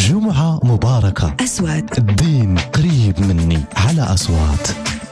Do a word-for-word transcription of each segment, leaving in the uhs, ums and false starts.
جمعة مباركة. أصوات الدين قريب مني على أصوات.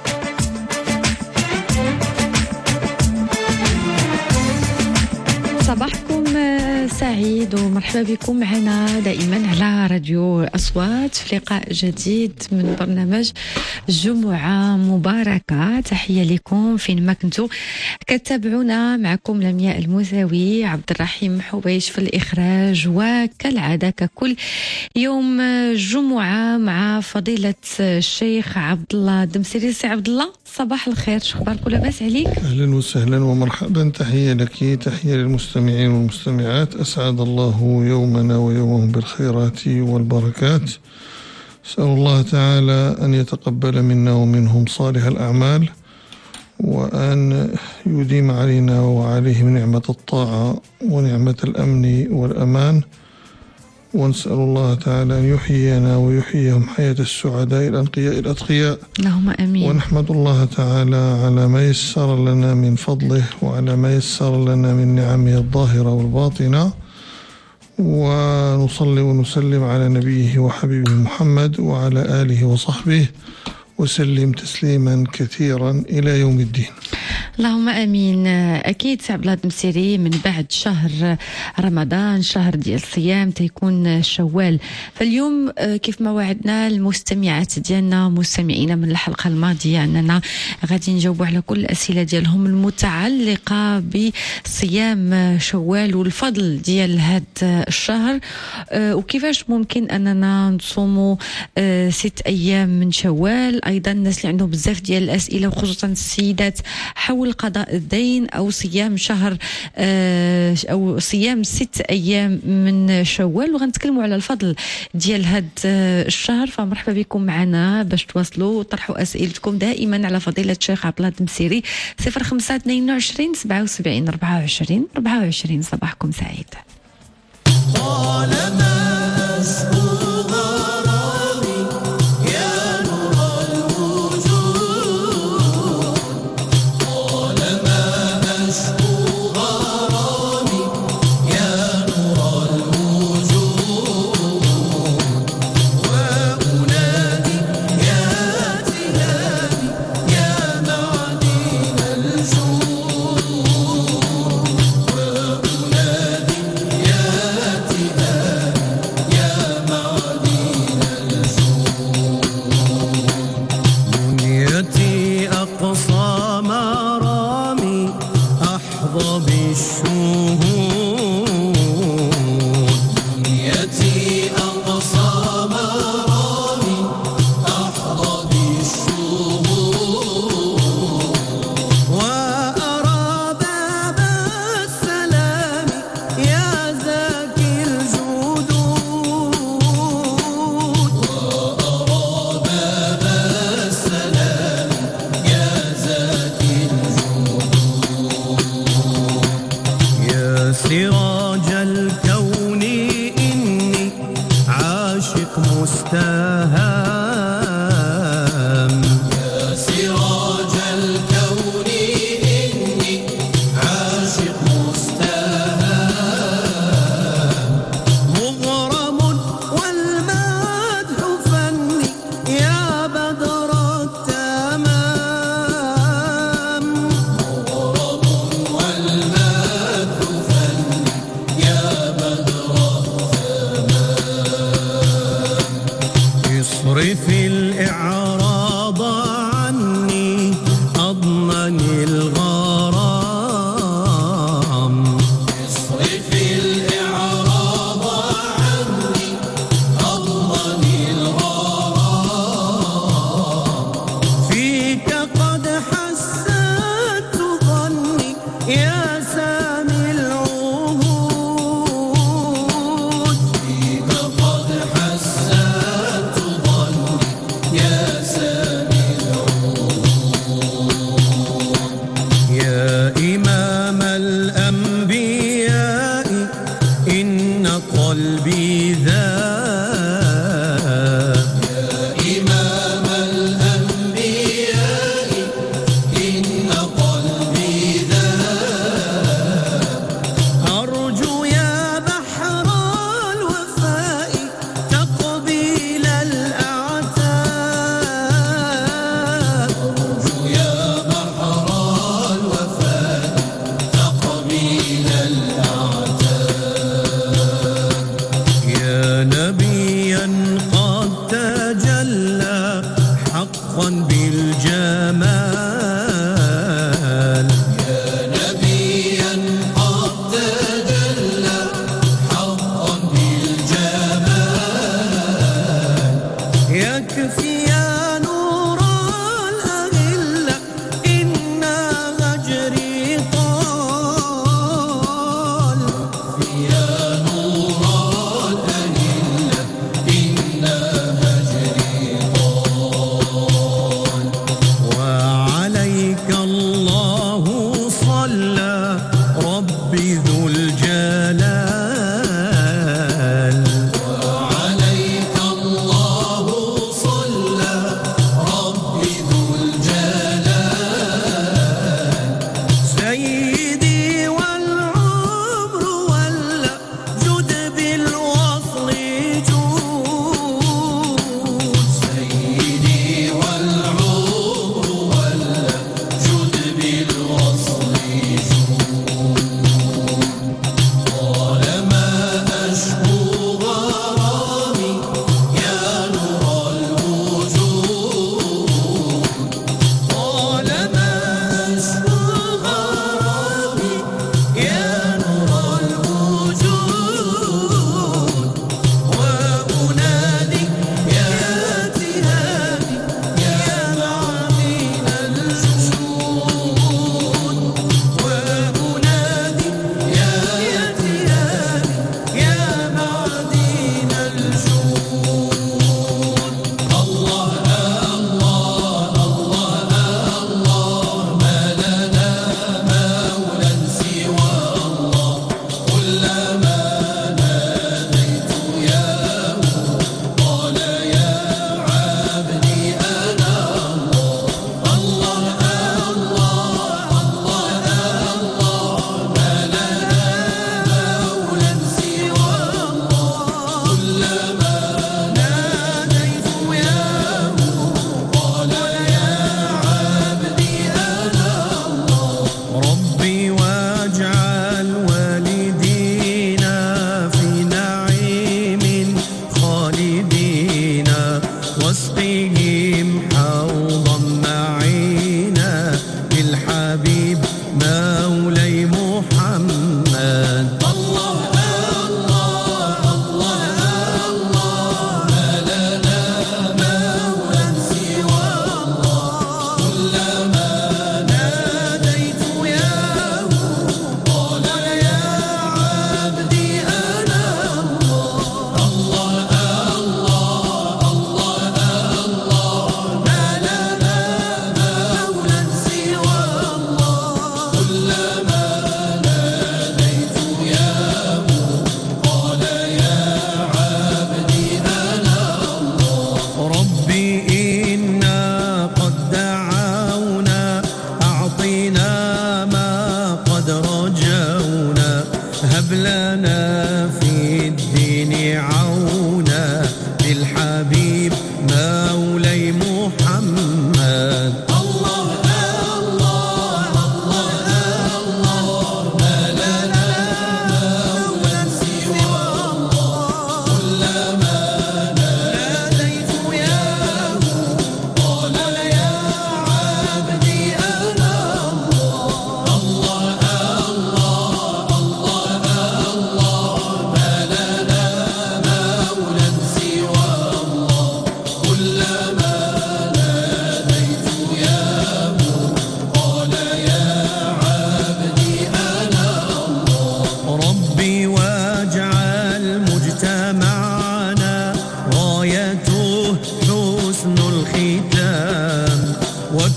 صباحكم سعيد ومرحبا بكم معنا دائما على راديو أصوات في لقاء جديد من برنامج جمعة مباركة. تحية لكم فين ما كنتوا كتابعونا. معكم لمياء الموساوي، عبد الرحيم حويش في الإخراج، وكالعادة ككل يوم جمعة مع فضيلة الشيخ عبد الله الدمسيري. سي عبد الله صباح الخير، شو اخبارك؟ لاباس عليك؟ اهلا وسهلا ومرحبا، تحيه لك، تحيه للمستمعين والمستمعات. اسعد الله يومنا ويومهم بالخيرات والبركات. اسال الله تعالى ان يتقبل منا ومنهم صالح الاعمال، وان يديم علينا وعليهم نعمه الطاعه ونعمه الامن والامان، ونسأل الله تعالى أن يحيينا ويحييهم حياة السعداء الأنقياء الأتقياء، اللهم آمين. ونحمد الله تعالى على ما يسر لنا من فضله وعلى ما يسر لنا من نعمه الظاهرة والباطنة، ونصلي ونسلم على نبيه وحبيبه محمد وعلى آله وصحبه وسلم تسليما كثيرا إلى يوم الدين. اللهم امين. اكيد سي عبد الله الدمسيري، من بعد شهر رمضان، شهر ديال الصيام، تيكون شوال. فاليوم كيف ما وعدنا المستمعات ديالنا مستمعينا من الحلقه الماضيه اننا غادي نجاوبوا على كل الاسئله ديالهم المتعلقه بصيام شوال والفضل ديال هذا الشهر، وكيفاش ممكن اننا نصوموا ست ايام من شوال. ايضا الناس اللي عندهم بزاف ديال الاسئله وخصوصا السيدات حول قضاء الدين أو صيام شهر أو صيام ست أيام من شوال، وغنتكلموا على الفضل ديال هذا الشهر. فمرحبا بكم معنا باش تواصلوا وطرحوا أسئلتكم دائما على فضيلة الشيخ عبد الله الدمسيري. صفر خمسة اثنين وعشرين سبعة وسبعين أربعة وعشرين أربعة وعشرين. صباحكم سعيد.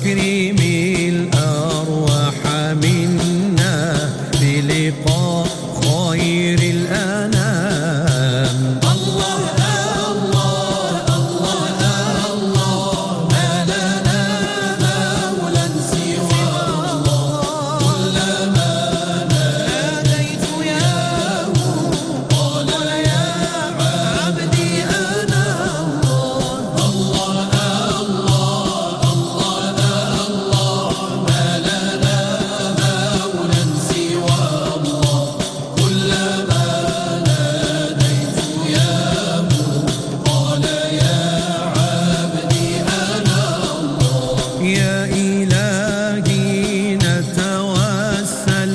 واكرم الأرواح منا بلقاء خير الأنام. الله الله الله الله ما لنا مولى سوى الله، كلما ناديت ياه قال يا عبدي أنا الله. الله الله الله الله ما لنا مولى سوى الله، كلما ناديت ياه قال يا عبدي أنا الله. يا إلهي نتوسل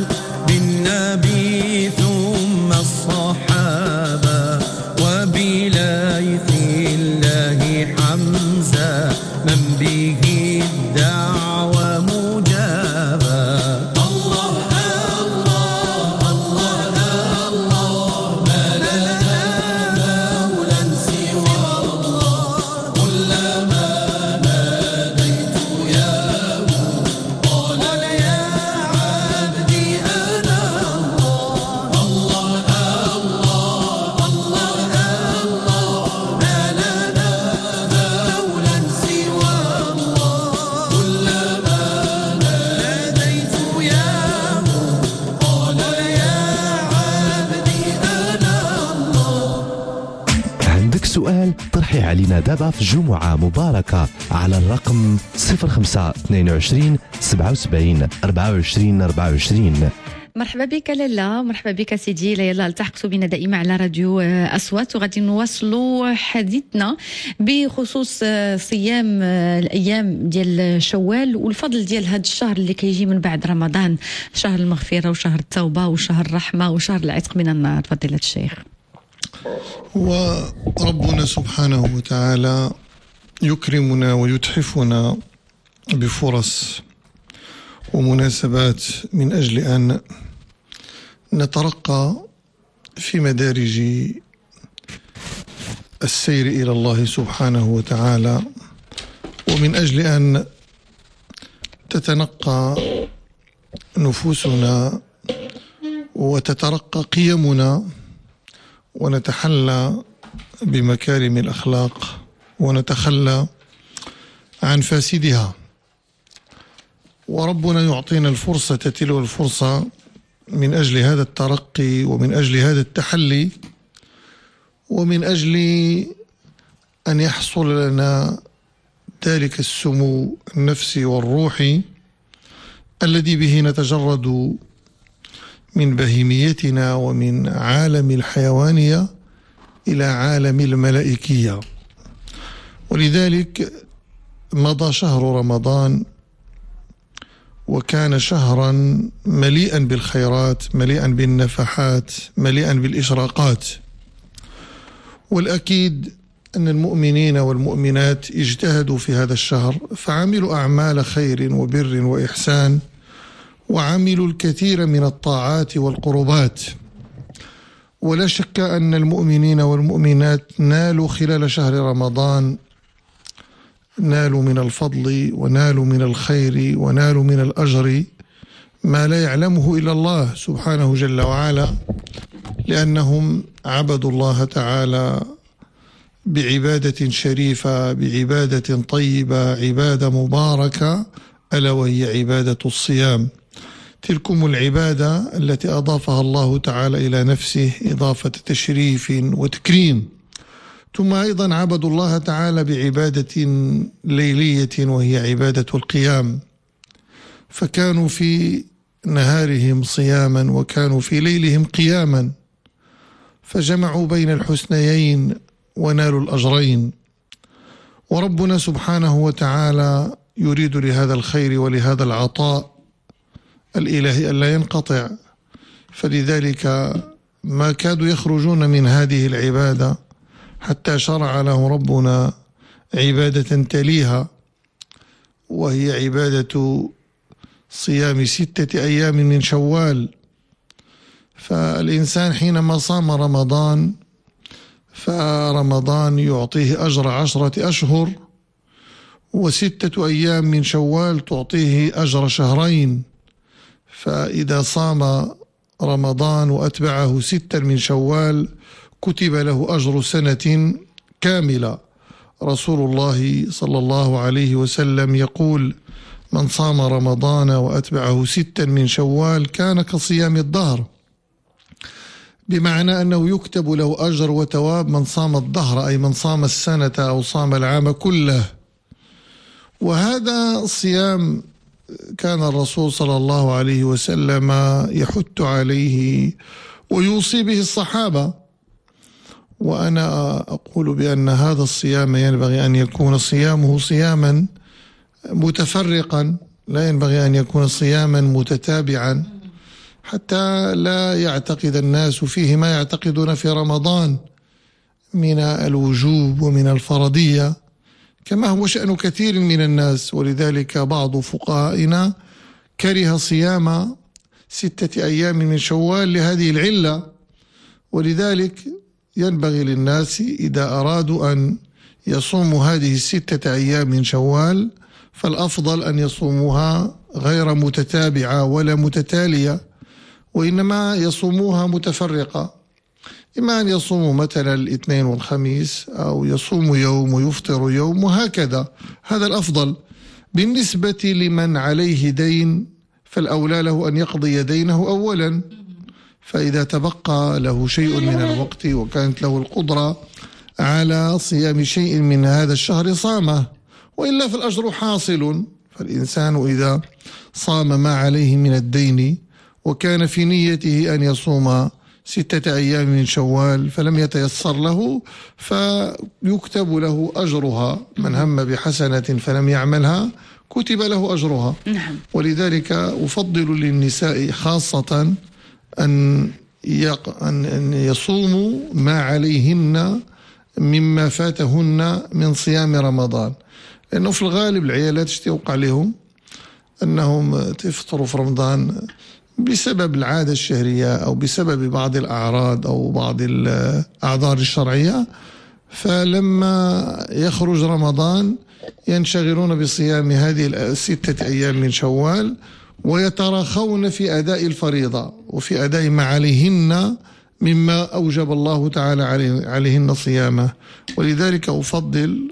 بالنبي ثم الصحابة وبليث الله حمزة من به الدعوة مجابة. الله الله الله الله ما لنا مولى سوى الله، كلما ناديت ياه قال يا عبدي أنا الله. الله الله الله الله ما لنا مولى سوى الله، كلما ناديت ياه قال يا عبدي أنا الله. عندك سؤال؟ طرحي علينا دابا في جمعة مباركة على الرقم صفر خمسة اثنين وعشرين سبعة وسبعين أربعة وعشرين أربعة وعشرين. مرحبا بك لالا، مرحبا بك سيدي. يلا التحقتوا بنا دائما على راديو آه، أصوات، وغادي نواصلوا حديثنا بخصوص آه، صيام آه، الأيام ديال شوال والفضل ديال هذا الشهر اللي كيجي من بعد رمضان، شهر المغفرة وشهر التوبة وشهر الرحمة وشهر العتق من النار. فضيلة الشيخ. وربنا سبحانه وتعالى يكرمنا ويتحفنا بفرص ومناسبات من أجل أن نترقى في مدارج السير إلى الله سبحانه وتعالى، ومن أجل أن تتنقى نفوسنا وتترقى قيمنا ونتحلى بمكارم الأخلاق ونتخلى عن فاسدها. وربنا يعطينا الفرصة تلو الفرصة من أجل هذا الترقي ومن أجل هذا التحلي ومن أجل أن يحصل لنا ذلك السمو النفسي والروحي الذي به نتجرد من بهيميتنا ومن عالم الحيوانية إلى عالم الملائكية. ولذلك مضى شهر رمضان وكان شهرا مليئا بالخيرات، مليئا بالنفحات، مليئا بالإشراقات. والأكيد أن المؤمنين والمؤمنات اجتهدوا في هذا الشهر فعملوا أعمال خير وبر وإحسان، وعملوا الكثير من الطاعات والقربات. ولا شك أن المؤمنين والمؤمنات نالوا خلال شهر رمضان، نالوا من الفضل ونالوا من الخير ونالوا من الأجر ما لا يعلمه إلا الله سبحانه جل وعلا، لأنهم عبدوا الله تعالى بعبادة شريفة، بعبادة طيبة، عبادة مباركة، ألا وهي عبادة الصيام. تلكم العبادة التي أضافها الله تعالى إلى نفسه إضافة تشريف وتكريم. ثم أيضا عبدوا الله تعالى بعبادة ليلية وهي عبادة القيام، فكانوا في نهارهم صياما وكانوا في ليلهم قياما، فجمعوا بين الحسنيين ونالوا الأجرين. وربنا سبحانه وتعالى يريد لهذا الخير ولهذا العطاء الإلهي ألا ينقطع، فلذلك ما كادوا يخرجون من هذه العبادة حتى شرع له ربنا عبادة تليها، وهي عبادة صيام ستة أيام من شوال. فالإنسان حينما صام رمضان فرمضان يعطيه أجر عشرة أشهر، وستة أيام من شوال تعطيه أجر شهرين، فإذا صام رمضان وأتبعه ستا من شوال كتب له أجر سنة كاملة. رسول الله صلى الله عليه وسلم يقول: من صام رمضان وأتبعه ستا من شوال كان كصيام الدهر، بمعنى أنه يكتب له أجر وثواب من صام الدهر، أي من صام السنة أو صام العام كله. وهذا الصيام كان الرسول صلى الله عليه وسلم يحث عليه ويوصي به الصحابة، وأنا أقول بأن هذا الصيام ينبغي أن يكون صيامه صياما متفرقا، لا ينبغي أن يكون صياما متتابعا، حتى لا يعتقد الناس فيه ما يعتقدون في رمضان من الوجوب ومن الفرضية، كما هو شأن كثير من الناس. ولذلك بعض فقهائنا كره صيام ستة أيام من شوال لهذه العلة. ولذلك ينبغي للناس إذا أرادوا أن يصوموا هذه الستة أيام من شوال فالأفضل أن يصوموها غير متتابعة ولا متتالية، وإنما يصوموها متفرقة، إما أن يصوموا مثلا الاثنين والخميس، أو يصوم يوم ويفطر يوم، وهكذا. هذا الأفضل. بالنسبة لمن عليه دين فالأولى له أن يقضي دينه أولا، فإذا تبقى له شيء من الوقت وكانت له القدرة على صيام شيء من هذا الشهر صامه، وإلا فالأجر حاصل. فالإنسان إذا صام ما عليه من الدين وكان في نيته أن يصوم ستة أيام من شوال فلم يتيسر له فيكتب له أجرها. من هم بحسنة فلم يعملها كتب له أجرها. نعم. ولذلك أفضل للنساء خاصة أن أن يصوموا ما عليهن مما فاتهن من صيام رمضان، لأنه في الغالب العيالات توقع لهم أنهم تفطروا في رمضان بسبب العادة الشهرية أو بسبب بعض الأعراض أو بعض الأعذار الشرعية، فلما يخرج رمضان ينشغلون بصيام هذه الستة أيام من شوال ويتراخون في أداء الفريضة وفي أداء ما عليهن مما أوجب الله تعالى عليهن صيامه. ولذلك أفضل،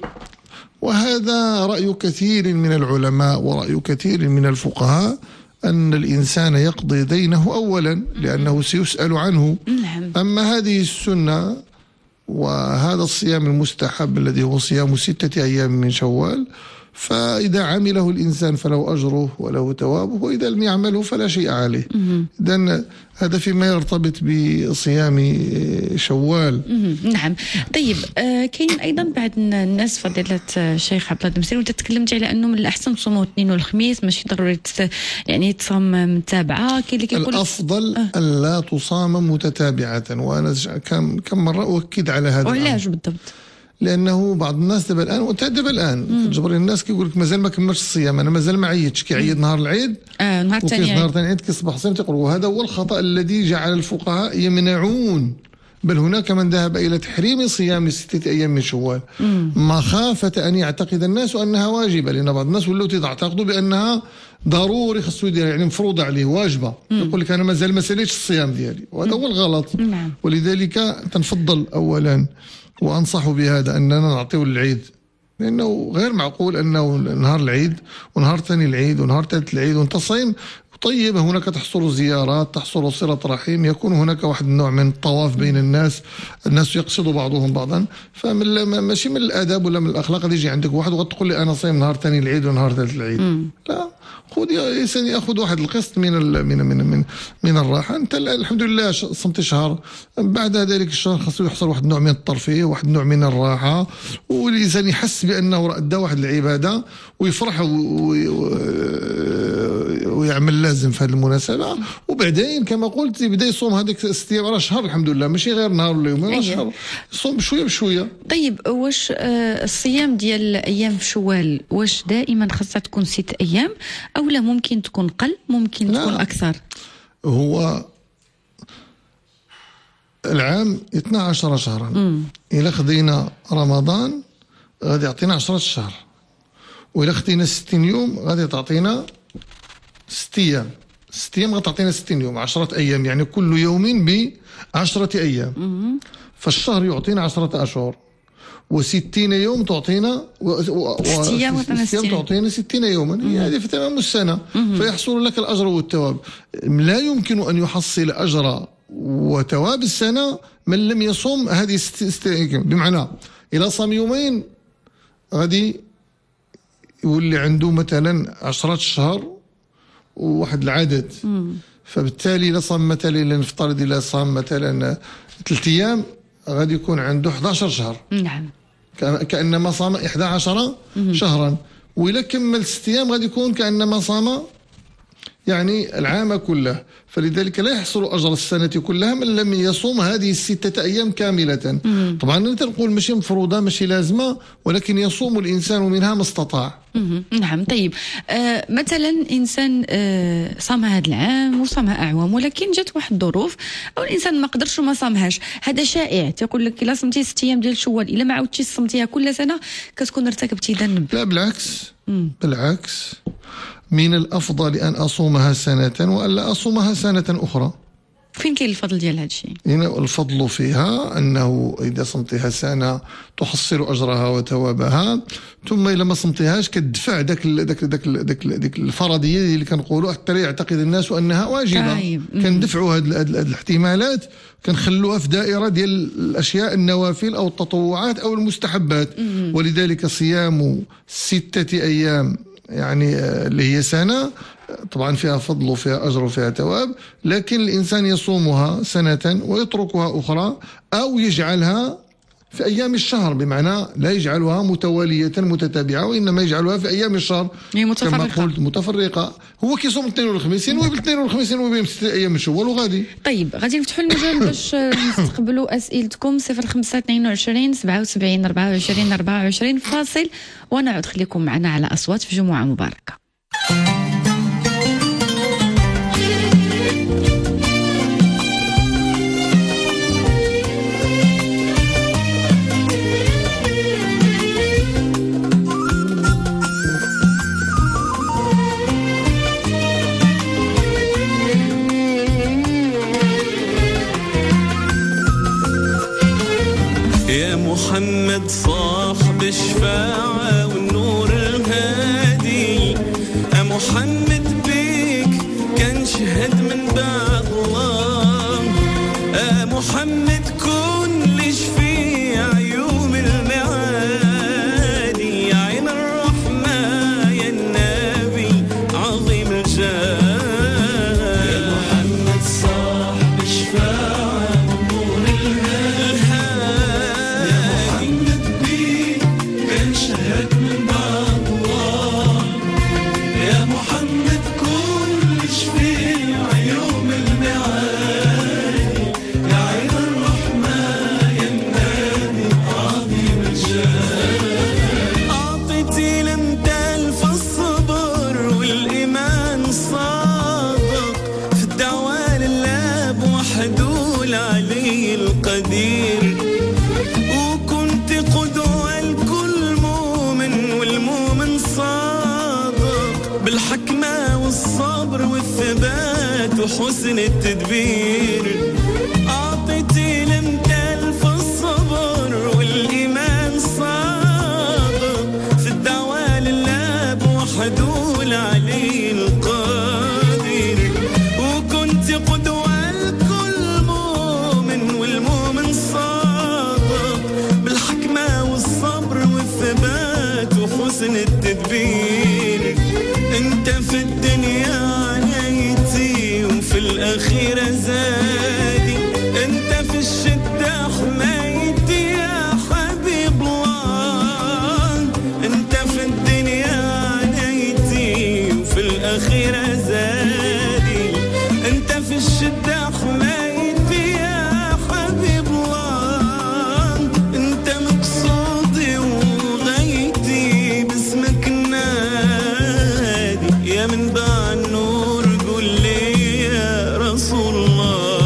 وهذا رأي كثير من العلماء ورأي كثير من الفقهاء، أن الإنسان يقضي دينه أولا لأنه سيسأل عنه. أما هذه السنة وهذا الصيام المستحب الذي هو صيام ستة أيام من شوال، فإذا عمله الإنسان فله أجره وله ثوابه، وإذا لم يعمله فلا شيء عليه. إذن هذا فيما يرتبط بصيام شوال. نعم. طيب آه كاين أيضا بعض الناس فضيلة الشيخ عبد الله المسيري، وأنت تكلمت على أنه من الأحسن تصوموا الاثنين والخميس، ماشي ضروري يعني تصوم متابعة. كاين اللي كيقول الأفضل آه. أن لا تصام متتابعة، وأنا كم كم مرة أؤكد على هذا. وعلاش بالضبط؟ لانه بعض الناس دابا الان وانت دابا الان كتجبر الناس كيقول لك مازال ما كملش الصيام، انا مازال ما عيطتش، كيعيط نهار العيد اه نهار ثاني نهار ثاني عيد كيصبح صيام تيقول. وهذا هو الخطا الذي جعل الفقهاء يمنعون، بل هناك من ذهب الى تحريم صيام ستة ايام من شوال مخافه ان يعتقد الناس انها واجبه، لان بعض الناس ولاو تعتقدوا بانها ضروري خصو يدير، يعني مفروضه عليه واجبه. يقول لك انا مازال ما ساليتش الصيام ديالي، وهذا هو الغلط. ولذلك تنفضل اولا وأنصح بهذا أننا نعطيه العيد، لأنه غير معقول أنه نهار العيد ونهار ثاني العيد ونهار ثالث العيد وأنت صايم. طيب هناك تحصل زيارات، تحصل صلة رحم، يكون هناك واحد النوع من الطواف بين الناس، الناس يقصد بعضهم بعضا، فمن ماشي من الآداب ولا من الأخلاق اللي يجي عندك واحد وتقول لي أنا صايم نهار ثاني العيد ونهار ثالث العيد. م. لا، خذ يا ياخذ واحد القسط من من من من من الراحه. انت الحمد لله صمت شهر، بعد ذلك الشهر خاصو يحصل واحد النوع من الترفيه، واحد النوع من الراحه، والانسان يحس بانه ادى واحد العباده ويفرح ويعمل لازم في هذه المناسبه. وبعدين كما قلت يبدا يصوم هذيك ست ايام، راه شهر الحمد لله، ماشي غير نهار ولا يومين، راه شهر، يصوم بشويه بشويه. طيب واش آه الصيام ديال ايام شوال واش دائما خاصها تكون ست ايام أو لا ممكن تكون قل، ممكن لا. تكون أكثر؟ هو العام اثنا عشر شهرا، إذا خذينا رمضان غادي يعطينا عشرة شهر، وإلا خدينا ستين يوم غادي تعطينا ست أيام. ست أيام غتعطينا ستين يوم، عشرة أيام، يعني كل يوم بعشرة أيام. فالشهر يعطينا عشرة أشهر، وستين يوم تعطينا و... و... ست أيام تعطينا ستين يوما، هي هذه في تمام السنة. فيحصل لك الأجر والثواب. لا يمكن أن يحصل أجر وثواب السنة من لم يصوم هذه ست... ست... بمعنى إلى صام يومين غادي يولي عنده مثلا عشرة الشهر وواحد العدد. مم. فبالتالي إذا صام مثلا لنفترض إذا صام مثلا ثلاث أيام غادي يكون عنده إحدى عشر شهر. نعم. كأنما صام إحدى عشر شهرا، وإذا كمل ست أيام غادي يكون كأنما صام يعني العام كله. فلذلك لا يحصل أجر السنة كلها من لم يصوم هذه الستة أيام كاملة. مم. طبعا أنت نقول ماشي مفروضة ماشي لازمة، ولكن يصوم الإنسان منها ما استطاع. مم. نعم. طيب آه مثلا إنسان آه صامها هذا العام وصامها أعوام، ولكن جات واحد الظروف أو الإنسان ما قدرش وما صامهاش. هذا شائع، تقول لك إلا صمتي ست أيام ديال شوال إلا ما عاودتيش صمتيها كل سنة كتكون ارتكبتي ذنب. لا بالعكس. مم. بالعكس، من الأفضل أن أصومها سنة وألا أصومها سنة أخرى. فين كاين الفضل ديال هذا الشيء؟ هنا الفضل فيها أنه إذا صمتها سنة تحصل أجرها وثوابها، ثم إذا ما صمتهاش كتدفع داك داك داك داك داك الفرضية اللي كنقولوا حتى لا يعتقد الناس أنها واجبة. طيب. كندفعوا هذه الاحتمالات، كنخلوها في دائرة ديال الأشياء النوافل أو التطوعات أو المستحبات. مم. ولذلك صيام ستة أيام يعني اللي هي سنة طبعا فيها فضل وفيها أجر وفيها ثواب، لكن الإنسان يصومها سنة ويتركها أخرى، أو يجعلها في أيام الشهر، بمعنى لا يجعلها متوالية متتابعة، وإنما يجعلها في أيام الشهر كما قلت متفرقة. هو كيصوم الاثنين والخميسين وبالاثنين والخميسين وبين ستة أيام من شوال وغادي. طيب غادي نفتحوا المجال باش نستقبلوا أسئلتكم. صفر خمسة اثنين وعشرين سبعة وسبعين أربعة وعشرين أربعة وعشرين. فاصل ونعود. خليكم معنا على أصوات في جمعة مباركة. محمد صاحب الشفاعة والنور الهادي، يا محمد بيك كان شهد من بعد الله، يا محمد كن لي شفيع يوم المعاد، يا عين الرحمة يا النبي عظيم الجاه، يا محمد صاحب الشفاعة والنور الهادي، شهد من بعد الله، يا محمد كل شفيع يوم المعاد، يا عين الرحمة يا النبي عظيم الجاه، أعطيتي الامثال في الصبر والإيمان الصادق، في الدعوة لله بوحده العلي القدير، وكنت قدوة بالحكمة والصبر والثبات وحسن التدبير، أعطيتي الامثال في الصبر والإيمان الصادق، في الدعوة لله بوحده العلي القدير، وكنت قدوة لكل مؤمن والمؤمن صادق، بالحكمة والصبر والثبات وحسن التدبير، انت في الدنيا عنايتي وفي الأخيرة زادي، انت في الشدة حمايتي يا حبيب الله، انت في الدنيا عنايتي وفي الأخيرة زادي، انت في الشدة حمايتي يا حبيب الله، انت مقصودي وغايتي باسمك نادي، يا منبع النور قول لي يا رسول الله.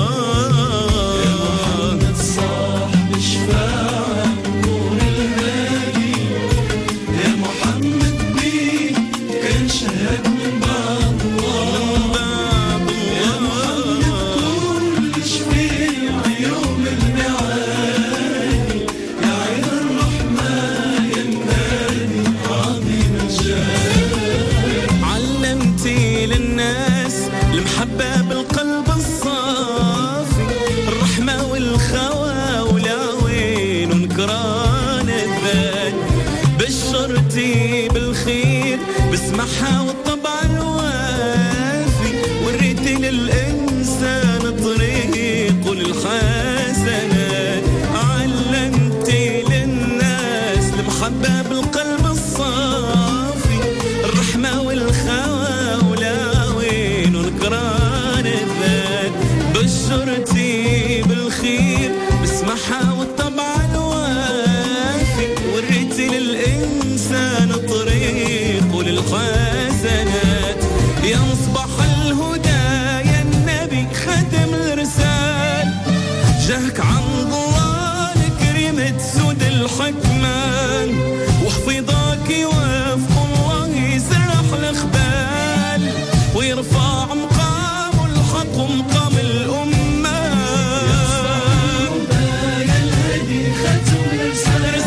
بالخير بسمعها والطبع الوافي وريت للإنسان طريق الحسنات علمتي للناس المحبة بالقلب الصافي الرحمة والخوى ولاوين ونكران الذات بشرتي بالخير بسمعها والطبع الوافي وريت للإنسان طريق للحسنات يا مصباح الهدى يا النبي ختم الرسال جاك عند الله الكريم تسود الحكمان وحفظك يوافق الله يسرح الأخبال ويرفع مقام الحق ومقام الأمة يا الهدي ختم الرسال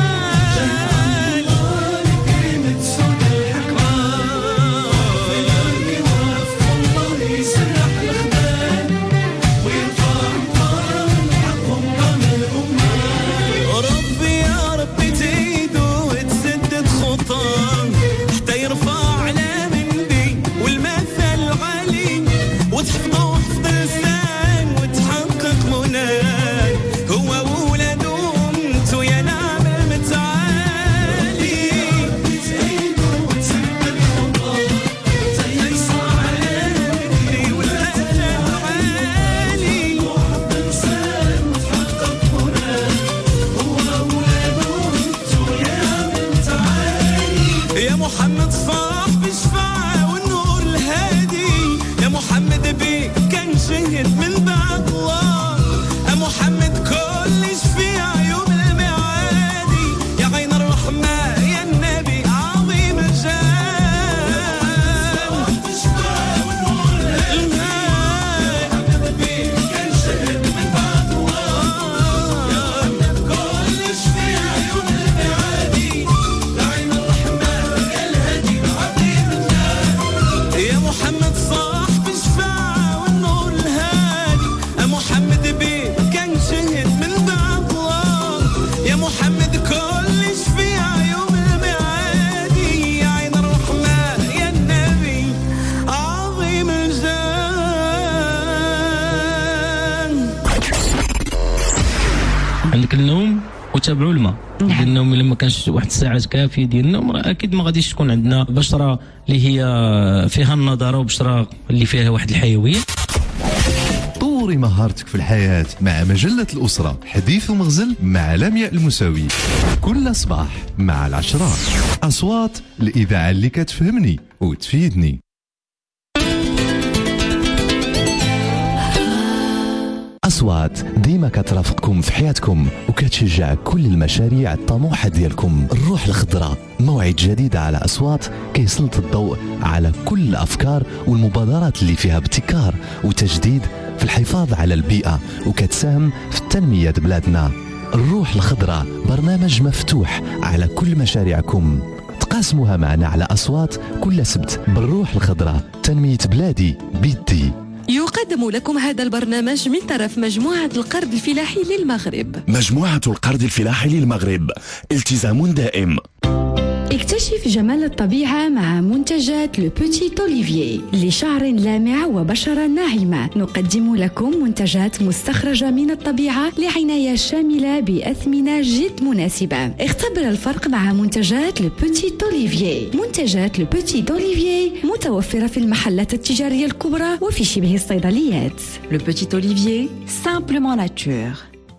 عندك النوم وتابعوا الماء. نعم. النوم لما كانش واحد الساعات كافيه ديال النوم راه اكيد ما غاديش تكون عندنا بشره اللي هي فيها النضاره وبشره اللي فيها واحد الحيويه. طوري مهارتك في الحياة مع مجلة الأسرة حديث ومغزل مع لمياء المساوي كل صباح مع العشرة. أصوات الإذاعة اللي كتفهمني وتفيدني. أصوات ديما كترافقكم في حياتكم وكتشجع كل المشاريع الطموحة ديالكم. الروح الخضراء موعد جديد على أصوات كيسلط الضوء على كل الأفكار والمبادرات اللي فيها ابتكار وتجديد في الحفاظ على البيئة وكتساهم في التنمية بلادنا. الروح الخضراء برنامج مفتوح على كل مشاريعكم، تقاسموها معنا على أصوات كل سبت. بالروح الخضراء تنمية بلادي بيدي. يقدم لكم هذا البرنامج من طرف مجموعة القرض الفلاحي للمغرب. مجموعة القرض الفلاحي للمغرب، التزام دائم. اكتشف جمال الطبيعة مع منتجات لو بوتيت أوليفييه. لشعر لامع وبشرة ناعمة نقدم لكم منتجات مستخرجة من الطبيعة لعناية شاملة بأثمنة جد مناسبة. اختبر الفرق مع منتجات لو بوتيت أوليفييه. منتجات لو بوتيت أوليفييه متوفرة في المحلات التجارية الكبرى وفي شبه الصيدليات. لو بوتيت أوليفييه simplement nature.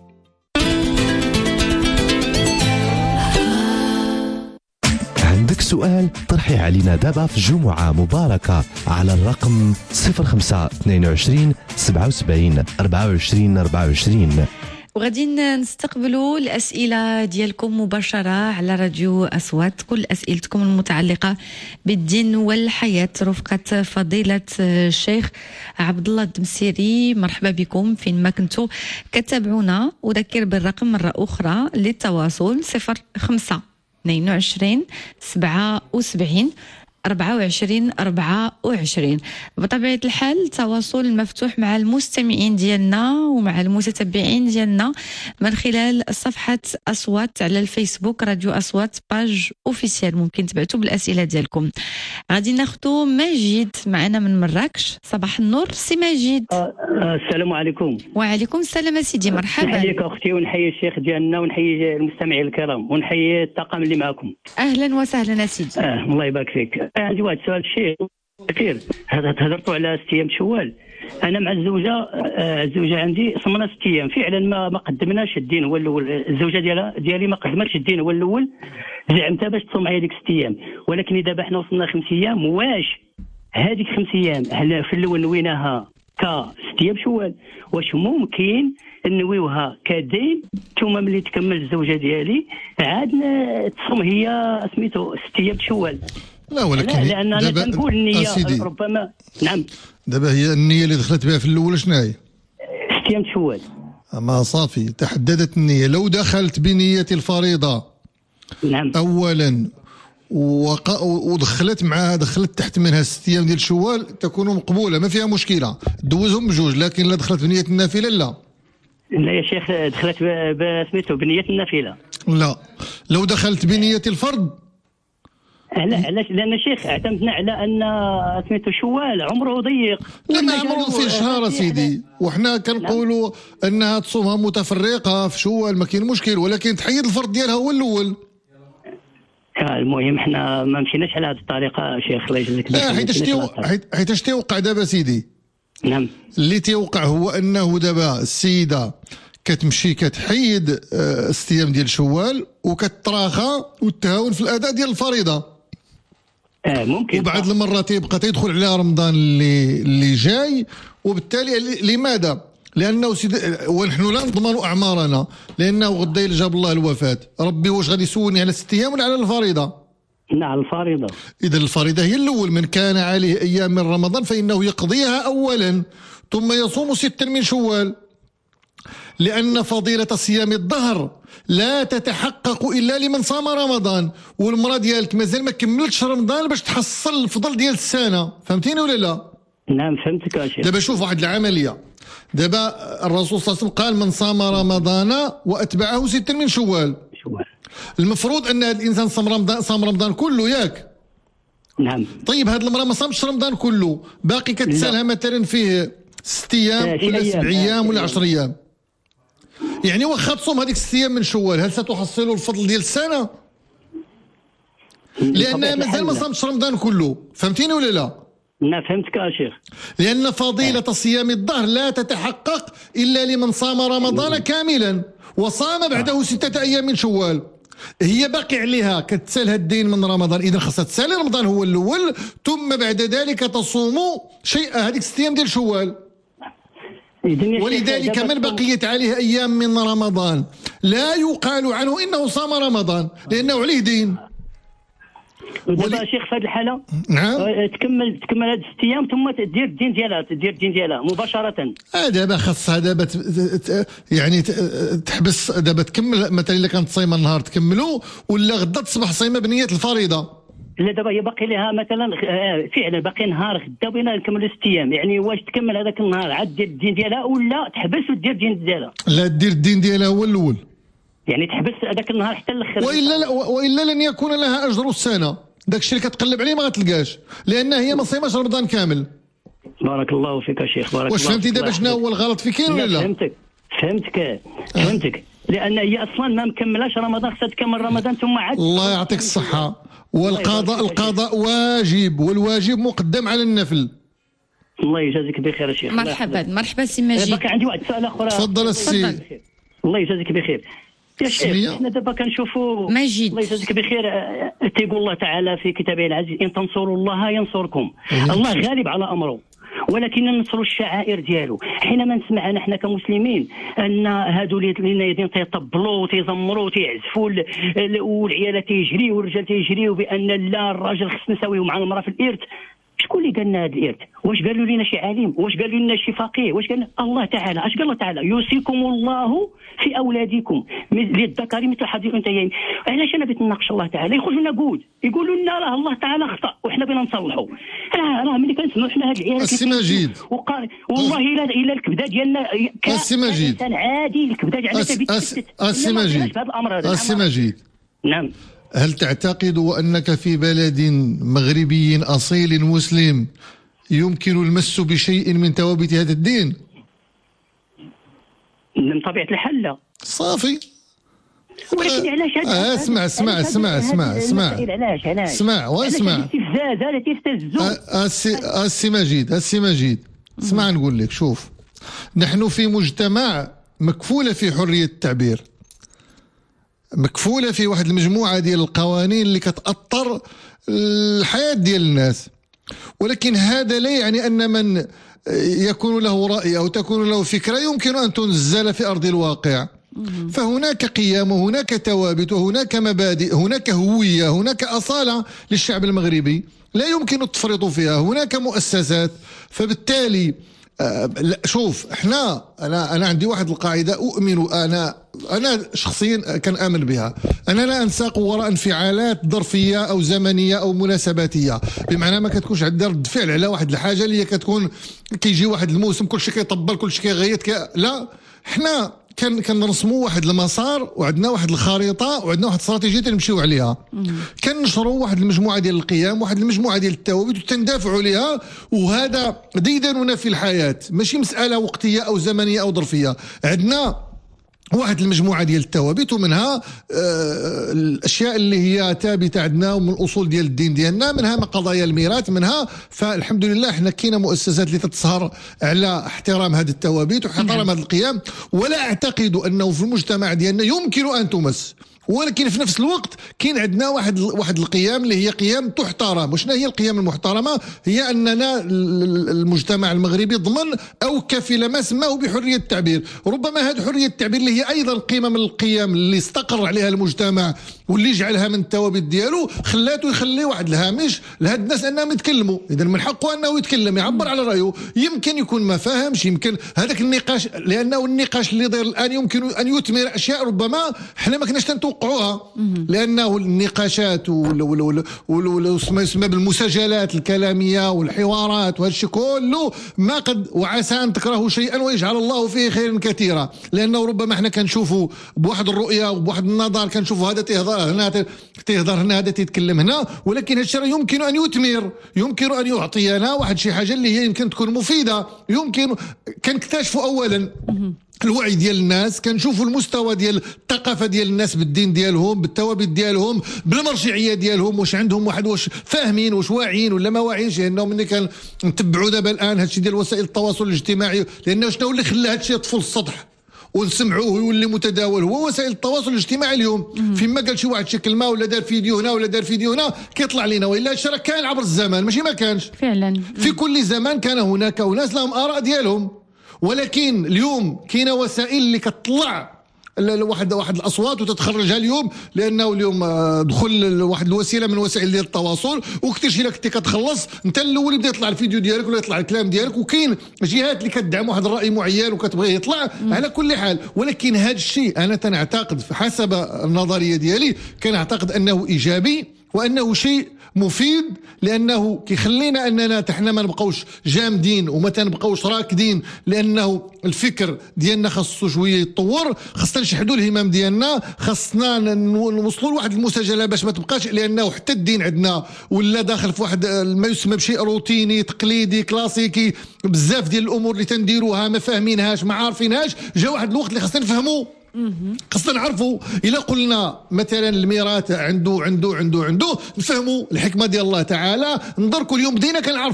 عندك سؤال؟ طرحي علينا دابا في جمعة مباركة على الرقم صفر خمسة اثنين وعشرين سبعة وسبعين أربعة وعشرين أربعة وعشرين. وغادي نستقبلوا الأسئلة ديالكم مباشرة على راديو أصوات. كل أسئلتكم المتعلقة بالدين والحياة رفقة فضيلة الشيخ عبد الله الدمسيري. مرحبا بكم فين ما كنتوا كتابعونا. وذكر بالرقم مرة أخرى للتواصل صفر خمسة اثنين وعشرين سبعة وسبعين أربعة وعشرين أربعة وعشرين. بطبيعة الحال التواصل مفتوح مع المستمعين ديالنا ومع المتتبعين ديالنا من خلال صفحة أصوات على الفيسبوك، راديو أصوات باج أوفيسيال، ممكن تبعتوا بالأسئلة ديالكم. غادي ناخدو مجيد معنا من مراكش. صباح النور سي مجيد. آه آه السلام عليكم. وعليكم السلام سيدي، مرحبا. نحييك اختي ونحيي الشيخ ديالنا ونحيي المستمعين الكرام ونحيي الطاقم اللي معكم. اهلا وسهلا سيدي. اه الله يبارك فيك. آه عندي واحد السؤال شيخ كثير. هضرتوا على ست ايام شوال. انا مع الزوجه آه الزوجه عندي صمنا ست ايام فعلا، ما ما قدمناش الدين هو الاول. الزوجه ديالها ديالي ما قدمتش الدين هو الاول، زعمتها باش تصوم معايا ديك ست ايام، ولكن دابا حنا وصلنا خمس ايام. واش هذيك خمس ايام في الاول نويناها كست ايام شوال، واش ممكن نويوها كدين ثم ملي تكمل الزوجه ديالي عاد تصوم هي سميتو ست ايام شوال؟ لا ولكن لا لان انا كنقول النيه ربما. نعم دابا هي النيه اللي دخلت بها في الاول شنو هي؟ ست ايام شوال. اما صافي تحددت النيه. لو دخلت بنيه الفريضه نعم اولا وق... ودخلت معها دخلت تحت منها ست ايام ديال شوال تكون مقبوله، ما فيها مشكله، دوزهم بجوج. لكن لا دخلت بنيه النافله لا لا يا شيخ، دخلت بسميتو بنيه النافله. لا لو دخلت بنيه الفرض. لا علاش؟ لان الشيخ اعتمدنا على ان سميتو شوال عمره ضيق. لا ما عمره فيه شهر سيدي، وحنا كنقولوا انها تصومها متفرقه في شوال ما كاين مشكل، ولكن تحيد الفرض ديالها هو الاول. المهم حنا ما مشيناش على هذه الطريقه شيخ الله يجزيك. لا حيت اش حيت اش تيوقع دابا سيدي؟ نعم اللي تيوقع هو انه دابا السيده كتمشي كتحيد ست ايام ديال شوال وكتراخى والتهاون في الاداء ديال الفريضه. اه ممكن. وبعد المره تيبقى تيدخل عليها رمضان اللي اللي جاي، وبالتالي لماذا؟ لانه سيد ونحن لا نضمن اعمارنا، لانه غدا جاب الله الوفاه، ربي واش غادي يسولني على ست ايام ولا على الفريضه؟ نعم الفريضه. اذا الفريضه هي الاول. من كان عليه ايام من رمضان فانه يقضيها اولا ثم يصوم ستا من شوال، لان فضيله صيام الدهر لا تتحقق الا لمن صام رمضان. والمراه ديالك مازال ما كملتش رمضان باش تحصل الفضل ديال السنه، فهمتيني ولا لا؟ نعم فهمتك يا شيخ. دابا شوف واحد العمليه، دابا الرسول صلى الله عليه وسلم قال من صام رمضان واتبعه ستا من شوال. شوال المفروض ان هذا الانسان صام رمضان صام رمضان كله ياك؟ نعم. طيب هذه المراه ما صامتش رمضان كله، باقي كتسالها مثلا فيه ست ايام ولا سبع ايام ولا عشر ايام، يعني واخا تصوم هذيك ست ايام من شوال هل ستحصل الفضل ديال السنه؟ لانها مازال ما صامتش رمضان كله، فهمتيني ولا لا؟ نعم فهمتك يا شيخ. لأن فضيلة صيام الدهر لا تتحقق إلا لمن صام رمضان كاملا وصام بعده ستة أيام من شوال. هي باقي عليها كتسالها الدين من رمضان، إذا خاصها تسالي رمضان هو الأول ثم بعد ذلك تصوم شيء هذيك ست أيام ديال شوال. ولذلك من بقيت عليه أيام من رمضان لا يقال عنه إنه صام رمضان لأنه عليه دين. ودابا ولي... شيخ في هذه الحاله نعم تكمل تكمل هاد ست ايام ثم تدير الدين ديالها تدير الدين ديالها مباشره. اه دابا خاصها دابا ت... ت... يعني ت... تحبس دابا تكمل مثلا الا كانت صايمه النهار تكملوا ولا غدا تصبح صايمه بنيه الفريضه. لا دابا هي باقي لها مثلا فعلا باقي نهار غدا بغينا نكملوا ست ايام، يعني واش تكمل هذاك النهار عاد دير الدين ديالها ولا تحبس ودير الدين ديالها؟ لا دير الدين ديالها هو الاول، يعني تحبس هذاك النهار حتى الاخر. والا لا والا لن يكون لها اجر السنه، داك الشيء اللي كتقلب عليه ما غتلقاش لان هي ما صايماش رمضان كامل. بارك الله فيك يا شيخ. بارك واش الله. واش فهمتي دابا شنو هو الغلط في كاين ولا لا؟ فهمتك فهمتك فهمتك لان هي اصلا ما مكملاش رمضان، خصها تكمل رمضان ثم عاد. الله يعطيك الصحه. والقضاء القضاء واجب والواجب مقدم على النفل. الله يجازيك بخير يا شيخ. مرحبا مرحبا سي مجيد. باقي عندي واحد السؤال اخر. تفضل السي. الله يجازيك بخير يا شيخ. حنا دابا كنشوفوا مجيد الله يجازيك بخير تيقول الله تعالى في كتابه العزيز ان تنصروا الله ينصركم. الله غالب على امره ولكن ننصروا الشعائر ديالو. حينما نسمع احنا كمسلمين ان هادو اللي تيطبلوا وتيزمروا وتيعزفوا والعيالات تيجريوا والرجال تيجريوا بان لا الراجل خصنا نساويه مع المراه في الارث، شكون اللي قال لنا هذا الارث؟ واش قالوا لنا شي عالم؟ واش قالوا لنا شي فقيه؟ واش قال الله تعالى؟ اش قال الله تعالى؟ يوصيكم الله في اولادكم للذكر مثل حظ الانثيين. علاش انا بغيت نناقش الله تعالى؟ يخرجوا لنا قود يقولوا لنا راه الله تعالى خطا وحنا بغينا نصلحوا. راه راه ملي كنسمعوا حنا هاد العيالات السي مجيد وقال والله الا الا الكبده ديالنا السي مجيد انسان عادي الكبده ديالنا تبتت. السي مجيد السي مجيد نعم. هل تعتقد أنك في بلد مغربي أصيل مسلم يمكن المس بشيء من توابت هذا الدين؟ من طبيعة الحال لا. صافي. ولكن علاش هذا؟ اسمع اسمع اسمع اسمع اسمع علاش علاش اسمع واسمع. الاستفزاز هذا تيستفزوا. السي السي مجيد السي مجيد اسمع نقول لك، شوف نحن في مجتمع مكفولة في حرية التعبير، مكفولة في واحد المجموعة ديال القوانين اللي كتأطر الحياة ديال الناس، ولكن هذا لا يعني أن من يكون له رأي أو تكون له فكرة يمكن أن تنزل في أرض الواقع. فهناك قيم وهناك توابت وهناك مبادئ، هناك هوية، هناك أصالة للشعب المغربي لا يمكن التفريط فيها، هناك مؤسسات. فبالتالي لا شوف احنا انا انا عندي واحد القاعده اؤمن انا انا شخصيا كان امن بها، انا لا انساق وراء انفعالات ظرفيه او زمنيه او مناسباتيه، بمعنى ما كتكونش عندنا رد فعل على واحد الحاجه اللي هي كتكون كيجي واحد الموسم كلشي كيطبل كلشي كيغيط كي... لا احنا كان كنرسموا واحد المسار وعندنا واحد الخريطه وعندنا واحد الاستراتيجيه تنمشيو عليها، كنشروا واحد المجموعه ديال القيم واحد المجموعه ديال الثوابت وتندافعوا عليها، وهذا ديدننا في الحياه ماشي مساله وقتيه او زمنيه او ظرفيه. عندنا واحد المجموعه ديال الثوابت ومنها آه الاشياء اللي هي ثابته عندنا ومن الاصول ديال الدين ديالنا، منها قضايا الميراث منها. فالحمد لله احنا كاينه مؤسسات اللي تتسهر على احترام هذه الثوابت واحترام هذه القيم، ولا اعتقد انه في المجتمع ديالنا يمكن ان تمس. ولكن في نفس الوقت كاين عندنا واحد واحد القيم اللي هي قيم تحترم. وشنا هي القيم المحترمه؟ هي اننا المجتمع المغربي ضمن او كفل ما سماه بحريه التعبير. ربما هذه حريه التعبير اللي هي ايضا قيمه من القيم اللي استقر عليها المجتمع واللي جعلها من الثوابت ديالو خلاته يخلي واحد الهامش لهاد الناس انهم يتكلموا. اذا من حقه انه يتكلم يعبر على رايه. يمكن يكون ما فاهمش، يمكن هذاك النقاش، لانه النقاش اللي داير الان يمكن ان يثمر اشياء ربما حنا ما كناش تنتوقعوها، لانه النقاشات وما يسمى بالمساجلات الكلاميه والحوارات وهذا الشيء كله ما قد وعسى ان تكرهوا شيئا ويجعل الله فيه خيرا كثيرا. لانه ربما احنا كنشوفوا بواحد الرؤيه وبواحد النظر، كنشوفوا هذا تيهضر هنا تيهضر هنا هذا تيتكلم هنا، ولكن هذا الشيء يمكن ان يثمر، يمكن ان يعطينا واحد شي حاجه اللي هي يمكن تكون مفيده. يمكن كنكتشفوا اولا الوعي ديال الناس، كنشوفوا المستوى ديال الثقافه ديال الناس بالدين ديالهم بالثوابت ديالهم بالمرجعيه ديالهم، واش عندهم واحد واش فاهمين واش واعيين ولا ما واعيينش. لانه ملي كنتبعوا دابا الان هادشي ديال وسائل التواصل الاجتماعي، لانه شنو اللي خلى هادشي يطفو للسطح ونسمعوه ويولي متداول؟ هو وسائل التواصل الاجتماعي اليوم. فيما قال شي واحد شي كلمه ولا دار فيديو هنا ولا دار فيديو هنا كيطلع لنا، والا هادشي راه كان عبر الزمان ماشي ما كانش فعلا. في كل زمان كان هناك اناس لهم اراء ديالهم، ولكن اليوم كاينه وسائل اللي كتطلع واحد واحد الاصوات وتتخرجها اليوم، لانه اليوم دخل واحد الوسيله من وسائل ديال التواصل وكتشي لك انت كتخلص انت الاول يبدا يطلع الفيديو ديالك ولا يطلع الكلام ديالك، وكاين جهات اللي كتدعم واحد الراي معين وكتبغيه يطلع. على كل حال، ولكن هذا الشيء انا تنعتقد حسب النظريه ديالي كنعتقد انه ايجابي وانه شيء مفيد، لانه كيخلينا اننا حنا ما نبقاوش جامدين وما تنبقاوش راكدين، لانه الفكر ديالنا خاصو شويه يتطور، خاصنا نشحدوا الهمام ديالنا، خاصنا نوصلوا لواحد المساجله باش ما تبقاش، لانه حتى الدين عندنا ولا داخل في واحد ما يسمى بشيء روتيني تقليدي كلاسيكي. بزاف ديال الامور اللي تنديروها ما فاهمينهاش ما عارفينهاش، جا واحد الوقت اللي خاصنا نفهموا، خاصنا نعرفوا. الا قلنا مثلا الميراث عنده عنده عنده عنده نفهموا الحكمه ديال الله تعالى، نضركوا اليوم بدينا كنعرفوا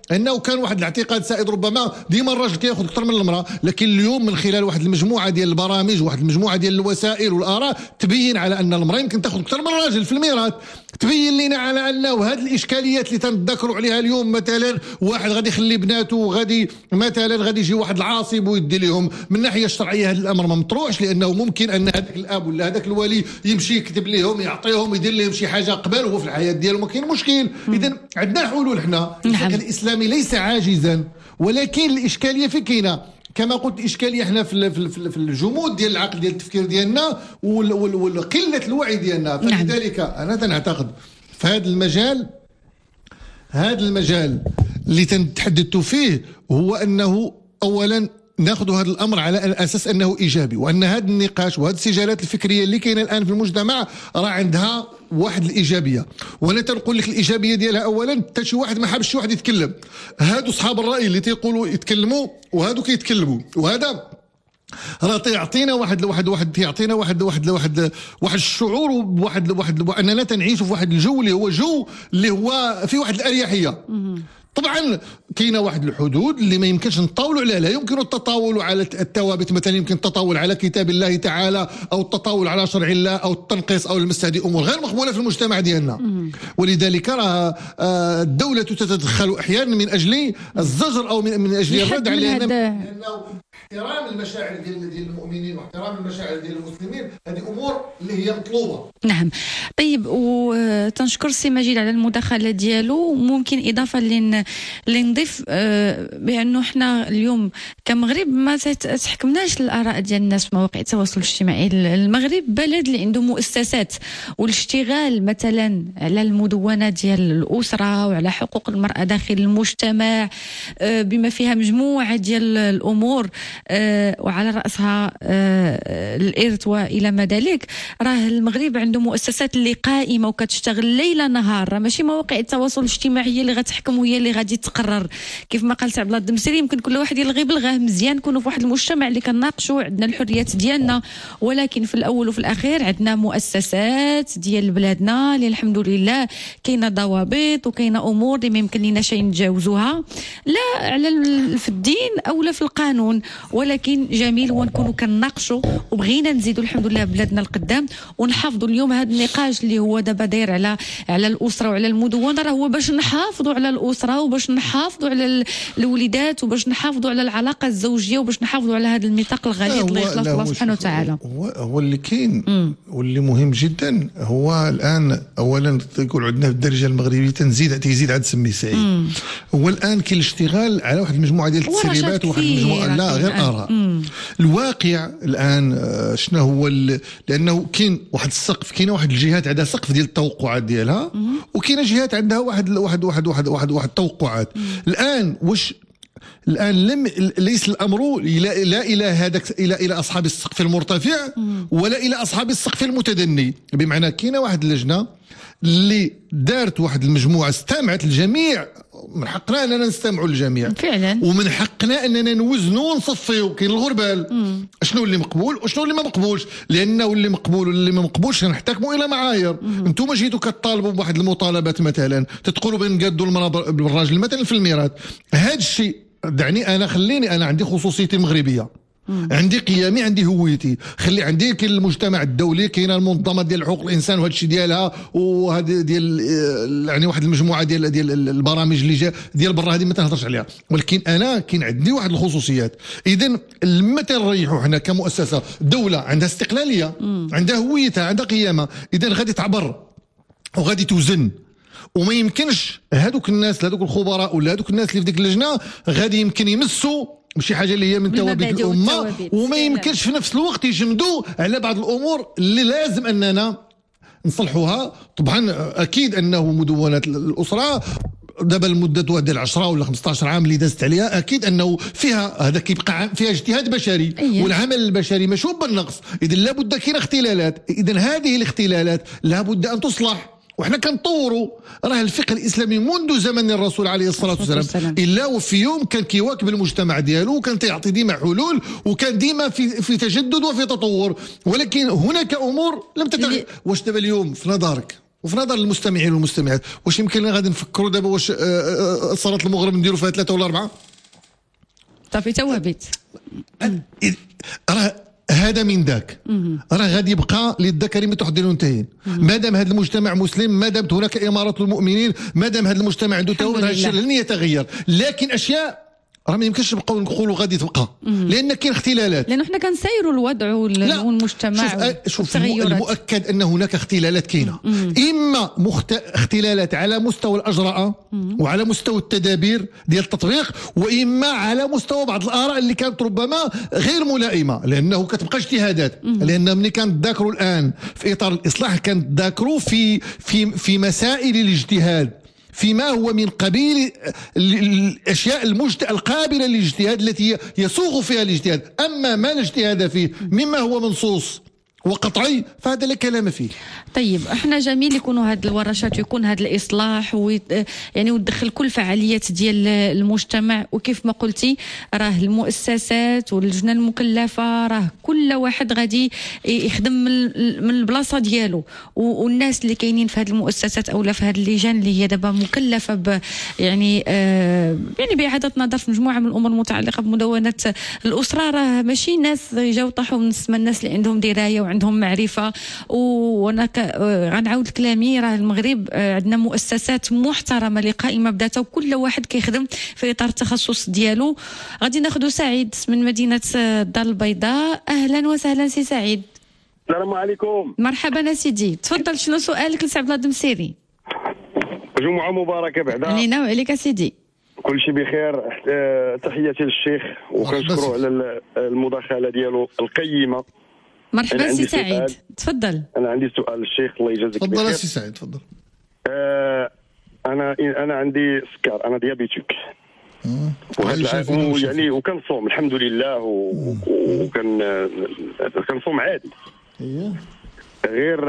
انه كان واحد الاعتقاد سائد ربما ديما الراجل كياخذ اكثر من المراه، لكن اليوم من خلال واحد المجموعه ديال البرامج واحد المجموعه ديال الوسائل والاراء تبين على ان المراه يمكن تاخذ اكثر من الراجل في الميراث، تبين لنا على انه هذه الاشكاليات اللي تنذكروا عليها اليوم مثلا واحد غادي يخلي بناته وغادي مثلا غادي يجي واحد العاصب ويدي لهم من الناحيه الشرعيه هذا الامر ما مطروحش، لانه ممكن ان هذاك الاب ولا هذاك الولي يمشي يكتب لهم يعطيهم يدير لهم شي حاجه قبل وهو في الحياه ديالو ما كاين مشكل. اذا عندنا حلول حنا. الفقه الاسلامي ليس عاجزا، ولكن الاشكاليه في كاينه كما قلت الاشكاليه احنا في في الجمود ديال العقل ديال التفكير ديالنا وقله الوعي ديالنا. فلذلك انا تنعتقد في هذا المجال هذا المجال اللي تنتحدثوا فيه هو انه اولا ناخذ هذا الامر على اساس انه ايجابي، وان هذا النقاش وهذه السجالات الفكريه اللي كاينه الان في المجتمع راه عندها واحد الايجابيه. وانا تنقول لك الايجابيه ديالها اولا حتى شي واحد ما حابش شي واحد يتكلم، هادو اصحاب الراي اللي تيقولوا يتكلموا وهادو كيتكلموا، وهذا راه تيعطينا واحد واحد واحد تيعطينا واحد واحد واحد واحد الشعور وواحد واحد اننا تنعيشوا في واحد الجو اللي هو جو اللي هو في واحد الاريحيه. طبعا كاينه واحد الحدود اللي ما يمكنش نطاولوا عليها، لا يمكن التطاول على الثوابت، مثلا يمكن التطاول على كتاب الله تعالى او التطاول على شرع الله او التنقيص او المس، هذه امور غير مقبوله في المجتمع ديالنا. ولذلك راه الدوله تتدخل احيانا من اجل الزجر او من اجل الرد عليها، لانه احترام المشاعر ديال ديال المؤمنين واحترام المشاعر ديال المسلمين هذه امور اللي هي مطلوبه. نعم. طيب، وتنشكر السي مجيد على المداخله ديالو. ممكن اضافه اللي اللي نضيف بانه احنا اليوم كمغرب ما تحكمناش الاراء ديال الناس في مواقع التواصل الاجتماعي. المغرب بلد اللي عنده مؤسسات، والاشتغال مثلا على المدونه ديال الاسره وعلى حقوق المراه داخل المجتمع بما فيها مجموعه ديال الامور وعلى راسها الارث والى ما ذلك. راه المغرب عنده مؤسسات اللي قائمه وكتشتغل ليل نهار، راه ماشي مواقع التواصل الاجتماعي اللي غتحكم وهي اللي غادي تقرر. كيف ما قال سي عبد الله الدمسري يمكن كل واحد يلغي بلغاه، مزيان نكونوا في واحد المجتمع اللي كنناقشوا عندنا الحريات ديالنا، ولكن في الاول وفي الاخير عندنا مؤسسات ديال بلادنا اللي الحمد لله كاينه ضوابط وكاينه امور اللي ما يمكن لنا شي نتجاوزوها لا على في الدين او لا في القانون، ولكن جميل ونكونوا كنناقشوا وبغينا نزيدوا الحمد لله بلادنا القدام ونحافظوا. اليوم هذا النقاش اللي هو دابا داير على على الاسره وعلى المدونه راه هو باش نحافظوا على الاسره وباش نحافظوا على الوليدات وباش نحافظوا على العلاقه الزوجيه وباش نحافظوا على هذا الميثاق الغليظ اللي يخلق الله سبحانه وتعالى. هو, هو اللي كاين واللي مهم جدا هو الان اولا تقول عندنا في الدرجه المغربيه تنزيد تيزيد عاد سمي سعيد. هو الان كاين الاشتغال على واحد المجموعه ديال التسريبات وواحد المجموعه لا غير اراء. الواقع الان شنو هو لانه كاين واحد السقف، كاينه واحد الجهات عندها سقف ديال التوقعات ديالها وكاينه جهات عندها واحد واحد واحد واحد واحد, واحد التوقعات. الان واش الان لم ليس الامر لا, لا الى هذاك الى الى اصحاب السقف المرتفع ولا الى اصحاب السقف المتدني، بمعنى كاينه واحد اللجنه اللي دارت واحد المجموعه استمعت الجميع، من حقنا اننا نستمعوا للجميع فعلا، ومن حقنا اننا نوزنوا ونصفيوا. كاين الغربال شنو اللي مقبول وشنو اللي ما مقبولش، لانه اللي مقبول واللي ما مقبولش نحتكموا الى معايير. انتم جيتوا كطالبوا بواحد المطالبات مثلا تتقولوا بان نقادوا المراه بالراجل مثلا في الميراث، هذا الشيء دعني انا خليني انا عندي خصوصيتي المغربيه، عندي قيمي عندي هويتي، خلي عندي كاين المجتمع الدولي كاين المنظمه ديال حقوق الانسان وهذا الشيء ديالها وهذه ديال يعني واحد المجموعه ديال ديال البرامج اللي جا ديال برا هذه ما تنهضرش عليها، ولكن انا كاين عندي واحد الخصوصيات. اذا لما تنريحوا حنا كمؤسسه دوله عندها استقلاليه عندها هويتها عندها قيمها، اذا غادي تعبر وغادي توزن، وما يمكنش هذوك الناس هذوك الخبراء ولا هذوك الناس اللي في ديك اللجنه غادي يمكن يمسوا بشي حاجه اللي هي من توابيت الامه، وما يمكنش في نفس الوقت يجمدوا على بعض الامور اللي لازم اننا نصلحوها. طبعا اكيد انه مدونه الاسره دابا المده ديال عشرة ولا خمسطاش عام اللي دازت عليها اكيد انه فيها هذا كيبقى فيها اجتهاد بشري أيه. والعمل البشري مشوب بالنقص، اذا لابد كاين اختلالات، اذا هذه الاختلالات لابد ان تصلح. وحنا كنطوروا راه الفقه الاسلامي منذ زمن الرسول عليه الصلاه والسلام الا وفي يوم كان كيواكب المجتمع ديالو وكان تيعطي ديما حلول وكان ديما في في تجدد وفي تطور، ولكن هناك امور لم تتغير. واش دابا اليوم في نظرك وفي نظر المستمعين والمستمعات واش يمكن لنا غادي نفكروا دابا واش صلاه المغرب نديروا فيها ثلاثه ولا اربعه؟ صافي توابت راه هذا من ذاك، راه غادي يبقى للذكر مثل حظ الانثيين. مادام هذا المجتمع مسلم، ما دامت هناك اماره المؤمنين، ما دام هذا المجتمع عنده توابع، هذا الشيء لن يتغير. لكن اشياء راه ما يمكنش نبقاو نقولوا غادي تبقى، لان كاين اختلالات، لانه حنا كنسيروا الوضع والمجتمع شوف المؤكد ان هناك اختلالات كاينه، اما مخت... اختلالات على مستوى الاجراء وعلى مستوى التدابير ديال التطبيق، واما على مستوى بعض الاراء اللي كانت ربما غير ملائمه، لانه كتبقى اجتهادات. لان ملي كنتذاكروا الان في اطار الاصلاح كنتذاكروا في في في مسائل الاجتهاد، فيما هو من قبيل الاشياء المجت... القابله للاجتهاد التي يسوغ فيها الاجتهاد. اما ما لا اجتهاد فيه مما هو منصوص وقطعي فهذا لا كلام فيه. طيب احنا جميل يكونوا هاد الورشات ويكون هذا الاصلاح وي... يعني وتدخل كل فعاليات ديال المجتمع، وكيف ما قلتي راه المؤسسات واللجنه المكلفه راه كل واحد غادي يخدم من البلاصه ديالو، والناس اللي كاينين في هذه المؤسسات او في هذه اللجان اللي هي دابا مكلفه ب يعني آه يعني باعاده نظر في مجموعه من الامور المتعلقه بمدونه الاسره، راه ماشي ناس جاو طاحوا من السما، الناس اللي عندهم درايه وعندهم معرفه. وانا غنعاود كلامي، راه المغرب عندنا مؤسسات محترمه اللي قائمه بذاتها وكل واحد كيخدم في اطار التخصص ديالو. غادي ناخذ سعيد من مدينه الدار البيضاء. اهلا وسهلا سي سعيد. السلام عليكم. مرحبا سيدي، تفضل شنو سؤالك لسي عبد الله الدمسيري؟ جمعه مباركه بعدا. علينا وعليك سيدي. كل شيء بخير. تحياتي للشيخ وكنشكروا على المداخله ديالو القيمه. مرحبا سي سعيد، تفضل. انا عندي سؤال للشيخ، الله يجازيك بخير. تفضل سي سعيد تفضل. آه انا انا عندي سكر، انا ديابيتيك. وهذا يعني وكنصوم الحمد لله وكان كنصوم عادي. اييه. غير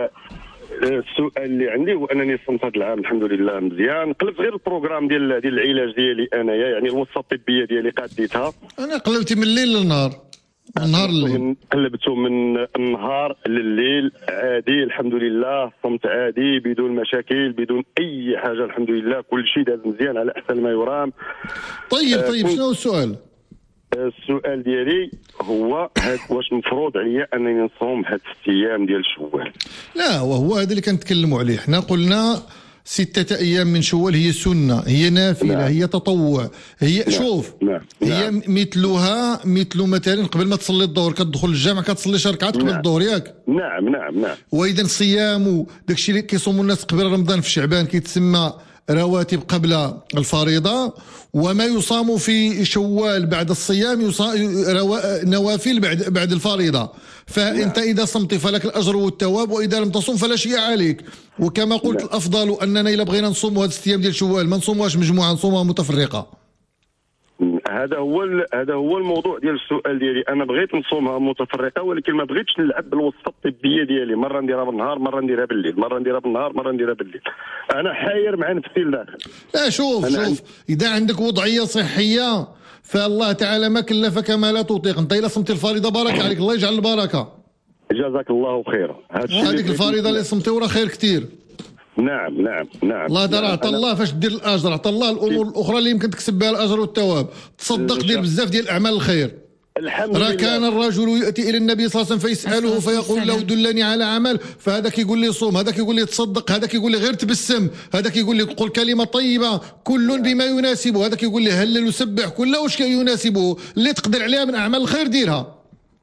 السؤال اللي عندي هو انني صمت هذا العام الحمد لله مزيان، قلبت غير البروغرام ديال ديال العلاج ديالي انايا، يعني الوصفه الطبيه ديالي قاديتها. انا قلبتي من الليل للنهار. النهار الليل قلبته من النهار لليل عادي الحمد لله، صمت عادي بدون مشاكل بدون اي حاجه الحمد لله، كل شيء داز مزيان على احسن ما يرام. طيب طيب شنو السؤال؟ السؤال ديالي هو واش مفروض عليا انني نصوم هاد ست ايام ديال شوال؟ لا، وهو هذا اللي كنتكلموا عليه. حنا قلنا ستة أيام من شوال هي سنة، هي نافلة، نعم. هي تطوع، هي نعم. شوف نعم. هي نعم. مثلها مثل مثلا قبل ما تصلي الظهر كتدخل الجامع كتصلي شي ركعات قبل نعم. الظهر ياك؟ نعم نعم نعم. وإذا الصيام داكشي اللي كيصوموا الناس قبل رمضان في شعبان كيتسمى رواتب قبل الفريضة، وما يصام في شوال بعد الصيام يصام نوافل بعد بعد الفريضة. فأنت إذا صمت فلك الأجر والثواب، وإذا لم تصم فلا شيء عليك. وكما قلت الأفضل أننا إلا بغينا نصوموا هذه الأيام ديال شوال ما نصوموهاش مجموعة، نصوموها متفرقة. هذا هو هذا هو الموضوع ديال السؤال ديالي. انا بغيت نصومها متفرقه ولكن ما بغيتش نلعب بالوصفه الطبيه ديالي، مره نديرها بالنهار مره نديرها بالليل، مره نديرها بالنهار مره نديرها بالليل. انا حاير مع نفسي لداخل. لا شوف شوف عند... اذا عندك وضعيه صحيه فالله تعالى ما كلفك ما لا تطيق. انت الا صمتي الفريضه بارك عليك، الله يجعل البركه. جزاك الله خيرا. هذيك الفريضه اللي صمتي ورا خير كثير. نعم نعم نعم. الله ترى عطى الله فاش دير الاجر، عطى الله الامور الاخرى اللي يمكن تكسب بها الاجر والثواب. تصدق دير بزاف ديال الاعمال الخير. الحمد لله. كان الرجل ياتي الى النبي صلى الله عليه وسلم فيساله فيقول له دلني على عمل، فهذا كيقول لي صوم، هذا كيقول لي تصدق، هذا كيقول لي غير تبسم، هذا كيقول لي قل كلمه طيبه، كل بما يناسبه، هذا كيقول لي هلل وسبح، كل واش يناسبه اللي تقدر عليها من اعمال الخير ديرها.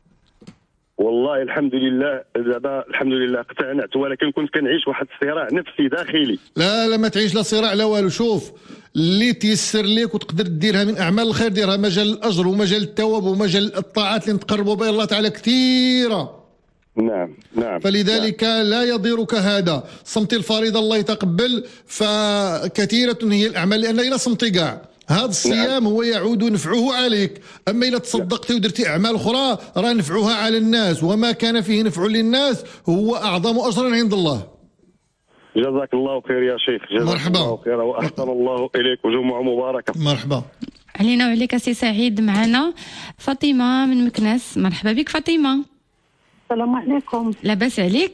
والله الحمد لله دابا الحمد لله اقتنعت، ولكن كنت كنعيش واحد الصراع نفسي داخلي. لا لا ما تعيش لا صراع لا والو. شوف اللي تيسر ليك وتقدر ديرها من اعمال الخير ديرها، مجال الاجر ومجال الثواب ومجال الطاعات اللي نتقربوا بها الله تعالى كثيره. نعم نعم. فلذلك نعم. لا يضيرك هذا. صمت الفريضه الله يتقبل، فكثيره هي الاعمال، لان الى صمتي كاع هذا الصيام نعم. هو يعود نفعه عليك. اما الا تصدقتي ودرتي اعمال اخرى راه نفعها على الناس، وما كان فيه نفع للناس هو اعظم اجرا عند الله. جزاك الله خير يا شيخ. جزاك مرحبا. الله خير واحسن الله اليك وجمعه مباركه. مرحبا. علينا وعليك سي سعيد. معنا فاطمه من مكناس. مرحبا بك فاطمه. السلام عليكم. لاباس عليك؟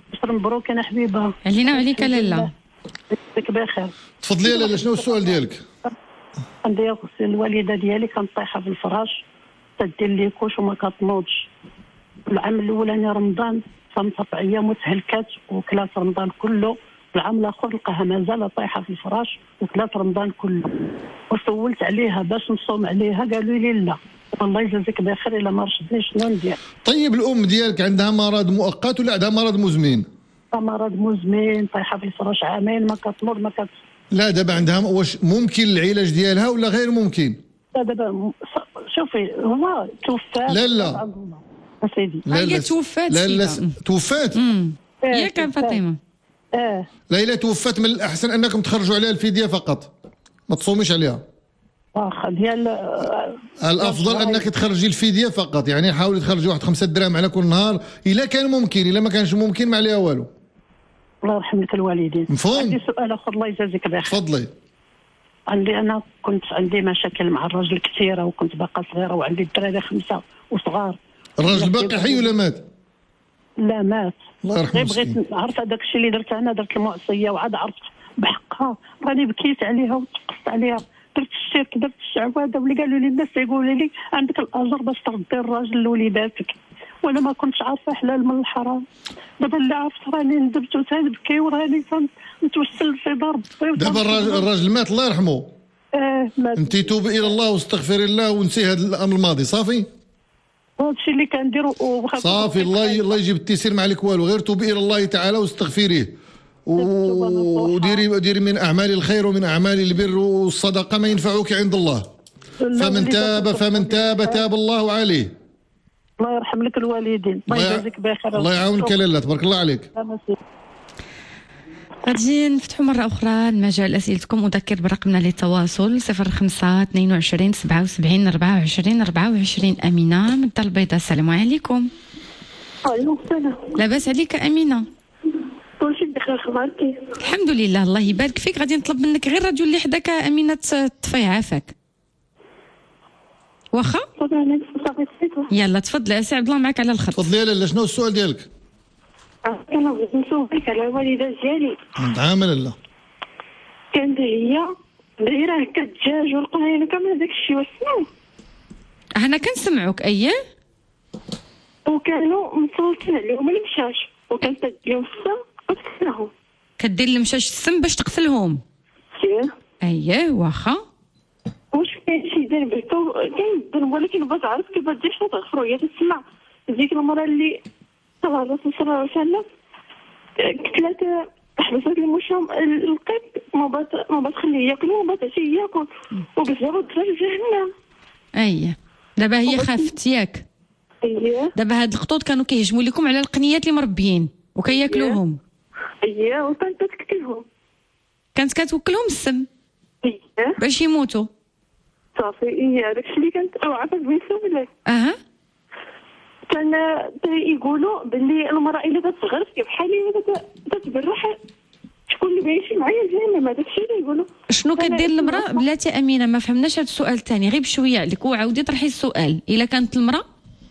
بشر مبروك انا حبيبه. علينا وعليك لاله. يعطيك بخير. تفضلي لاله، شنو السؤال ديالك؟ عندي الوالده ديالي كانت طايحه في الفراش تدير لي كوش وما كتنوضش. العام الاولاني رمضان صمتها في ايام وتهلكات وكلات رمضان كله. العام الاخر لقاها مازال طايحه في الفراش وكلات رمضان كله. وسولت عليها باش نصوم عليها قالوا لي لا. والله يجازيك بخير الا ما رشدنيش شنو ندير. طيب الام ديالك عندها مرض مؤقت ولا عندها مرض مزمن؟ مرض مزمن طايحه في الفراش عامين ما كتنوض ما كت. لا دابا عندها، واش ممكن العلاج ديالها ولا غير ممكن؟ لا دابا شوفي هو توفات. لا لا سيدي لا هي توفات. لا لا توفات ياك فاطمه؟ اه لا الا توفات من الاحسن انكم تخرجوا عليها الفديه فقط، ما تصوميش عليها. واخا ديال الافضل انك تخرجي الفديه فقط، يعني حاولي تخرجي واحد خمسة دراهم على كل نهار الا كان ممكن، الا ما كانش ممكن ما عليها والو. الله يرحم لك الوالدين. مفهوم. عندي سؤال اخر الله يجازيك بخير. تفضلي. عندي انا كنت عندي مشاكل مع الراجل كثيره وكنت باقا صغيره وعندي الدراري خمسه وصغار. الراجل باقي حي ولا مات؟ لا مات. الله يرحمه. بغيت نعرف هذاك الشيء اللي درت انا، درت المعصيه وعاد عرفت بحقها، راني بكيت عليها وتقصت عليها، درت الشرك درت الشعوذه واللي قالوا لي الناس يقولوا لي عندك الاجر باش تردي الراجل لوليداتك، وانا ما كنتش عارفه حلال من الحرام. دابا اللي عرفت راني ندبت وتنبكي وراني نتوسل في ضرب. دابا الراجل الراجل مات الله يرحمه. اه مات. انت توبي الى الله واستغفري الله ونسي هذا الامر الماضي صافي. هذا الشيء اللي كنديرو صافي. الله الله يجيب التيسير ما عليك والو، غير توبي الى الله تعالى واستغفريه وديري ديري من اعمال الخير ومن اعمال البر والصدقه ما ينفعك عند الله. فمن تاب فمن تاب تاب الله عليه. الله يرحم لك الوالدين. الله يجازيك بخير. الله يعاونك لاله، تبارك الله عليك. غادي نفتحوا مرة أخرى المجال أسئلتكم. أذكر برقمنا للتواصل صفر خمسة اثنين وعشرين سبعة وسبعين أربعة وعشرين أربعة وعشرين. أمينة من الدار البيضاء، السلام عليكم. وعليكم السلام. لاباس عليك أمينة؟ كلشي بخير، اخبارك؟ الحمد لله الله يبارك فيك. غادي نطلب منك غير الراديو اللي حداك أمينة تطفي عافاك واخا؟ يلا تفضلي سي عبد الله معك على الخط. تفضلي لاله، شنو السؤال ديالك؟ انا بغيت نسولك على الوالده ديالي. نتعامل لا كانت هي دايره هكا الدجاج والقهينه كامل داك الشيء، واسمعوا انا كنسمعوك. اييه وكانوا متسلطين عليهم المشاش وكانت تديهم في السم وتقتلهم. كدير المشاش السم باش تقتلهم؟ ايه اييه واخا. واش كاين شي ذنب كاين الذنب، ولكن بغيت نعرف كيف دير شنو تغفروا. هي تسمع ديك المراه اللي صلى الرسول صلى الله عليه وسلم قتلت حبست المشام القط ما بات ما بات خليه ياكل وما بات شي ياكل وبزاف دخل جهنم. اييه دابا هي خافت ياك. اييه دابا هاد القطوط كانوا كيهجموا لكم على القنيات اللي مربيين وكياكلوهم. اييه وكانت تقتلهم، كانت كتوكلهم السم اييه باش يموتوا. صافي اييه داكشي اللي كانت عرفت بنسول لك. اها كان يقولوا باللي المراه الا كتغرس بحال هي كتبرح شكون اللي بايشي معايا جهنم. هذاك الشيء اللي يقولوا. شنو كدير المراه بلاتي امينه؟ ما فهمناش هذا السؤال الثاني، غير بشويه عليك وعاودي طرحي السؤال. الا كانت المراه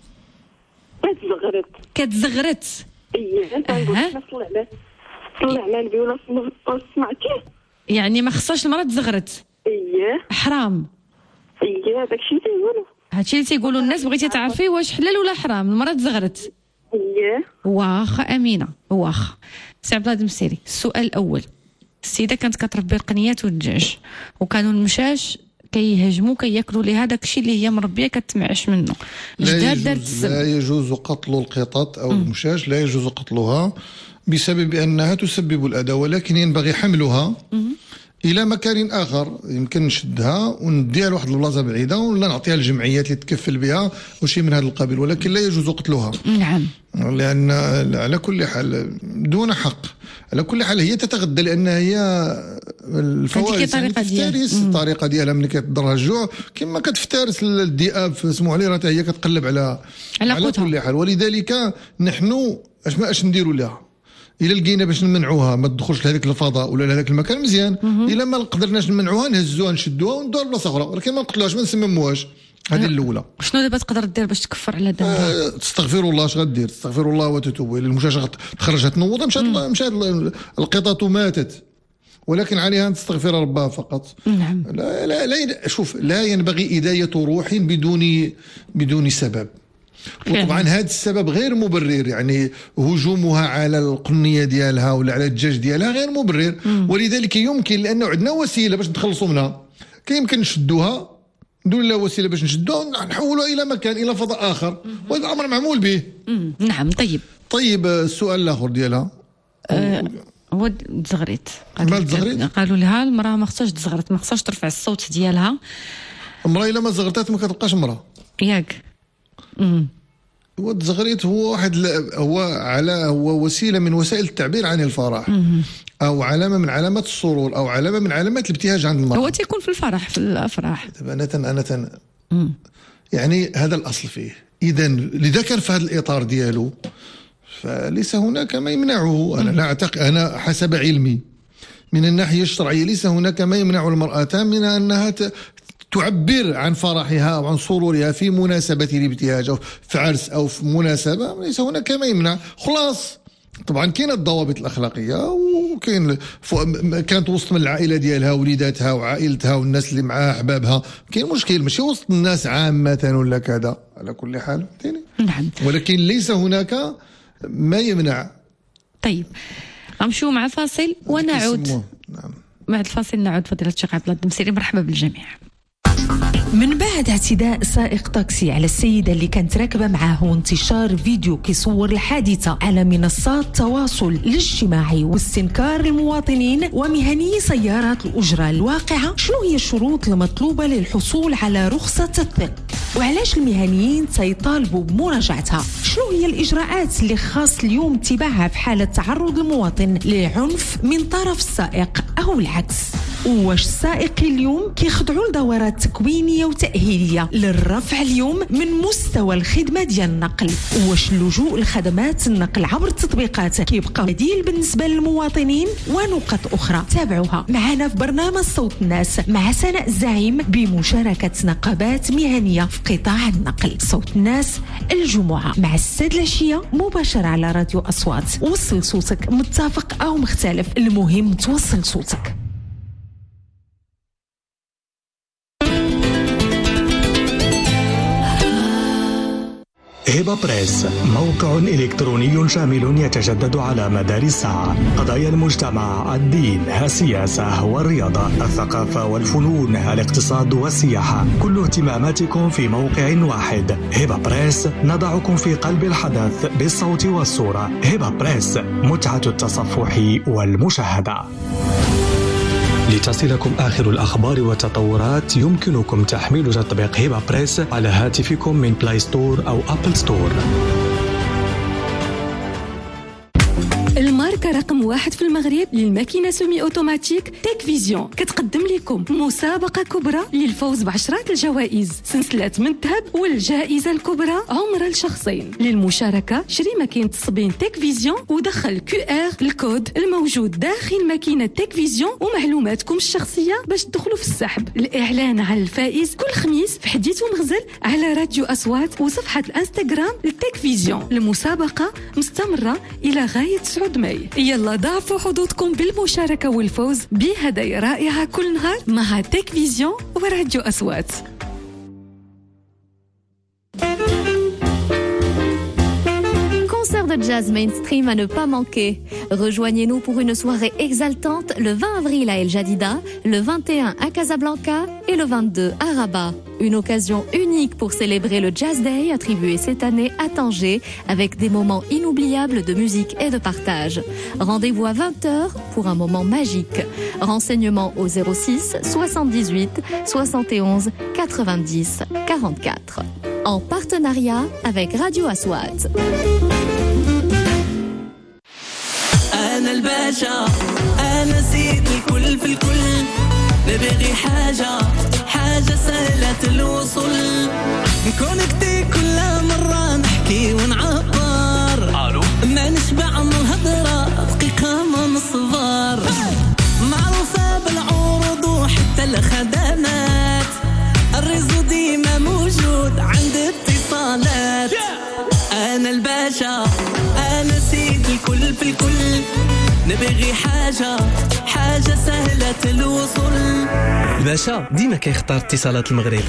كتزغرت كتزغرت اييه كنقول صلي عليه صلي على النبي ولا سمعتيه، يعني ما خصهاش المراه تزغرت. اييه حرام. اييه داك الشيء تيقولوا. هادشي اللي تيقولوا الناس. بغيتي تعرفي واش حلال ولا حرام المراه تزغرت؟ اييه واخا امينه واخا. سي عبد الله المسيري، السؤال الاول، السيده كانت كتربي القنيات والدجاج وكانوا المشاش كيهجموا كياكلوا ليها داك الشيء اللي هي مربيه كتمعش منه. لا يجوز, لا يجوز قتل القطط او المشاش، لا يجوز قتلها بسبب انها تسبب الاذى، ولكن ينبغي حملها الى مكان اخر. يمكن نشدها ونديها لواحد البلاصه بعيده ولا نعطيها للجمعيات اللي تكفل بها وشي من هذا القبيل، ولكن لا يجوز قتلها. نعم. لان على كل حال دون حق، على كل حال هي تتغذى لان هي الفوائد يعني تفترس الطريقه ديالها ملي كتضرها الجوع كما كتفترس الذئاب سمعوا عليه، راه هي كتقلب على على, على كل حال. ولذلك نحن اش ما اش نديروا لها إلا لقينا باش نمنعوها ما تدخلش لهذاك الفضاء ولا لهذاك المكان مزيان. إلا ما قدرناش نمنعوها نهزوها نشدوها وندوها لبلاصه اخرى، ولكن ما نقتلوهاش ما نسمموهاش. هذه الاولى. شنو دابا تقدر دير باش تكفر على ذنبها؟ أه تستغفر الله. اش غدير؟ تستغفر الله وتتوب اليه. المشاشه تخرجها تنوض، مشات مشات القطط ماتت، ولكن عليها ان تستغفر ربها فقط. نعم. لا لا, لا شوف، لا ينبغي إداية روح بدون بدون سبب. وطبعا هذا السبب غير مبرر، يعني هجومها على القنيه ديالها ولا على الدجاج ديالها غير مبرر. مم. ولذلك يمكن، لانه عندنا وسيله باش نتخلصوا منها، كيمكن نشدوها، نديروا لها وسيله باش نشدوها، نحولوها الى مكان، الى فضاء اخر، وهذا الامر معمول به. مم. نعم. طيب طيب السؤال الاخر ديالها أه هو تزغريت. قالوا لها المراه ما خصهاش تزغرت، ما خصهاش ترفع الصوت ديالها. المراه الا ما زغرتات ما كتبقاش مراه ياك. امم هو التزغريت هو واحد هو على هو وسيله من وسائل التعبير عن الفرح، مم. او علامه من علامات السرور، او علامه من علامات الابتهاج عند المراه. هو تيكون في الفرح، في الافراح. انا تن انا تن مم. يعني هذا الاصل فيه. اذا لذا كان في هذا الاطار ديالو فليس هناك ما يمنعه. انا لا اعتقد، انا حسب علمي من الناحيه الشرعيه ليس هناك ما يمنع المراه من انها تعبر عن فرحها او عن سرورها في مناسبه الابتهاج او في عرس او في مناسبه. ليس هناك ما يمنع. خلاص طبعا كاين الضوابط الاخلاقيه، وكاين كانت وسط من العائله ديالها وليداتها وعائلتها والناس اللي معاها احبابها، كاين مشكل ماشي وسط الناس عامه ولا كذا. على كل حال نعم، ولكن ليس هناك ما يمنع. طيب غنمشيو مع فاصل ونعود. نعم. بعد الفاصل نعود. فضيلة الشيخ عبد الله الدمسيري، مرحبا بالجميع. من بعد اعتداء سائق طاكسي على السيدة اللي كانت راكبة معاه وانتشار فيديو كيصور الحادثة على منصات التواصل الاجتماعي واستنكار المواطنين ومهني سيارات الأجرة الواقعة، شنو هي الشروط المطلوبة للحصول على رخصة الثق؟ وعلاش المهنيين تيطالبوا بمراجعتها؟ شنو هي الإجراءات اللي خاص اليوم اتباعها في حالة تعرض المواطن لعنف من طرف السائق أو العكس؟ واش السائقين اليوم كيخضعوا لدورات تكوينيه وتاهيليه للرفع اليوم من مستوى الخدمه ديال النقل؟ واش اللجوء لخدمات النقل عبر التطبيقات كيبقى بديل بالنسبه للمواطنين؟ ونقط اخرى تابعوها معنا في برنامج صوت الناس مع سناء الزعيم بمشاركه نقابات مهنيه في قطاع النقل. صوت الناس الجمعه مع الساد العشيه مباشره على راديو اصوات. وصل صوتك، متفق او مختلف، المهم توصل صوتك. هبة بريس موقع إلكتروني شامل يتجدد على مدار الساعة. قضايا المجتمع، الدين، السياسة والرياضة، الثقافة والفنون، الاقتصاد والسياحة، كل اهتماماتكم في موقع واحد. هبة بريس نضعكم في قلب الحدث بالصوت والصورة. هبة بريس، متعة التصفح والمشاهدة. لتصلكم آخر الأخبار والتطورات يمكنكم تحميل تطبيق هبة بريس على هاتفكم من بلاي ستور أو أبل ستور. الماركة رقم واحد في المغرب للماكينة سومي أوتوماتيك تيك فيزيون كتقدم لكم مسابقة كبرى للفوز بعشرات الجوائز، سلسلة من الذهب والجائزة الكبرى عمر لشخصين. للمشاركة شري ماكينة الصبين تيك فيزيون ودخل كيو ار الكود الموجود داخل ماكينة تيك فيزيون ومعلوماتكم الشخصية باش تدخلوا في السحب. الإعلان على الفائز كل خميس في حديث ومغزل على راديو أصوات وصفحة الانستغرام للتيك فيزيون. المسابقة مستمرة إلى غاية تسعة ماي. يلا ضاعفوا حظوظكم بالمشاركة والفوز بهدايا رائعة كل نهار مع تيك فيزيون وراديو أصوات. Concert de jazz mainstream à ne pas manquer. Rejoignez-nous pour une soirée exaltante le vingt avril à El Jadida, le vingt et un à Casablanca et le vingt-deux à Rabat. Une occasion unique pour célébrer le Jazz Day attribué cette année à Tanger avec des moments inoubliables de musique et de partage. Rendez-vous à vingt heures pour un moment magique. Renseignements au zéro six soixante-dix-huit soixante et onze quatre-vingt-dix quarante-quatre. En partenariat avec Radio Aswat. أنا الباشا، أنا سيد الكل في الكل، نبغي حاجة حاجة سهلة الوصول، نكونكتي كل مرة نحكي ونعبر، ما نشبع من الهضرة دقيقة ما نصبر، معروفة بالعروض وحتى الخدمات، الرزق ديما موجود الكل نبغي حاجة حاجة سهلة الوصول. باشا ديما كيختار اتصالات المغرب.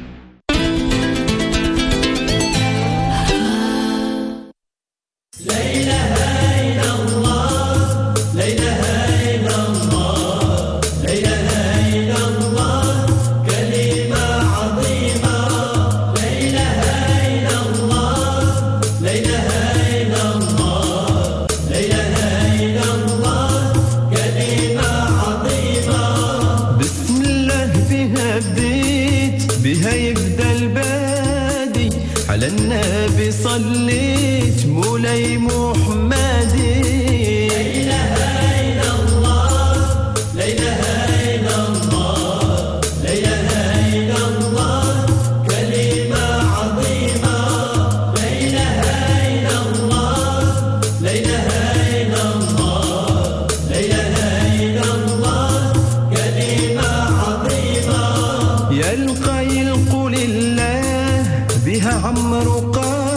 صليت مولاي محمدي لا إله إلا الله لا إله إلا الله لا إله إلا الله كلمة عظيمة لا إله إلا الله لا إله إلا الله لا إله إلا الله كلمة عظيمة يا القيل قل الله بها عمر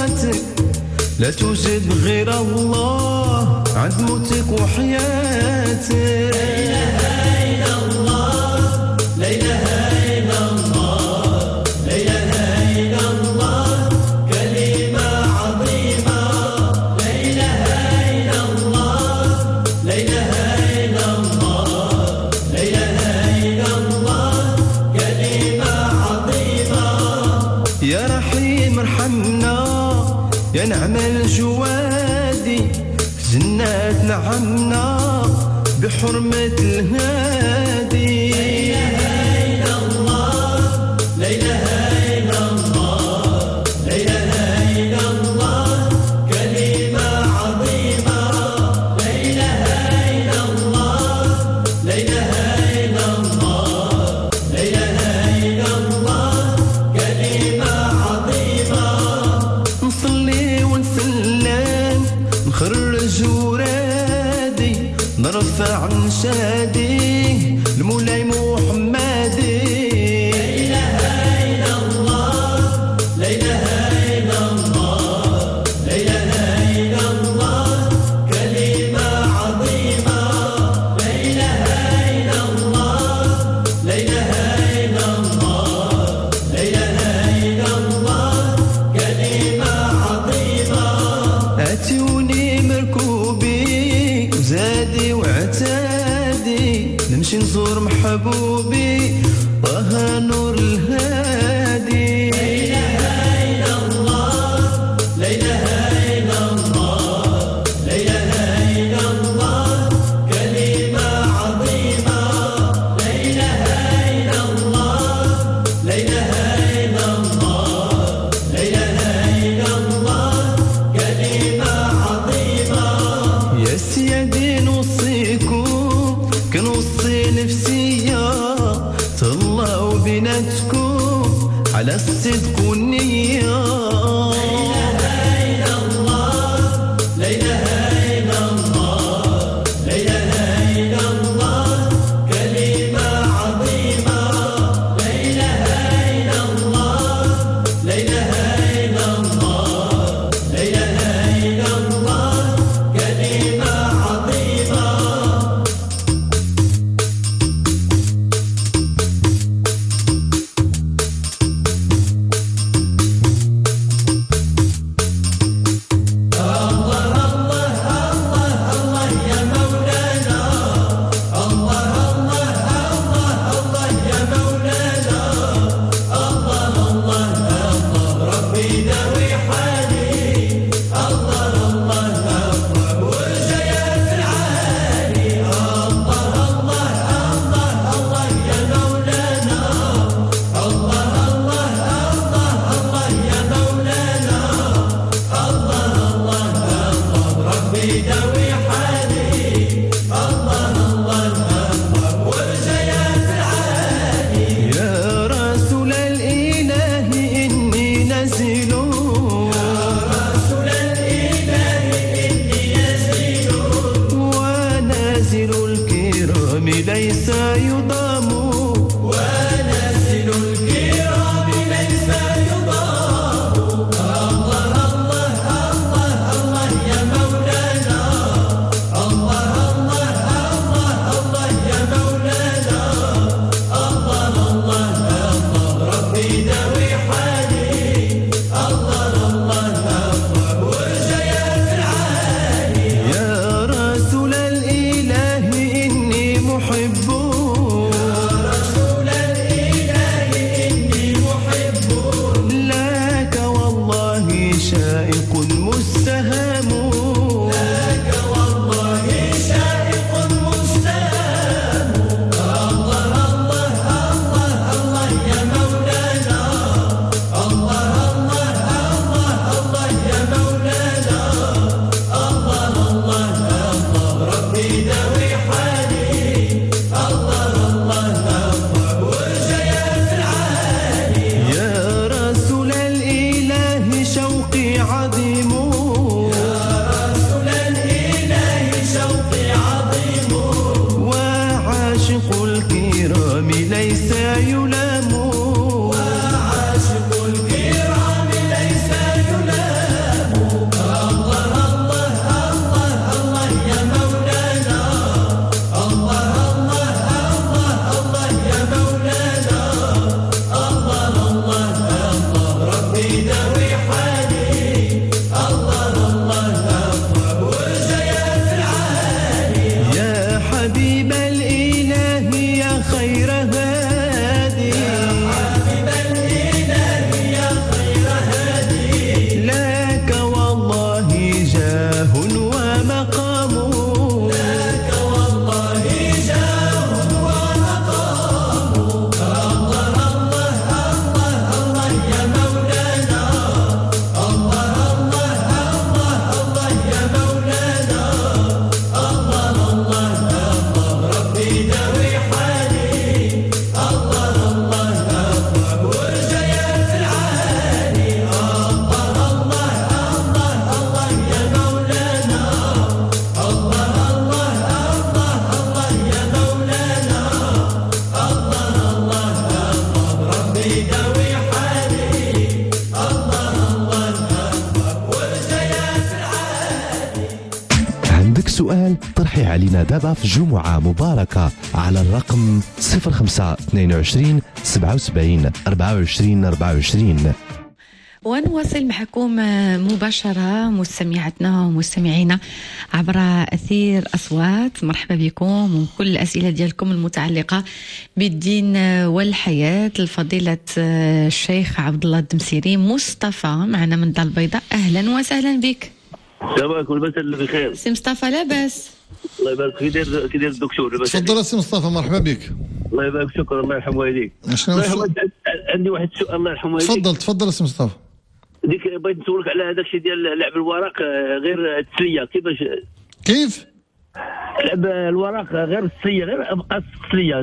لا توجد غير الله عند موتك وحياتك لا إله إلا الله لا إله إلا الله لا إله إلا الله كلمة عظيمة لا إله إلا الله لا إله إلا الله لا إله إلا الله كلمة عظيمة يا رحيم ارحمنا يا نعم الجوادي جنات نعمنا بحرمة الهادي لا إله إلا الله لا إله إلا الله لا إله إلا الله كلمة عظيمة لا إله إلا الله لا إله إلا الله لا إله إلا الله كلمة عظيمة نصلي ونسلم نخرج ورادي نرفع نشادي المولاي محمدي لا إله إلا الله لا إله إلا الله لا إله إلا الله كلمة عظيمة لا إله إلا الله لا إله إلا الله لا إله إلا الله كلمة عظيمة أتوني مركوبي زادي وعتادي نمشي نزور محبوبي طه نور الهادي لا إله إلا الله لا إله إلا الله لا إله إلا الله كلمة عظيمة لا إله إلا الله لا إله إلا الله لا إله إلا الله كلمة عظيمة يا سيدي نوصيكم كنوصي نفسية تهلاو بيناتكم على الصدق والنية لا إله إلا الله لا إله إلا الله لا إله إلا الله كلمة عظيمة لا إله إلا الله لا إله إلا الله لا إله إلا الله كلمة عظيمة يا رسول الإله إني نازل يا رسول الإله إني نازل ونازل الكرام ليس يضام ونازل الكرام ليس يضام الله الله الله الله يا مولانا ليس يلام وعاشق الكرام ليس يلام الله الله الله الله يا مولانا الله الله الله الله يا مولانا الله الله الله ربي داوي حالي الله الله الله وجايا في العالي يا حبيب الإله يا خير هادي يا حبيب الإله يا خير هادي لك والله جاه ومقام لك والله جاه ومقام الله الله الله الله يا مولانا الله الله الله الله يا مولانا الله الله الله ربي داوي حالي الله الله الله وجايا في العالي الله الله الله الله يا مولانا الله الله الله الله يا مولانا الله الله الله ربي داوي حالي الله الله الله وجايا في العالي. عندك سؤال طرحي علينا دابا في جمعة مباركة على الرقم صفر خمسة اثنين وعشرين سبعة وسبعين أربعة وعشرين أربعة وعشرين. ونواصل معكم مباشرة مستمعاتنا ومستمعينا عبر أثير أصوات. مرحبا بكم وكل الأسئلة ديالكم المتعلقة بالدين والحياة. الفضيلة الشيخ عبد الله الدمسيري مصطفى معنا من دار البيضاء، أهلا وسهلا بك. السلام عليكم، لاباس بخير؟ سي مصطفى لاباس؟ الله يبارك فيك. كي داير الدكتور؟ لاباس؟ تفضل سي مصطفى، مرحبا بك. الله يبارك، شكرا، الله يرحم والديك. شنو عندي واحد السؤال الله يرحم والديك. تفضل تفضل سي مصطفى. ديك بغيت نسولك على هذاك الشيء ديال لعب الورق غير التسليه، كيفاش؟ كيف؟ لعب الورق غير التسليه، غير ابقى التسليه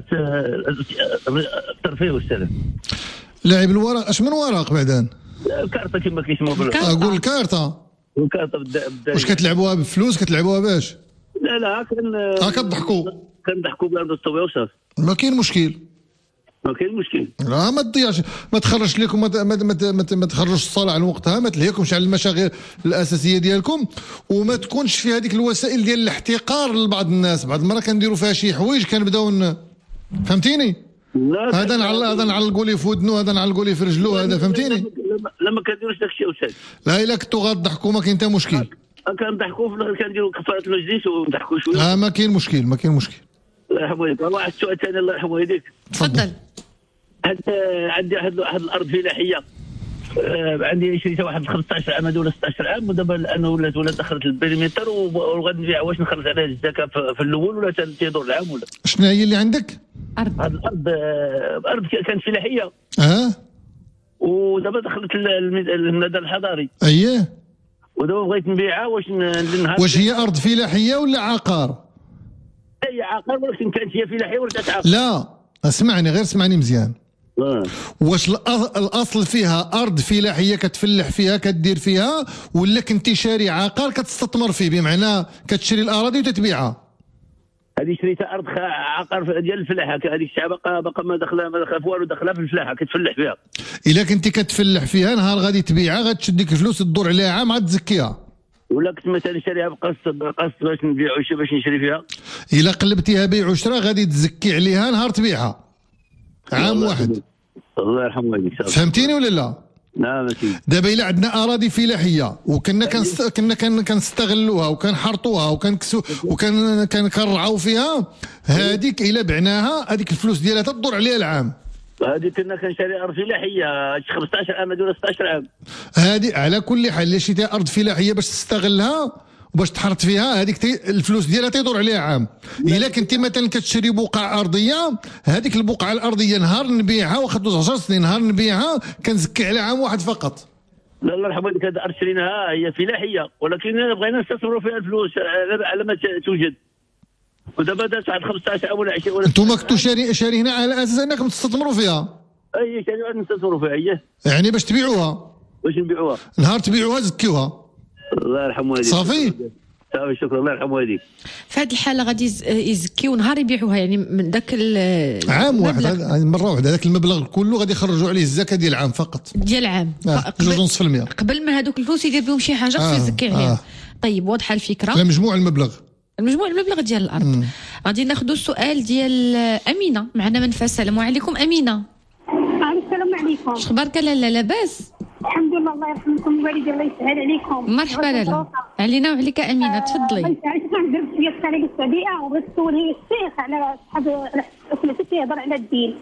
الترفيه والسلام. لعب الورق اش من ورق بعدين؟ الكارطه كما كيسموها. اقول الكارطه. الكارطه بالدارجه. واش كتلعبوها بفلوس؟ كتلعبوها باش؟ لا لا كان ها كتضحكوا كنضحكوا بارض الصويه وصافي. ما كاين مشكل. ما كاين مشكل. لا ما تضيعش، ما تخرجش لكم، ما ما ما, ما تخرجوش الصلاه عن وقتها، ما تلهيكمش على المشاغل الاساسيه ديالكم، وما تكونش في هذيك الوسائل ديال الاحتقار لبعض الناس. بعض المرات كنديروا فيها شي حوايج كنبداو، فهمتيني؟ هذا نعلق هذا نعلقوا ليه في ودنو، هذا نعلقوا ليه في رجلو، هذا فهمتيني؟ لا ما كنديروش داك الشيء استاذ. لا الا كنتو غتضحكوا ما كاين حتى مشكل. كنضحكوا كنديروا كفاره المجلس ونضحكوا شويه. اه ما كاين مشكل، ما كاين مشكل. الله يرحم والديك. واحد السؤال ثاني الله يرحم والديك. تفضل. هاد عندي واحد واحد الارض فلاحيه، آه عندي شريتها واحد خمسطاش عام ولا ستطاش عام، ودابا لانه ولات ولات دخلت البريمتر وغادي نبيع. واش نخرج عليها الزكاه في الاول ولا تيدور العام ولا شنو هي اللي عندك؟ ارض. هاد الارض آه ارض كانت فلاحيه. اه ودابا دخلت المدى الحضاري. اييه. ودابا بغيت نبيعها. واش ننهار؟ واش هي ارض فلاحيه ولا عقار؟ هي عقار، ولكن كانت هي فلاحيه ولات عقار. لا اسمعني، غير اسمعني مزيان. آه. واش الاصل فيها ارض فلاحيه كتفلح فيها كدير فيها، ولا كنتي شاري عقار كتستثمر فيه، بمعنى كتشري الاراضي وتتبيعها؟ هذه شريتها ارض عقار ديال الفلاحه، هذيك الساعه باقا باقا ما داخله ما داخله والو، داخله في الفلاحه كتفلح فيها. الا كنتي كتفلح فيها نهار غادي تبيعها غتشد ديك الفلوس تدور عليها عام عاد تزكيها. ولا كنت مثلا شاريها بقسط بقسط باش نبيعو شي باش نشري فيها. الا قلبتيها بيع وشراء غادي تزكي عليها نهار تبيعها عام واحد. الله يرحم والديك. فهمتيني ولا لا؟ لا ماشي. دابا الا عندنا اراضي فلاحيه وكنا كنست... كنا كنستغلوها وكنحرطوها وكنكسو وكان كان كنرعاو فيها، هذيك الا بعناها هذيك الفلوس ديالها تدور عليها العام. هذه كنا كنشري ارض فلاحيه خمسطاش عام ولا ستطاش عام. هذه على كل حال اللي شريتي ارض فلاحيه باش تستغلها وباش تحرط فيها، هذيك تي الفلوس ديالها تيدور عليها عام. الا كنتي مثلا كتشري بقعه ارضيه، هذيك البقعه الارضيه نهار نبيعها واخا دوز عشر سنين نهار نبيعها كنزكي على عام واحد فقط. لا الله يرحم والديك، هذه الارض شريناها هي فلاحيه، ولكن بغينا نستثمروا فيها الفلوس على ما توجد. ودابا دازت واحد خمسطاش عام ولا عشرين ولا. انتم كنتوا شاري شارينا على اساس انكم تستثمروا فيها. اي شاري نستثمروا فيها. اييه يعني باش تبيعوها. باش نبيعوها نهار تبيعوها زكيوها. الله يرحم والديك. صافي. صافي شكرا الله يرحم والديك. في هذه الحاله غادي يز- يزكيو نهار يبيعوها يعني من ذاك ال- عام واحد المبلغ هذا- مره واحده هذاك المبلغ كله غادي يخرجوا عليه الزكاه ديال العام فقط. ديال العام آه. قبل- جوج ونص في المية قبل ما هذوك الفلوس يدير بهم شي حاجه خصو آه، يزكي عليها. آه. طيب واضحه الفكره. على مجموع المبلغ. المجموع المبلغ ديال الارض. مم. غادي ناخذوا السؤال ديال امينه معنا من فاس. السلام عليكم امينه. السلام عليكم. اش اخبارك لالا لاباس؟ الحمد لله الله يرحمكم الوالدين الله يسهل عليكم. مرحبا لالا علينا وعليك امينه تفضلي. عرفت كندير شويه الطريقه السعوديه وبغيت نسول هي الشيخ على صحاب الثلاثه تيهضر على الدين.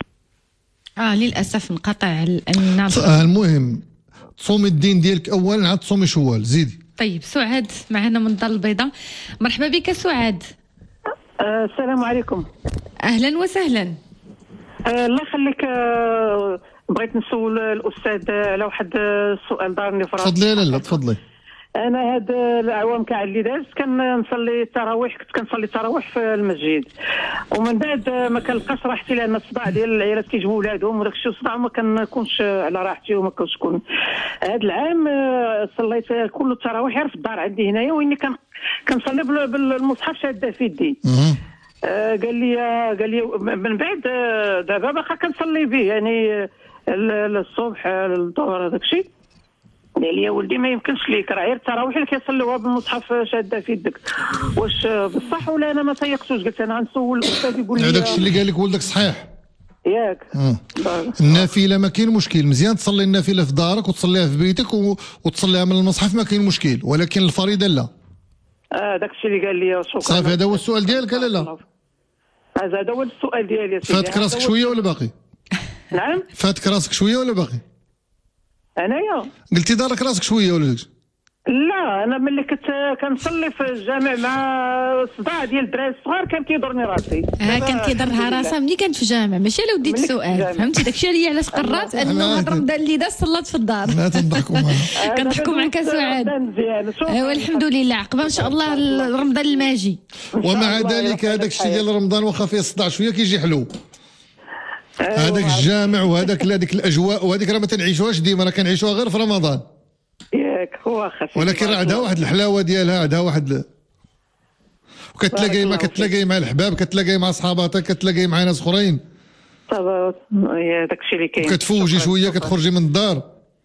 اه للاسف انقطع الامينه. آه، المهم تصومي الدين ديالك اولا عاد تصومي شوال زيدي. طيب سعاد معنا من الدار البيضاء. مرحبا بك سعاد. آه السلام عليكم. اهلا وسهلا. آه الله يخليك. آه بغيت نسول الاستاذ على واحد السؤال دارني في راسي. تفضلي يا لاله تفضلي. انا هاد الاعوام كاع اللي دازت كنصلي التراويح كنت كنصلي التراويح في المسجد ومن بعد ما كنلقاش راحتي لان الصداع ديال العيالات كيجيبوا ولادهم وداك الشيء الصداع ما كنكونش على راحتي وما كنتش كون. هاد العام آه، صليت كل التراويح غير في الدار عندي هنايا واني كان كنصلي بال- بالمصحف شاده في يدي. آه، قال لي قال لي من بعد آه، دابا باقا كنصلي به يعني آه، ال- الصبح آه، الظهر هذاك الشيء. قال لي يا ولدي ما يمكنش ليك راه غير التراويح اللي كيصليوها بالمصحف شاده في يدك. واش آه، بصح ولا انا ما تيقتوش؟ قلت انا غنسول الاستاذ يقول لي هذاك الشيء اللي قال لك ولدك صحيح. ياك. آه. النافله ما كاين مشكل، مزيان تصلي النافله في دارك وتصليها في بيتك و... وتصليها من المصحف ما كاين مشكل، ولكن الفريضه لا. اه داك الشيء اللي قال لي شكرا. صافي هذا هو السؤال ديالك لا لا. هذا هذا هو السؤال ديالي يا سيدي. فاتك راسك شويه ولا باقي؟ نعم. فاتك راسك شويه ولا باقي؟ انايا قلتي دارك راسك شويه ولا داكشي؟ لا انا ملي كنت كنصلي في الجامع مع الصداع ديال الدراري الصغار كان كيضرني راسي. ها كان كيضرها راسها ملي كانت في الجامع ماشي على وديت السؤال فهمتي داكشي اللي علاش قررت انه هاد رمضان اللي داز صلات في الدار. لا تضحكوا معنا. كنضحكوا معك سعاد. ايوا الحمد لله عقبه ان شاء الله رمضان الماجي. ومع ذلك هذاك الشيء ديال رمضان واخا فيه صداع شويه كيجي حلو. هذاك الجامع وهذاك هذيك الاجواء وهذيك راه ما تنعيشوهاش ديما، راه كنعيشوها غير في رمضان. ياك هو خفيف. ولكن راه عندها واحد الحلاوه ديالها، عندها واحد ل... وكتلاقي مع كتلاقي مع الحباب، كتلاقي مع صحاباتك، كتلاقي مع ناس اخرين. صافي داك الشيء اللي كاين. كتفوجي شويه كتخرجي من الدار.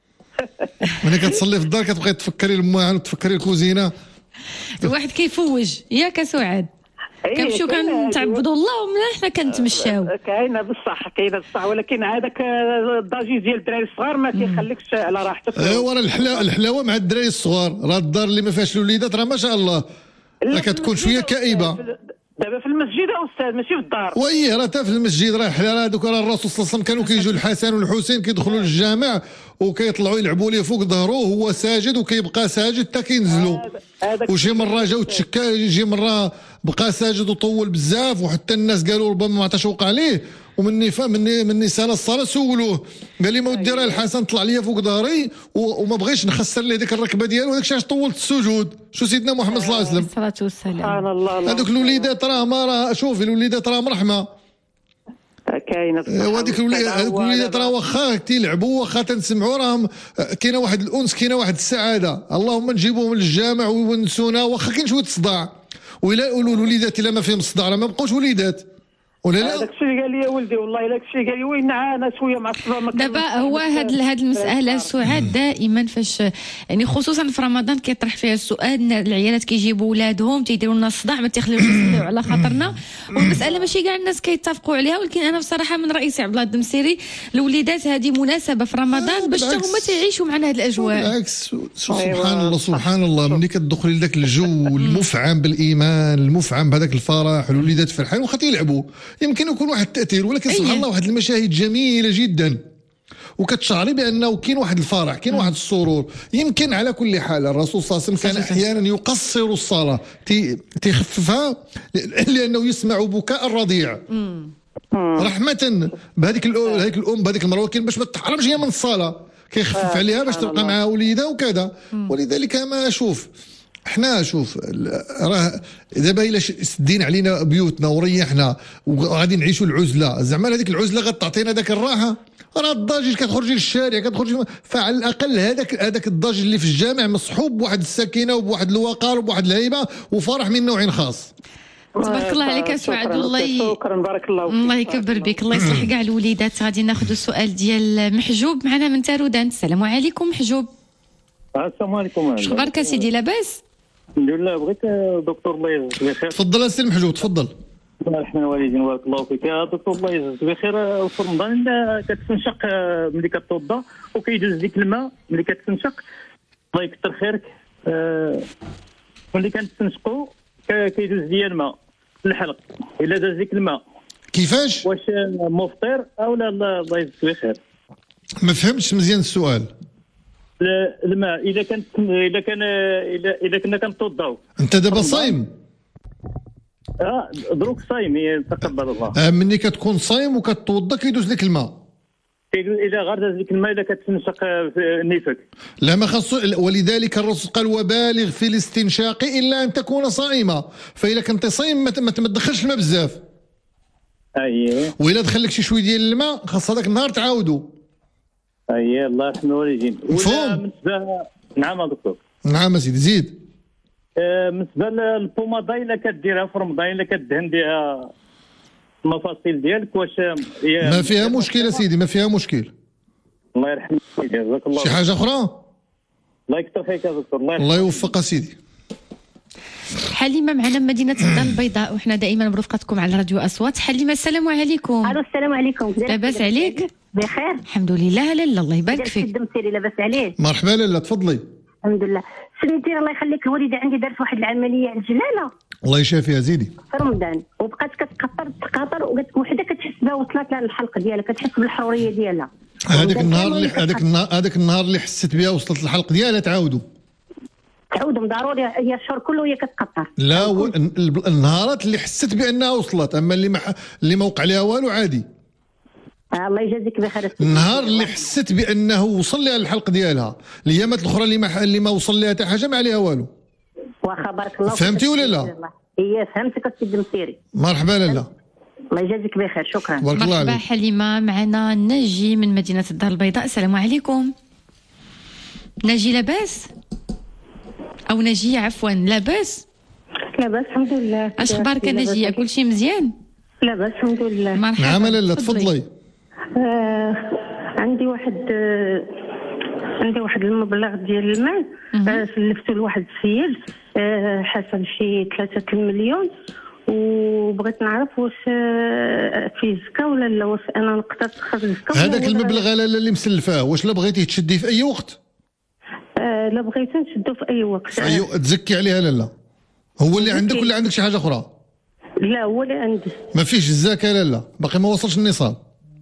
ملي كتصلي في الدار كتبقاي تفكري الماعن وتفكري الكوزينه. الواحد كيفوج ياك سعاد. كنمشيو كنتعبدوا الله ومن حنا كنتمشاو. كاينه بصح كاينه بصح ولكن هذاك الضجيج ديال الدراري الصغار ما كيخليكش على راحتك. ايوا راه الحلاوه الحلاوه مع الدراري الصغار، راه الدار اللي ما فيهاش الوليدات راه ما شاء الله راه كتكون شويه كئيبه. دابا في المسجد استاذ ماشي في الدار. وي راه حتى في المسجد راه حلال. هذوك راه الرسول صلى الله عليه وسلم كانوا كيجوا الحسن والحسين كيدخلوا للجامع وكيطلعوا يلعبوا ليه فوق ظهره وهو ساجد وكيبقى ساجد حتى كينزلوا. وشي مره جاو تشكى، شي مره بقى ساجد وطول بزاف وحتى الناس قالوا ربما ما عطاش وقع عليه. ومني مني مني سال الصلاه سولوه قال لي ما ودي راه الحسن طلع لي فوق ظهري وما بغيتش نخسر ليه ديك الركبه ديالو وداك الشيء علاش طولت السجود. شو سيدنا محمد صلى الله عليه وسلم الصلاه والسلام. سبحان الله. هذوك الوليدات راه ما راه شوفي الوليدات راه مرحمه. كاينه وهذيك الوليدات راه واخا تيلعبوا واخا تنسمعوا راهم كاينه واحد الانس كاينه واحد السعاده. اللهم نجيبوهم للجامع ويونسونا واخا كاين شويه صداع. وإلا يقولوا الوليدات الا ما فيهم صداع راه ما بقاوش وليدات ولا لا؟ داك الشيء اللي قال لي يا ولدي والله داك الشيء قال لي وين انا شويه مع الصبا. دابا هو هاد هاد المساله سعاد دائما فاش يعني خصوصا في رمضان كيطرح فيها السؤال العيالات كيجيبوا ولادهم تيديروا لنا الصداع ما تيخليوش يصليو على خاطرنا والمساله ماشي كاع الناس كيتفقوا عليها. ولكن انا بصراحه من رايي سي عبد الله الدمسيري الوليدات هذه مناسبه في رمضان باش حتى هما تعيشوا معنا هاد الاجواء. بالعكس سبحان الله سبحان الله ملي كتدخلي لذاك الجو المفعم بالايمان المفعم بهذاك الفرح الوليدات فرحان واخا تيلعبوا يمكن يكون واحد التاثير. ولكن سبحان الله واحد المشاهد جميله جدا وكتشعري بانه كاين واحد الفرح كاين واحد السرور. يمكن على كل حال الرسول صلى الله عليه وسلم كان احيانا يقصر الصلاه تيخففها لانه يسمع بكاء الرضيع رحمه بهذيك هذيك الام بهذيك المراه ولكن باش ما تحرمش هي من الصلاه كيخفف عليها باش تبقى مع وليدها وكذا. ولذلك ما اشوف احنا شوف راه دابا الا سدينا علينا بيوتنا وريحنا وغادي نعيشوا العزله، زعما هذيك العزله غتعطينا داك الراحه؟ راه الضجيج كتخرجي للشارع كتخرجي، فعلى الاقل هذاك هذاك الضجيج اللي في الجامع مصحوب بواحد السكينه وبواحد الوقار وبواحد الهيبه وفرح من نوع خاص. تبارك الله عليك سعاد، والله شكرا بارك الله فيك. الله يكبر بك، الله يصلح كاع الوليدات. غادي ناخذ السؤال ديال محجوب معنا من تارودان. السلام عليكم محجوب. السلام عليكم. شو اخبارك سيدي، لاباس؟ الحمد لله. بغيت دكتور الله يجزيك بخير. تفضل السي محجوب تفضل. الله يرحم الوالدين بارك الله فيك. يا دكتور الله يجزيك بخير. في رمضان كتستنشق ملي كتوضا وكيدوز ديك الماء ملي كتستنشق، الله يكثر خيرك، ملي كنستنشقوا كيدوز ديال الماء الحلق، الا داز ديك الماء كيفاش؟ واش مفطر او لا؟ الله يجزيك بخير. ما فهمتش مزيان السؤال. الماء اذا كان اذا كان اذا كنا كنتوضاو. انت دابا صايم؟ اه دروك صايم تقبل الله. آه مني كتكون صايم وكتوضا كيدوز لك الماء. اذا غير داز ديك الماء اذا كتستنشق في نيفك. لا ما خاصو، ولذلك الرسول قال وبالغ في الاستنشاق الا ان تكون صائمه، فاذا كنت صايم ما تدخلش الماء بزاف. اييه. واذا دخل لك شي شويه ديال الماء خاص هذاك النهار تعاودوا. اييه الله يرحم الوالدين. مفهوم؟ نعم دكتور. نعم سيدي زيد. بالنسبه للبوماضه الا كديرها في رمضان الا كدهن بها المفاصل ديالك واش ما فيها مشكل سيدي، ما فيها مشكل. الله يرحم سيدي جزاك الله. شي حاجه اخرى؟ الله يكثر خيرك يا دكتور. الله الله يوفق سيدي. حليمه معنا من مدينه الدار البيضاء، وحنا دائما برفقتكم على راديو اصوات. حليمه السلام عليكم. الو السلام عليكم. لاباس عليك؟ بخير الحمد لله. لاله الله يبارك فيك. الدمسيري لاباس عليه؟ مرحبا لاله تفضلي. الحمد لله. سميتي الله يخليك، الوالده عندي دارت واحد العمليه على الجلاله الله يشافيها زيدي في رمضان، وبقات كتقطر تقاطر وقالت وحده كتحس بها وصلت لها الحلق ديالها، كتحس بالحروريه ديالها. هذاك النهار اللي هذاك النهار هذاك النهار اللي حست بها وصلت للحلق ديالها تعاودوا تعودوا ضروري، هي الشهر كله هي كتقطر. لا و... النهارات اللي حست بانها وصلت، اما اللي ما اللي ما وقع لها والو عادي. آه الله يجازيك بخير. النهار اللي حست بانه وصل لها الحلق ديالها، الايامات الاخرى اللي ما اللي ما وصل لها حتى حاجه ما عليها والو. واخا بارك الله. فهمتي ولا لا؟ ايه فهمتك السيد المسيري. مرحبا لاله. الله يجازيك بخير شكرا. مرحبا حليمه. معنا ناجي من مدينه الدار البيضاء. السلام عليكم. ناجي لاباس؟ او ناجيه عفوا لاباس؟ لاباس الحمد لله. اش اخبارك ناجيه؟ كل شيء مزيان؟ لاباس الحمد لله. مرحبا. نعم لاله تفضلي. آه عندي واحد آه عندي واحد المبلغ ديال المال آه سلفتو لواحد السيد آه حصل شي ثلاثة المليون، وبغيت نعرف واش آه فيه زكاه ولا لا، واش انا نقدر نخرج زكاه. هذاك المبلغ لاله اللي مسلفاه واش لا بغيتيه تشديه في اي وقت؟ آه لا بغيت نشدو في اي وقت. في أي... تزكي عليها لاله. هو اللي عندك ولا عندك شي حاجه اخرى؟ لا هو اللي عندي. ما فيش الزكاه لاله، باقي ما وصلش النصاب.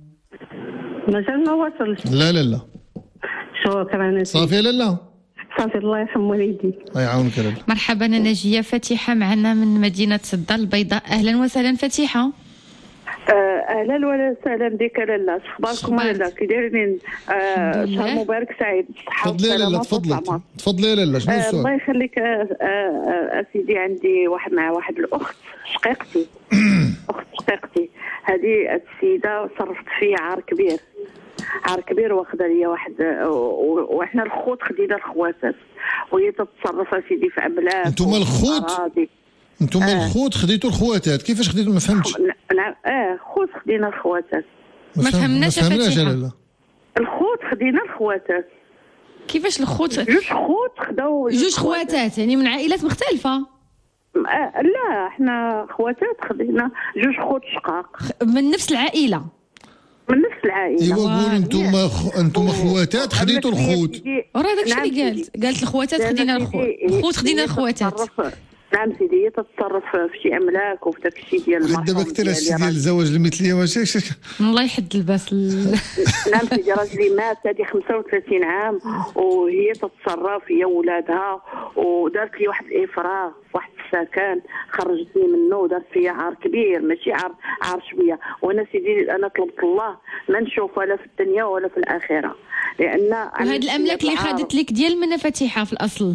مازال ما وصلش. لا لا لا. شكرا. صافي لاله. صافي الله يرحم والديك. الله يعاونك لاله. مرحبا ناجيه. فاتحه معنا من مدينه الدار البيضاء. اهلا وسهلا فاتحه. اهلا وسهلا بك لاله. اش اخباركم لاله؟ كي دايرين؟ شهر مبارك سعيد. تفضلي يا لاله تفضلي تفضلي يا لاله. شنو السؤال؟ الله يخليك اسيدي، عندي واحد مع واحد الاخت شقيقتي اخت شقيقتي. هذه السيده صرفت فيها عار كبير عار كبير، واخده ليا واحد، وحنا الخوت خدينا الخواتات وهي تتصرف اسيدي في املاك. انتم الخوت؟ انتم آه. الخوت خديتوا الخواتات، كيفاش خديتوا؟ ما فهمتش. نعم اه خوت خدينا الخواتات. ما فهمناش فتيحة. الخوت خدينا الخواتات. كيفاش الخوت؟ جوج خوت خداو جوج خواتات يعني من عائلات مختلفة؟ آه لا احنا خواتات خدينا جوج خوت شقاق من نفس العائلة. من نفس العائلة. ايوا قول انتم خ... انتم خواتات خديتوا الخوت. وراه داكشي اللي قالت قالت الخواتات خدينا الخوت، الخوت خدينا الخواتات. نعم سيدي هي تتصرف في شي املاك وفي داك الشيء ديال المرحوم. دابا كثر هادشي ديال الزواج المثلي واش الله يحد الباس. نعم سيدي راجلي مات هذه خمسة وثلاثين عام وهي تتصرف هي ولادها، ودارت لي واحد الافراغ في واحد السكن خرجتني منه ودارت فيا عار كبير ماشي عار عار شويه. وانا سيدي انا طلبت الله ما نشوفها لا في الدنيا ولا في الاخره، لان وهاد الاملاك اللي خدت لك ديال من فاتحه في الاصل؟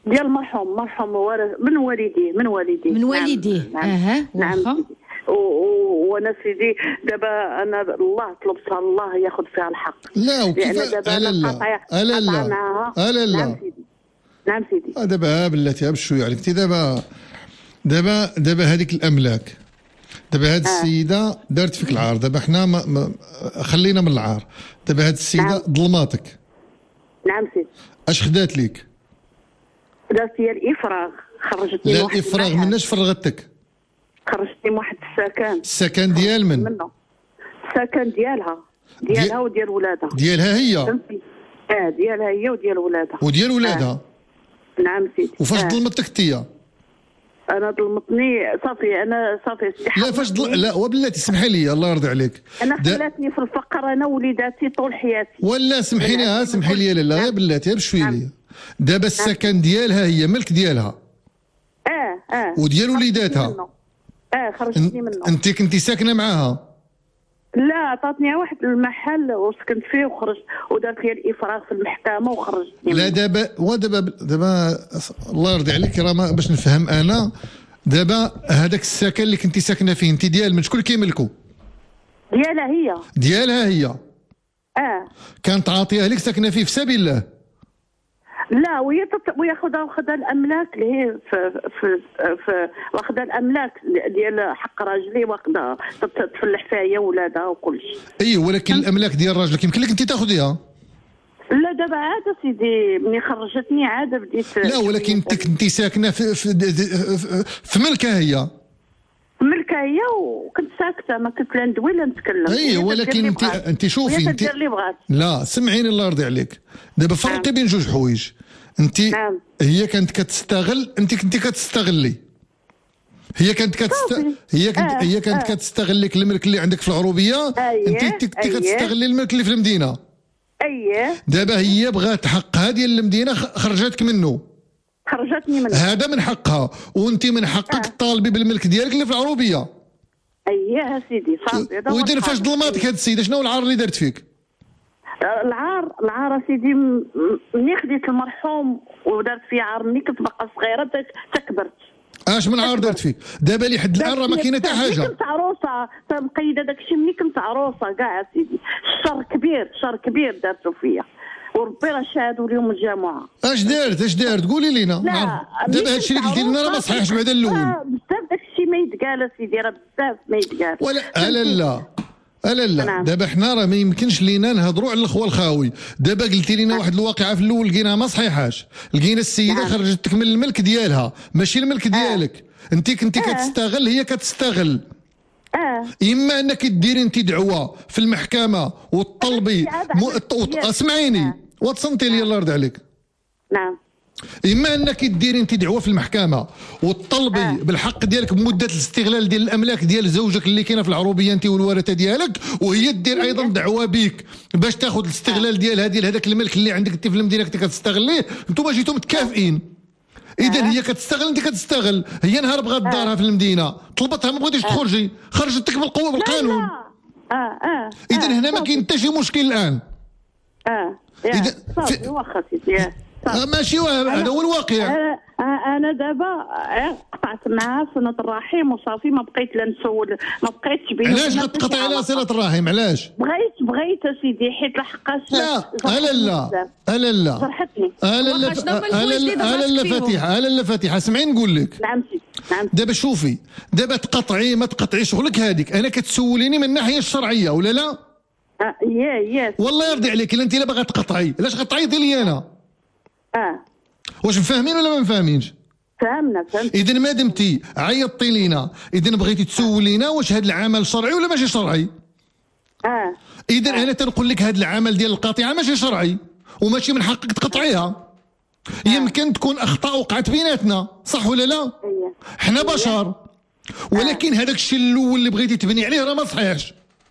ديال المرحوم مرحوم من والديه من والديه من والديه. نعم اها نعم, نعم. وانا سيدي دابا انا الله طلبت الله ياخذ فيها الحق. لا وكيف لا لا لا لا لا لا نعم سيدي. دابا بلاتي بشويه عليك انت دابا دابا دابا هذيك الاملاك دابا هاد السيده دارت فيك العار. دابا حنا ما ما خلينا من العار. دابا هاد السيده نعم. ظلماتك. نعم سيدي. اش خدات ليك؟ دارت لي الافراغ خرجتني. لا الافراغ مناش فرغتك؟ خرجتني من واحد السكن. السكن ديال من؟ منه السكن ديالها ديالها دي... وديال ولادها. ديالها هي؟ اه ديالها هي وديال ولادها. وديال ولادها؟ آه. نعم سيدي. وفاش آه. ظلمتك انت؟ انا ظلمتني صافي انا صافي لا فاش ضل... لا وبلاتي سمحي لي الله يرضي عليك. انا خلاتني في الفقر انا وليداتي طول حياتي. ولا سمحي لي ها سمحي لي لا غير بلاتي بشويه لي. دابا السكن ديالها هي ملك ديالها. اه اه وديال وليداتها. اه خرجتني منه. انت كنتي ساكنه معاها؟ لا عطاتني واحد المحل وسكنت فيه وخرجت ودارت لي الافراغ في المحكمه وخرجتني. لا دابا ودابا دابا الله يرضي عليك راه باش نفهم انا دابا هذاك السكن اللي كنتي ساكنه فيه انت ديال من شكون كيملكو؟ ديالها هي. ديالها هي. اه كانت عاطيها لك ساكنه فيه في سبيل الله؟ لا وهي تط... وياخذها واخذها الاملاك اللي هي في في في واخذها الاملاك ديال حق راجلي واخذها تفلح فيها هي ولادها وكل شيء. اي ولكن الاملاك ديال راجلك يمكن لك انت تاخذيها؟ لا دابا عاد سيدي ملي خرجتني عاد بديت. لا ولكن انت كنتي ساكنه في في, في, في ملكها هي. ملكها هي وكنت ساكته ما كنت لا ندوي لا نتكلم. اي ولكن انت انت شوفي انت لا سمعيني الله يرضي عليك. دابا فرقي بين جوج حوايج. انت نعم. هي كانت كتستغل انت كنتي كتستغلي. هي كانت كتست هي كانت آه. هي كانت آه. كتستغلك الملك اللي عندك في العروبيه. أيه. انت كنتي أيه. كتستغلي الملك اللي في المدينه. اييه دابا هي بغات حقها ديال المدينه خرجتك منه. خرجتني منه. هذا من حقها وانت من حقك آه. تطالبي بالملك ديالك اللي في العروبيه. اييه سيدي صافي. واذا فاش ظلماتك هاد السيده شنو العار اللي دارت فيك؟ العار العار سيدي ملي خديت المرحوم ودارت فيه عار ملي كنت باقا صغيره تكبرت. اش من عار دارت فيك؟ دابا لحد الان راه ما كاينه حتى حاجه. ملي كنت عروسه مقيده داك الشيء ملي كنت عروسه كاع سيدي الشر كبير شر كبير دارتو فيا وربي راه شاهدوا اليوم الجماعه. اش دارت اش دارت قولي لينا. دابا هادشي اللي قلتي لنا راه ما صحيحش بعدا الاول. بزاف داك الشيء ما يتقال سيدي راه بزاف ما يتقال. ولا لا لا لا لا دابا حنا راه ما يمكنش لينا نهضروا على الخوا الخاوي. دابا قلتي لنا واحد الواقعه في الاول لقيناها ما صحيحاش. لقينا السيده خرجتك من الملك ديالها ماشي الملك ديالك. انت كنتي كتستغل هي كتستغل. اه اما انك ديري انت دعوه في المحكمه وتطلبي م... اسمعيني وتصنتي لي الله يرضي عليك. نعم. اما انك ديري انت دعوه في المحكمه وتطلبي آه. بالحق ديالك بمده الاستغلال ديال الاملاك ديال زوجك اللي كاينه في العروبيه انت والورثه ديالك، وهي دير ايضا دعوه بك باش تاخذ الاستغلال ديالها ديال هذاك الملك اللي عندك انت في المدينه كنتي كتستغليه. انتم جيتوا متكافئين. اذا هي كتستغل انت كتستغل. هي نهار بغات دارها في المدينه طلبتها ما بغيتيش تخرجي خرجتك بالقوه بالقانون. اه اه اذا هنا ما كاين حتى شي مشكل الان. اه اذا صافي واخا سيدي ماشي هذا هو الواقع. انا دابا قطعت معها صله الرحم وصافي ما بقيت لا نسول ما بقيتش بيني. علاش غتقطعي على صله الرحم علاش؟ بغيت بغيت سيدي حيت لحقاش. لا لا لا لا لا فرحتني. لا لا لا لا فاتحه لا لا فاتحه سمعيني نقول لك. نعم سيدي نعم. دابا شوفي دابا تقطعي ما تقطعي شغلك هذيك. انا كتسوليني من الناحيه الشرعيه ولا لا؟ اه يا يا والله يرضي عليك. الا انت لا باغا تقطعي علاش غتعيطي لي انا؟ اه واش مفاهمين ولا ما مفاهمينش؟ فهمنا فهمت. اذا ما دمتي عيطتي لينا اذا بغيتي تسولينا واش هذا العمل شرعي ولا ماشي شرعي. اه اذا آه. انا تنقول لك هذا العمل ديال القطيعه ماشي شرعي وماشي من حقك تقطعيها. آه. يمكن تكون اخطاء وقعت بيناتنا صح ولا لا؟ اييه حنا بشر. ولكن هذاك الشيء الاول اللي بغيتي تبني عليه راه ما صحيحش.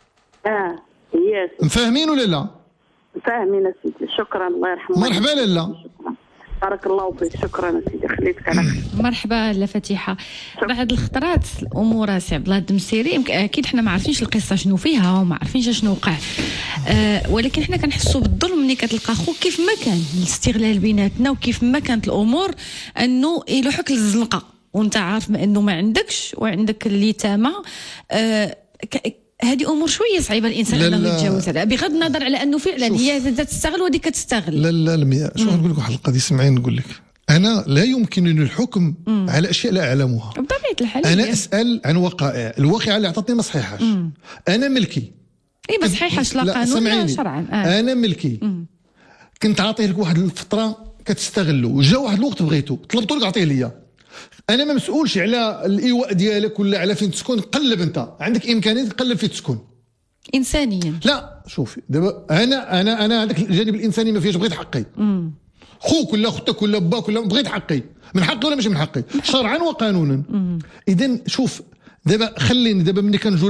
اه يس مفاهمين ولا لا؟ فاهمين سيدي. شكرا الله يرحمه. مرحبا لالا. بارك الله فيك، شكرا سيدي، خليتك على خير. مرحبا لا فتيحه. بعض الخطرات الامور سي عبد الله الدمسيري يمكن اكيد حنا ما عارفينش القصه شنو فيها وما عارفينش شنو وقع، أه ولكن حنا كنحسوا بالظلم ملي كتلقى خوك كيف ما كان الاستغلال بيناتنا وكيف ما كانت الامور انه يلوحك للزنقه وانت عارف انه ما عندكش وعندك اليتامى. أه هذه امور شويه صعيبه الانسان انه يتجاوزها بغض النظر على انه فعلا هي تستغل وديك كتستغل. لا لا المياه شو نقول لك واحد القضيه، سمعيني نقول لك، انا لا يمكنني الحكم مم. على اشياء لا اعلمها بطبيعه الحال. انا اسال عن وقائع، الواقعه اللي عطاتني ما صحيحاش، انا ملكي. اي ما صحيحاش لا قانون لا شرعا. آه. انا ملكي مم. كنت عاطيه لك واحد الفتره كتستغلوا، وجا واحد الوقت بغيتو طلبتوا لك عطيه ليا، انا ما مسؤولش على الايواء ديالك ولا على فين تسكن، قلب انت عندك امكانيه تقلب فين تسكن انسانيا. لا شوفي دابا انا انا انا هذاك الجانب الانساني ما فيهش، بغيت حقي. امم خوك ولا اختك ولا باك ولا بغيت حقي، من حقي ولا ماشي من حقي شرعا وقانونا. اذا شوف دابا خليني دابا ملي كنجوا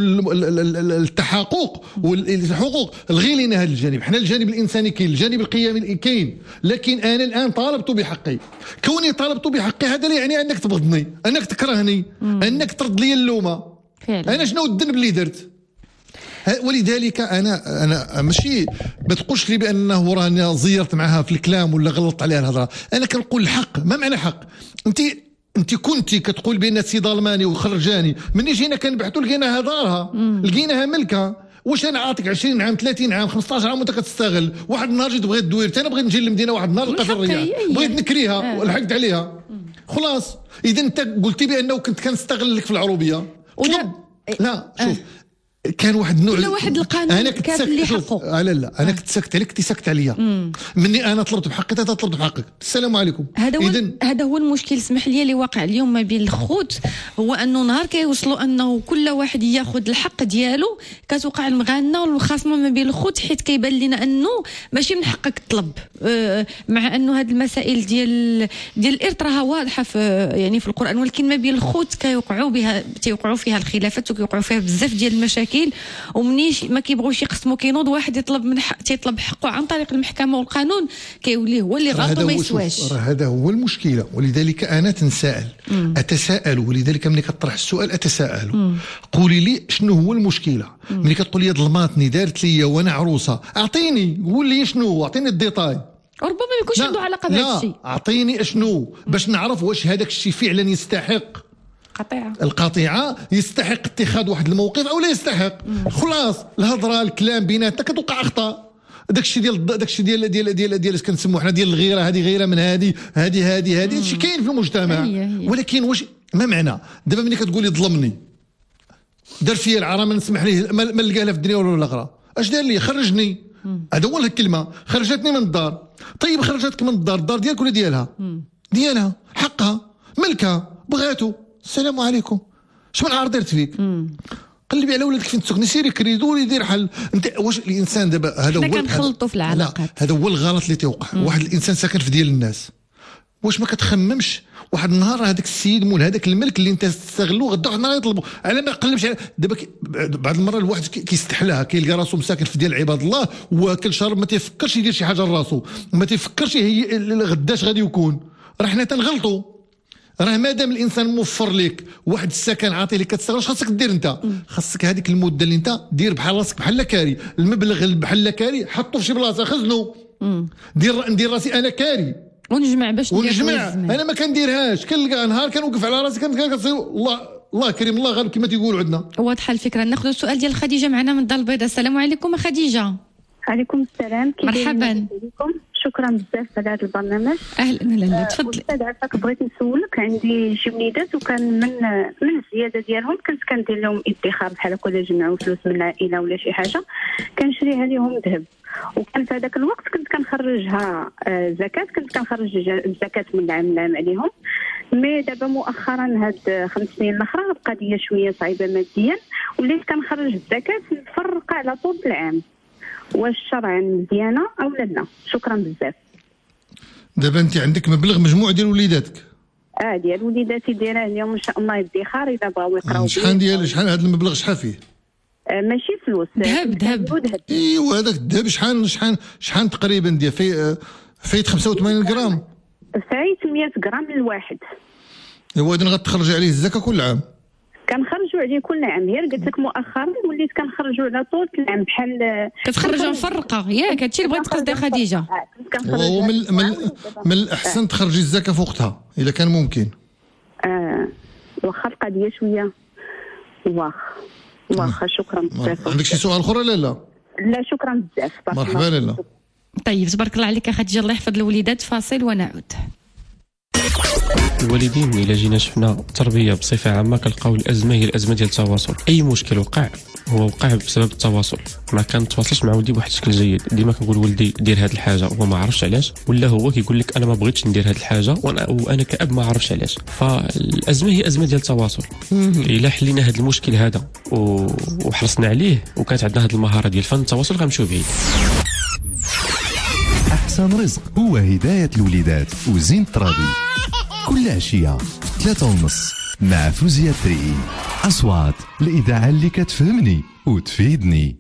للتحقق والحقوق الغي لينا هذا الجانب، حنا الجانب الانساني كاين، الجانب القيمي كاين، لكن انا الان طالبت بحقي، كوني طالبت بحقي هذا لا يعني انك تبغضني، انك تكرهني، مم. انك ترد لي اللومه فعلا. انا شنو الذنب اللي درت؟ ولذلك انا انا ماشي ما تقولش لي بانه راني زيرت معها في الكلام ولا غلطت عليها الهضره، انا كنقول الحق. ما معنى حق؟ انت انت كنتي كتقول بان السي ظلماني وخرجاني، مني جينا كنبحثوا لقيناها دارها، لقيناها ملكها، واش انا عاطيك عشرين عام ثلاثين عام خمسطاش عام وانت كتستغل، واحد النهار جيت بغيت دوير، انا بغيت نجي للمدينه واحد النهار لقيت الرياح، بغيت نكريها آه. ولحقت عليها خلاص. اذا انت قلتي بانه كنت كنستغل لك في العروبيه ولا لا شوف آه. كان واحد النوع ولا واحد القانون انا كنت ساكت حقه. لا لا انا كنت ساكت عليك، انت ساكت عليا، مني انا طلبت بحقي انت طلبت بحقك، السلام عليكم. هذا هو هذا هو المشكل، اسمح لي، اللي واقع اليوم ما بين الخوت، هو انه نهار كيوصلوا انه كل واحد ياخذ الحق ديالو كتوقع المغانه والمخاصمه ما بين الخوت، حيت كيبان لنا انه ماشي من حقك تطلب، أه مع انه هذه المسائل ديال ديال الارث راها واضحه في يعني في القران، ولكن ما بين الخوت كيوقعوا بها تيوقعوا فيها الخلافات وكيوقعوا فيها بزاف ديال المشاكل، ومنيش ما كيبغوش يقسموا كينوض واحد يطلب من حق تيطلب حقه عن طريق المحكمه والقانون كيولي هو اللي غلط وما يسواش. هذا هو المشكله، ولذلك انا تنسائل مم. اتساءل، ولذلك ملي كطرح السؤال اتساءل. مم. قولي لي شنو هو المشكله؟ ملي كتقول لي ظلماتني دارت لي وانا عروسه، اعطيني قول لي شنو، اعطيني الديتاي، ربما ما يكونش عنده علاقه بهذا الشيء. لا اعطيني شنو باش نعرف واش هذاك الشيء فعلا يستحق قطيعة. القطيعه، يستحق اتخاذ واحد الموقف او لا يستحق. مم. خلاص الهضره الكلام بيناتنا كتوقع اخطاء، داك الشيء ديال داك الشيء ديال ديال ديال ديال كنسموه حنا ديال الغيره، هذه غيره من هذه هذه هذه هذه هادشي كاين في المجتمع. هي هي. ولكن واش ما معنى دابا ملي كتقولي ظلمني دار فيا العرا ما نسمح ليه ما نلقاه لا في الدنيا ولا الاخرى، اش دار لي؟ خرجني، هذا هو الكلمه، خرجتني من الدار. طيب خرجتك من الدار، الدار ديالك ولا ديالها؟ مم. ديالها، حقها، ملكها، بغاتو، السلام عليكم، شمن عار درت فيك؟ مم. قلبي على ولادك فين تسكني، سيري كريدو يدير حل. انت واش الانسان دابا هذا هو حنا كنخلطوا في العلاقات، هذا هو الغلط اللي تيوقع. مم. واحد الانسان ساكن في ديال الناس، واش ما كتخممش واحد النهار هذاك السيد مول هذاك الملك اللي انت تستغلو غدا واحد النهار يطلبوا على ما يقلبش على دابا بعض المرات الواحد كيستحلاها، كيلقى راسو مساكن في ديال عباد الله واكل شرب، ما تيفكرش يدير شي حاجه لراسو، ما تيفكرش هي غداش غادي يكون. راه حنا تنغلطوا، راه مادام الانسان موفر لك واحد السكن عاطي لك كتستغل، خاصك دير انت، خاصك هذيك المده اللي انت دير بحال راسك بحال كاري، المبلغ بحال كاري حطو في شي بلاصه خزنو، دير ندير راسي انا كاري ونجمع باش ونجمع. انا ما كنديرهاش، كنلقى نهار كنوقف على راسي كنصير الله الله كريم الله غالب كما تيقولوا عندنا. واضحه الفكره. ناخذ السؤال ديال خديجه معنا من الدار البيضاء. السلام عليكم خديجه. عليكم السلام، مرحبا، شكرا بزاف على هذا البرنامج. اهلا لالا، تفضلي. استاذ عفاك بغيت نسولك، عندي شي وليدات وكان من من الزياده ديالهم كنت كندير لهم ادخار بحال هكا، ولا جمعوا فلوس من العائله ولا شي حاجه كنشريها لهم ذهب، وكان في هذاك الوقت كنت كنخرجها زكاه، كنت كنخرج الزكاه من العام العام عليهم. مي دابا مؤخرا هاد خمس سنين الاخرى القضيه شويه صعيبه ماديا، وليت كنخرج الزكاه مفرقه على طول العام. واش شرعا مزيانه او لا؟ شكرا بزاف. دابا انت عندك مبلغ مجموع ديال وليداتك؟ اه ديال وليداتي دايره اليوم ان شاء الله ادخار اذا بغاو يقراو. شحال ديال شحال هذا المبلغ شحال فيه؟ آه ماشي فلوس، ذهب ذهب. ايوا هذاك الذهب شحال شحال شحال تقريبا ديال في فايت خمسة وثمانين غرام؟ ثمانمائة غرام للواحد. ايوا اذا غتخرجي عليه الزكاه كل عام؟ كنخرجوا عليه كل عام، غير قلت لك مؤخرا وليت كنخرجوا على طول العام بحال كتخرجوا مفرقه ياك. هادشي اللي بغيت تقصدي خديجه. هو من من من الاحسن تخرجي الزكاه في وقتها اذا كان ممكن. اه واخا القضيه شويه واخا واخا. شكرا بزاف. عندك شي سؤال اخر لا لا؟ لا شكرا بزاف. مرحبا لاله. طيب تبارك الله عليك خديجه، الله يحفظ الوليدات. فاصل ونعود. الوالدين الا جينا شفنا التربيه بصفه عامه كنلقاو الازمه هي الازمه ديال التواصل. اي مشكل وقع هو وقع بسبب التواصل، ما كنتواصلش مع ولدي بواحد الشكل جيد. ديما كنقول ولدي دير هذه الحاجه وهو ما عرفش علاش، ولا هو كيقول لك انا ما بغيتش ندير هذه الحاجه وانا وانا كاب ما عرفش علاش. فالازمه هي ازمه ديال التواصل. الا حلينا هذا المشكل هذا وحرصنا عليه وكانت عندنا هذه المهاره ديال فن التواصل غنمشيو بعيد. أحسن رزق هو هداية الوليدات وزين الترابي كل عشية ثلاثة ونص مع فوزية التريئي. أصوات الإذاعة اللي كتفهمني وتفيدني.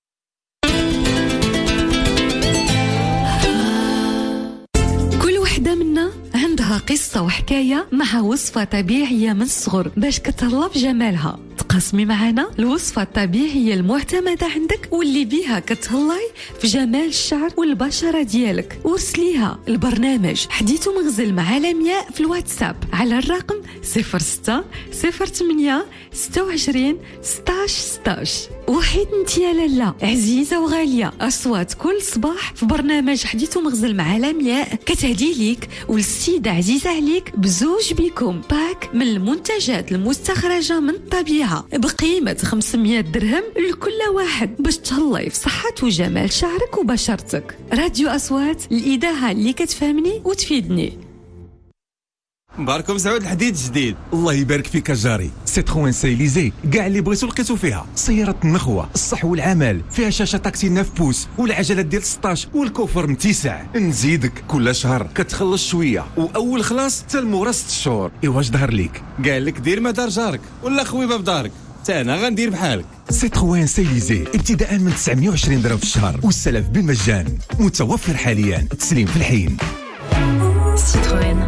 كل وحدة منا عندها قصة وحكاية مع وصفة طبيعية من الصغر باش كتهلا بجمالها. تقاسمي معنا الوصفة الطبيعية المعتمدة عندك واللي بيها كتهلاي في جمال الشعر والبشرة ديالك. ورسليها البرنامج حديث مغزل مع لمياء في الواتساب على الرقم صفر ستة صفر ثمانية ستة وعشرين ستاش ستاش. وحيد انت يا لاله عزيزة وغالية، أصوات كل صباح في برنامج حديث مغزل مع لمياء كتهدي ليك والسيدة عزيزة عليك بزوج بيكم باك من المنتجات المستخرجة من الطبيعة بقيمة خمسمائة درهم لكل واحد باش تهلاي في صحة وجمال شعرك وبشرتك. راديو أصوات الإذاعة اللي كتفهمني وتفيدني. مباركم سعود الحديد الجديد. الله يبارك فيك جاري. سيتروين سيليزي كاع اللي بغيتو لقيتو فيها. سيارة النخوة الصح والعمل، فيها شاشة طاكسي تسعة بوس والعجلات ديال ستطاش والكوفر متسع. نزيدك كل شهر كتخلص شوية واول خلاص حتى المورا ست شهور. ايوا اش ظهر ليك؟ قال لك دير ما دار جارك ولا خويبه في دارك، حتى انا غندير بحالك. سيتروين سيليزي ابتداء من تسعمائة وعشرين درهم في الشهر والسلف بالمجان، متوفر حاليا، تسليم في الحين. سيتروين.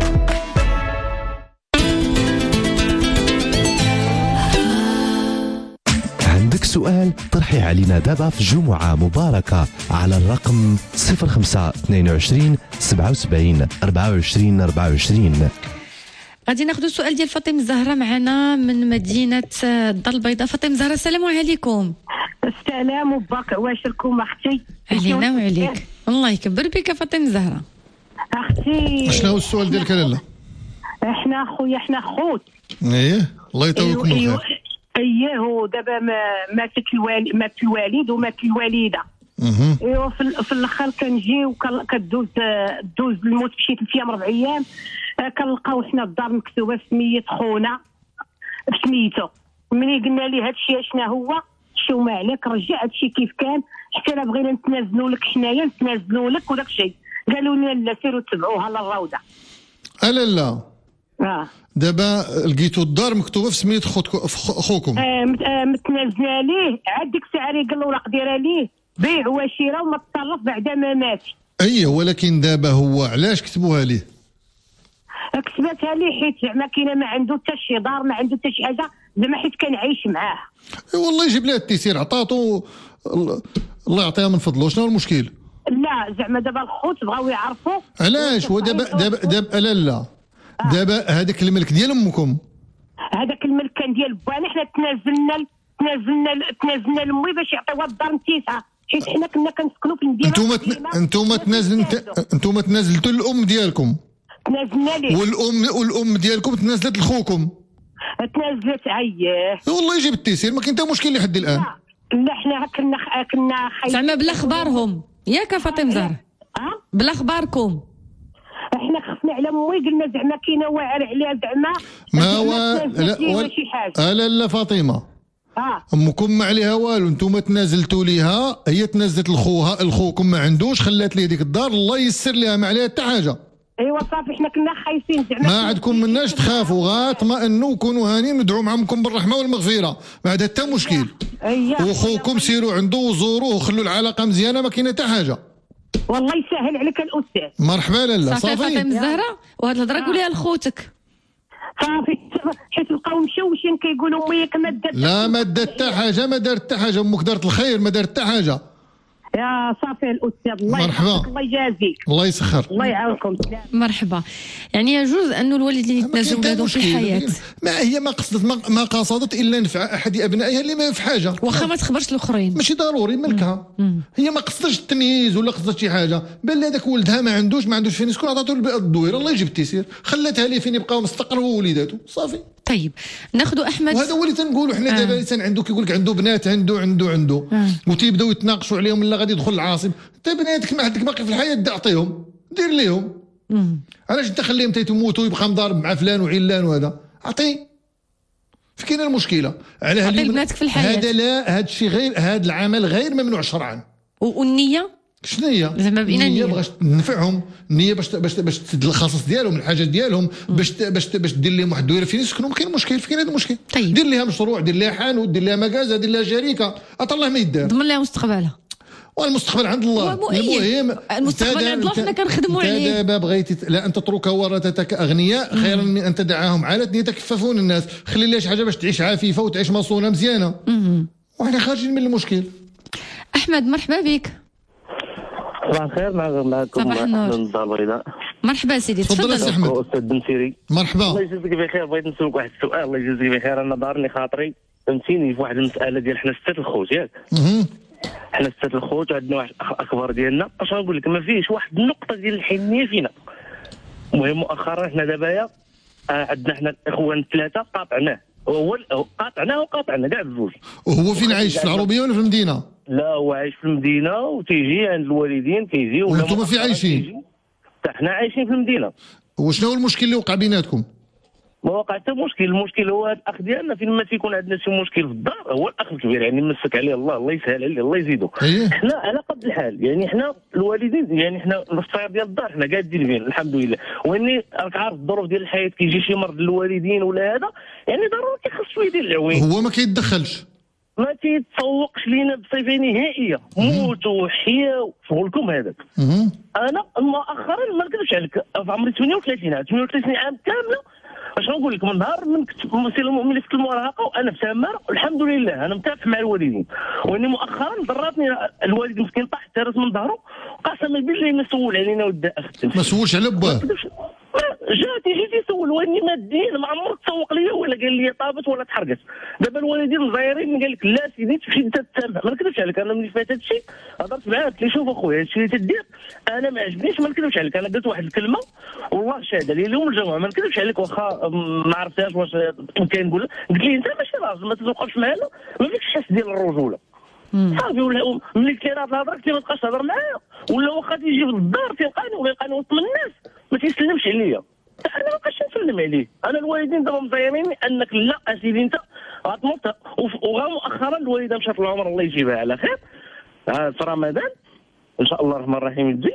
عندك سؤال؟ طرحي علينا دابا في جمعة مباركة على الرقم صفر خمسة اثنين وعشرين سبعة وسبعين أربعة وعشرين أربعة وعشرين. غادي ناخذ السؤال ديال فاطمه الزهراء معنا من مدينه الدار البيضاء. فاطمه الزهراء السلام عليكم. السلام وباك عواشركم اختي. علينا وعليك. الله يكبر بك فاطمه الزهراء. اختي شنو هو السؤال ديالك لاله؟ احنا خويا احنا خوت. ايه الله يطولكم الخير. اييه ودابا ماتت الوالد مات الوالد ومات الوالده. ايوا في, في الاخر كنجي وكدوز دوز الموت بشي ثلاث ايام اربع ايام كنلقاو حنا الدار مكتوبه سميه خونا بسميتو. ملي قلنا ليه هادشي شنو هو شو ما عليك رجع هادشي كيف كان حتى لا بغينا نتنازلوا لك حنايا نتنازلوا لك وداك الشيء. قالوا لنا لا سيروا تبعوها للروضه. الا لا اه دابا لقيتو الدار مكتوبه في سميه خوكم. آه متنازله ليه عاد ديك الساعه اللي قال له راه دايره ليه بيع وشراء وما تطرف بعد ما مات. اييه ولكن دابا هو علاش كتبوها ليه؟ كتبتها ليه حيت زعما كاينه ما عنده حتى شي دار ما عنده حتى شي حاجه زعما حيت كان عايش معاه. اي والله يجيب لها التيسير عطاتو الله يعطيها من فضله. شنو المشكل؟ لا زعما دابا الخوت بغاو يعرفوا علاش هو دابا دابا دابا لا لا دابا هذاك الملك ديال امكم. هذاك الملك كان ديال بانا حنا تنازلنا تنازلنا تنازلنا لامي باش يعطيوها الدار نتيسها حيت حنا كنا كنسكنوا في المدينه. انتوما انتوما تنازل انتوما تنازلتوا للام ديالكم. تنازلنا ليه. والام والام ديالكم تنازلت لخوكم. تنازلت عياه. والله يجيب التيسير ما كاين حتى مشكل لحد الان. لا لا حنا كنا كنا زعما بلا اخبارهم ياك فاطمه زهر. اه بلا اخباركم. احنا خفنا على امي قلنا زعما كاينه واعر عليها زعما ما وا لا ولا شي حاجه. لا لا فاطمه اه امكم ما عليها والو. انتم تنازلتوا ليها هي تنازلت لخوها لخوكم ما عندوش خلات ليه ديك الدار الله يسر ليها ما عليها حتى حاجه. ايوا صافي حنا كنا خايفين زعما ما عندكم مناش تخافوا غاطمئنوا وكونوا هانين ندعوا معكم بالرحمه والمغفره ما عندها حتى مشكل. اييه وخوكم سيروا عنده وزوروه وخلوا العلاقه مزيانه ما كاينه حتى حاجه. والله يسهل عليك الاستاذ. مرحبا لاله. صافي فاطمه الزهراء، وهاد الهضره قوليها لخوتك. صافي حيت لقاو مشوشين كيقولوا امك ما دارت. لا ما دارت حتى حاجه، ما دارت حتى حاجه، امك دارت الخير، ما دارت حتى حاجه. يا صافي الاستاذ الله مرحبا. يحفظك الله يجازيك الله يسخر. الله يعاونكم. مرحبا. يعني يجوز انه الوالد اللي يتنازل ولادهم في الحياه، ما هي ما قصدت ما, ما قصدت الا نفع احد ابنائها اللي ما في حاجه، واخا ما تخبرش الاخرين ماشي ضروري ملكها. هي ما قصدتش التمييز ولا قصدت شي حاجه، بان هذاك ولدها ما عندوش ما عندوش فين يسكن، عطاتو الدويره الله يجيب التيسير، خلاتها ليه فين يبقاو مستقر هو ووليداتو صافي. طيب ناخذوا احمد. وهذا هو اللي تنقولوا حنا دابا. الانسان عنده كيقول لك عنده بنات، عنده عنده عنده وتيبداو يتناقشوا عليهم الا غادي يدخل العاصم. انت بناتك ما عندك باقي في الحياه اعطيهم، دير ليهم. علاش انت خليهم تيموتوا ويبقى مضارب مع فلان وعلان وهذا؟ اعطيه. في كاين المشكله على عطي بناتك في الحياه. هذا لا، هذا الشيء غير، هذا العمل غير ممنوع شرعا. والنيه شنو هي؟ زعما بقينا النيه نيه باش تنفعهم، النيه باش باش باش تسد الخصص ديالهم، الحاجات ديالهم، باش باش باش دير لهم واحد الدويره فين يسكنوا. كاين مشكل في كاين هذا المشكل. طيب. دير لها مشروع، دير لها حانوت، دير لها مكازه، دير لها شركه، عطا الله ما يدار. ضمن لها مستقبلها. والمستقبل عند الله. المهم المستقبل عند الله، حنا كنخدموا عليه. دابا بغيتي لا ان تترك ورثتك اغنياء خيرا من ان تدعاهم عالة يتكففون الناس. خلي لها شي حاجه باش تعيش عفيفه وتعيش مصونه مزيانه، وحنا خارجين من المشكل. احمد مرحبا بك. صباح الخير. معكم صباح النور. من الدار البيضاء. مرحبا سيدي تفضل. تفضل احمد. استاذ بنسيري. مرحبا. الله يجازيك بخير. بغيت نسولك واحد السؤال. الله يجازيك بخير. انا دارني خاطري فهمتيني في واحد المساله ديال حنا سته الخوت ياك. حنا سته الخوت وعندنا واحد الاخ اكبر ديالنا. اش نقول لك، ما فيش واحد النقطه ديال الحنيه فينا. المهم مؤخرا حنا دابا عندنا حنا الاخوان الثلاثه قاطعناه، هو قاطعناه وقاطعنا كاع بجوج. وهو فين عايش، في العروبيه ولا في المدينه؟ لا هو عايش في المدينه وتيجي عند الوالدين كيجي. وانتم في عايشين؟ حنا عايشين في المدينه. وشنو هو المشكل اللي وقع بيناتكم؟ ما وقع حتى مشكل. المشكل هو هذا الاخ ديالنا فين ما تيكون عندنا شي مشكل في الدار هو الاخ الكبير، يعني نمسك عليه الله الله يسهل عليه الله يزيدو. حنا على قد الحال، يعني حنا الوالدين يعني حنا الصغير ديال الدار حنا قاعدين فين الحمد لله. واني راك عارف الظروف ديال الحياه كيجي شي مرض للوالدين ولا هذا، يعني ضروري كيخصو يدير العوين. هو ما كيتدخلش، ما تيتسوقش لينا بصفه نهائيه. موتوا وحياو شغلكم هذاك. انا مؤخرا ما نكذبش عليك في عمري ثمانية وثلاثين عام ثمانية وثلاثين عام كامله. اش نقول لك، من نهار من كنت ملي في المراهقه وانا في تمار الحمد لله انا متابع مع الوالدين. واني مؤخرا ضراتني الوالد مسكين طاح تهرس من ظهره قسما بالله ما سول علينا ودا اختي. ما سولش على باه. جا تيجي تيسول واني ماديا ما عمرك تسوق ليا ولا قال لي طابت ولا تحرقت. دابا الوالدين مزايرين قال لك لا سيدي تمشي انت تتابع. ما نكذبش عليك، انا ملي فات هذا الشيء هضرت معاه قلت له شوف اخويا هذا الشيء اللي تدير انا ما عجبنيش. ما نكذبش عليك، انا قلت واحد الكلمه والله شاهده لي اليوم الجمعه ما نكذبش عليك واخا ما عرفتهاش واش كاين نقول قلت لي انت ماشي راجل ما تتوقفش معانا، ما فيكش حس ديال الرجوله. صافي ولا ملي كاين هاد الهضره كنت ما تبقاش تهضر معايا، ولا واخا تيجي للدار تلقاني ولا يلقاني وسط من الناس ما تيسلمش عليا. انا ما بقاش نسلم عليه. انا الوالدين دابا مزيريني انك لا اسيدي انت غتموت. وغا مؤخرا الوالده مشات للعمر الله يجيبها على خير في رمضان ان شاء الله الرحمن الرحيم تجي.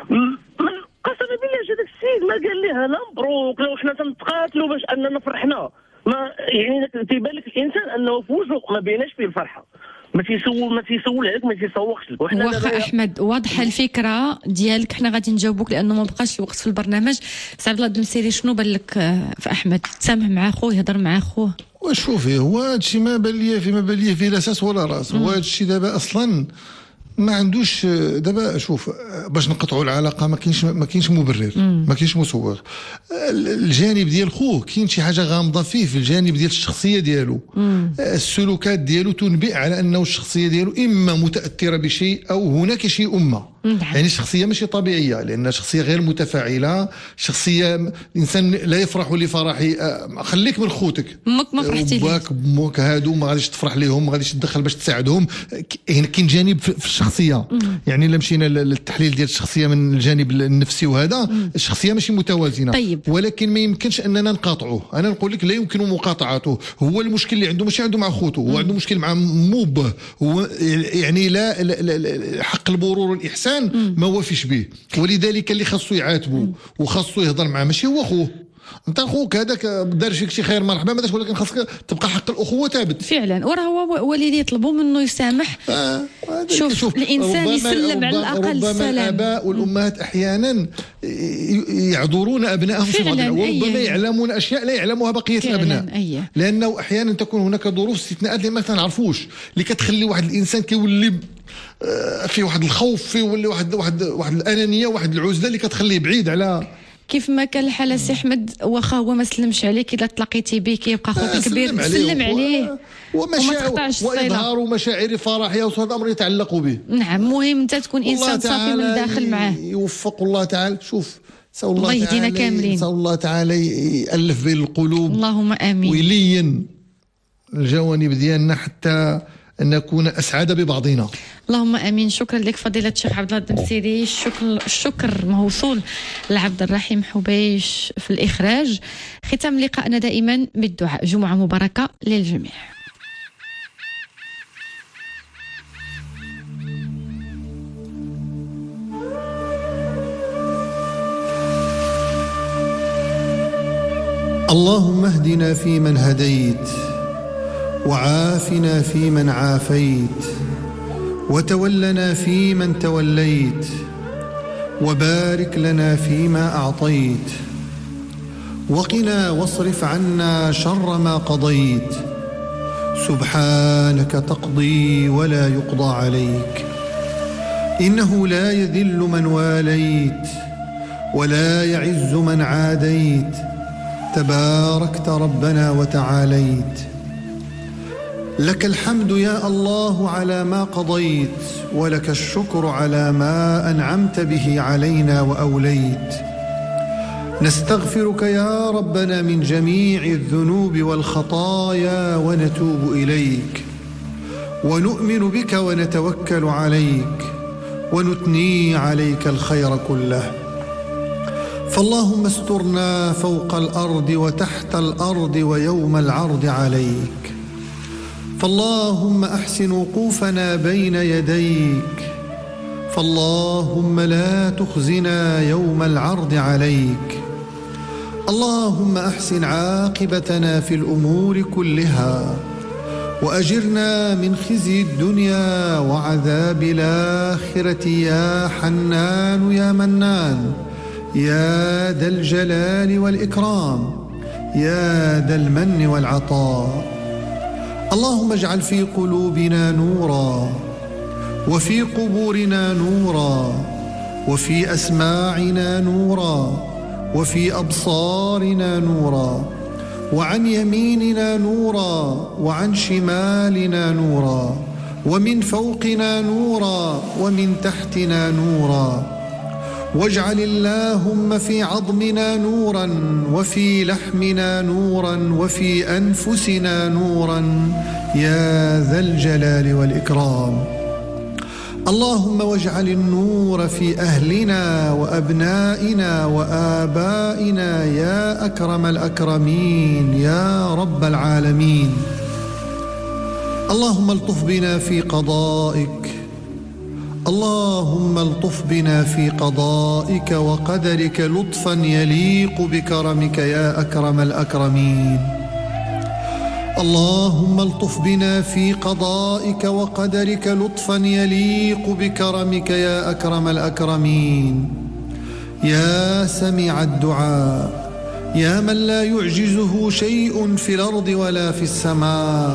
قسما بالله جا داك السيد ما قال لي انا مبروك لو حنا تنتقاتلوا باش اننا فرحنا. ما يعني تيبان لك الانسان انه في وجهه ما بيناش فيه الفرحه. ما تيسول ما تيسول عليك ما تيسوقش لك. وحنا واخا احمد واضحه الفكره ديالك، حنا غادي نجاوبوك لانه ما بقاش الوقت في البرنامج. سعد الله الدمسيري شنو بان لك في احمد؟ تسامح مع خوه، يهضر مع خوه. وشوفي هو هادشي ما بان ليا في ما بان ليا فيه لا اساس ولا راس. هو هادشي دابا اصلا ما عندوش. دابا شوف باش نقطعوا العلاقه ما كاينش ما كاينش مبرر، ما كاينش مسوغ. الجانب ديال خوه كاين شي حاجه غامضه فيه في الجانب ديال الشخصيه ديالو. السلوكات ديالو تنبئ على انه الشخصيه ديالو اما متاثره بشيء او هناك شيء امه. يعني الشخصيه ماشي طبيعيه، لان شخصيه غير متفاعله، شخصيه الانسان لا يفرح لفرحي. خليك من خوتك، امك ما فرحتي باك بموك هادو ما غاديش تفرح لهم، ما غاديش تدخل باش تساعدهم. يعني كاين جانب في الشخصيه. يعني الا مشينا للتحليل ديال الشخصيه من الجانب النفسي وهذا الشخصيه ماشي متوازنه. طيب. ولكن ما يمكنش اننا نقاطعوه. انا نقول لك لا يمكن مقاطعته. هو المشكل اللي عنده ماشي عنده مع خوته، هو عنده مشكل مع موبه. هو يعني لا, لا, لا, لا حق المرور والاحسان ما وافيش به، ولذلك اللي خاصو يعاتبه وخاصو يهضر معاه ماشي هو خوه. انت خوك هذاك دار فيك شي خير مرحبا ما داش، ولكن خاصك تبقى حق الاخوه ثابت. فعلا، وراه هو والديه يطلبوا منه يسامح. آه. شوف, شوف الانسان يسلم على الاقل ربما السلام. الاباء والامهات احيانا يعذرون ابنائهم في بعض الأحيان، وربما يعلمون اشياء لا يعلمها بقيه الابناء. أيه. لانه احيانا تكون هناك ظروف استثناءات اللي ما كنعرفوش، اللي كتخلي واحد الانسان كيولي في واحد الخوف، في ولي واحد واحد واحد الانانيه، واحد العزله اللي كتخليه بعيد على. كيف ما كان الحال سي احمد، واخا هو ما سلمش عليك، اذا تلاقيتي به كيبقى خوك آه كبير، سلم عليه وما تقطعش الصله. واظهار مشاعر فرحيه وهذا الامر يتعلق به. نعم، مهم انت تكون انسان صافي من الداخل معاه. يوفق الله تعالى. شوف، سأل الله, الله يهدينا كاملين. سأل الله تعالى يألف بين القلوب، اللهم امين، ويلين الجوانب ديالنا حتى أن نكون أسعد ببعضنا. اللهم امين. شكرا لك فضيله الشيخ عبد الله الدمسيري. الشكر الشكر موصول لعبد الرحيم حبيش في الاخراج. ختام لقائنا دائما بالدعاء. جمعه مباركه للجميع. اللهم اهدنا فيمن هديت، وعافنا فيمن عافيت، وتولنا فيمن توليت، وبارك لنا فيما أعطيت، وقنا واصرف عنا شر ما قضيت. سبحانك تقضي ولا يقضى عليك، إنه لا يذل من واليت ولا يعز من عاديت، تباركت ربنا وتعاليت. لك الحمد يا الله على ما قضيت، ولك الشكر على ما أنعمت به علينا وأوليت. نستغفرك يا ربنا من جميع الذنوب والخطايا ونتوب إليك، ونؤمن بك ونتوكل عليك، ونثني عليك الخير كله. فاللهم استرنا فوق الأرض وتحت الأرض ويوم العرض عليك. فاللهم أحسن وقوفنا بين يديك، فاللهم لا تخزنا يوم العرض عليك. اللهم أحسن عاقبتنا في الأمور كلها، وأجرنا من خزي الدنيا وعذاب الآخرة يا حنان يا منان يا ذا الجلال والإكرام يا ذا المن والعطاء. اللهم اجعل في قلوبنا نورا، وفي قبورنا نورا، وفي أسماعنا نورا، وفي أبصارنا نورا، وعن يميننا نورا، وعن شمالنا نورا، ومن فوقنا نورا، ومن تحتنا نورا. واجعل اللهم في عظمنا نورا، وفي لحمنا نورا، وفي أنفسنا نورا يا ذا الجلال والإكرام. اللهم واجعل النور في أهلنا وأبنائنا وآبائنا يا أكرم الأكرمين يا رب العالمين. اللهم الطف بنا في قضائك، اللهم الطف بنا في قضائك وقدرك لطفا يليق بكرمك يا أكرم الأكرمين. اللهم الطف بنا في قضائك وقدرك لطفا يليق بكرمك يا أكرم الأكرمين. يا سميع الدعاء، يا من لا يعجزه شيء في الأرض ولا في السماء.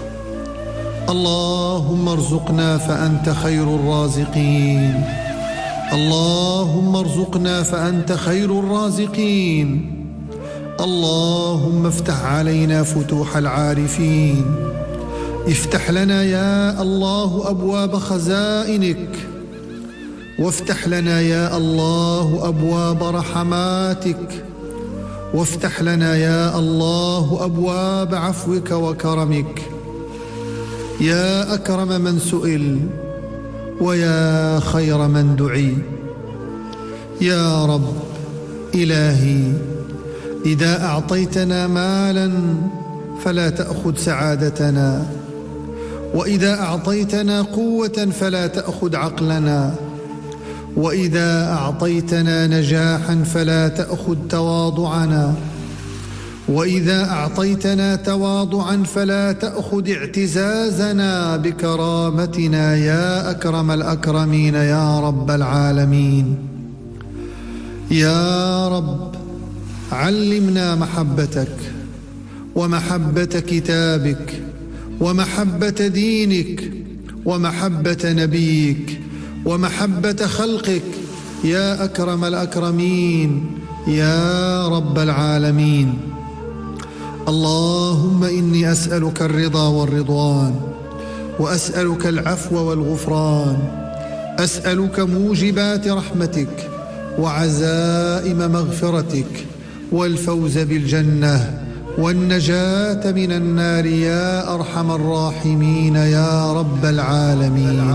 اللهم ارزقنا فأنت خير الرازقين، اللهم ارزقنا فأنت خير الرازقين. اللهم افتح علينا فتوح العارفين، افتح لنا يا الله أبواب خزائنك، وافتح لنا يا الله أبواب رحماتك، وافتح لنا يا الله أبواب عفوك وكرمك. يا أكرم من سئل ويا خير من دعي. يا رب إلهي، إذا أعطيتنا مالا فلا تأخذ سعادتنا، وإذا أعطيتنا قوة فلا تأخذ عقلنا، وإذا أعطيتنا نجاحا فلا تأخذ تواضعنا، وإذا أعطيتنا تواضعا فلا تأخذ اعتزازنا بكرامتنا يا أكرم الأكرمين يا رب العالمين. يا رب علمنا محبتك ومحبة كتابك ومحبة دينك ومحبة نبيك ومحبة خلقك يا أكرم الأكرمين يا رب العالمين. اللهم إني أسألك الرضا والرضوان، وأسألك العفو والغفران، أسألك موجبات رحمتك وعزائم مغفرتك والفوز بالجنة والنجاة من النار يا أرحم الراحمين يا رب العالمين.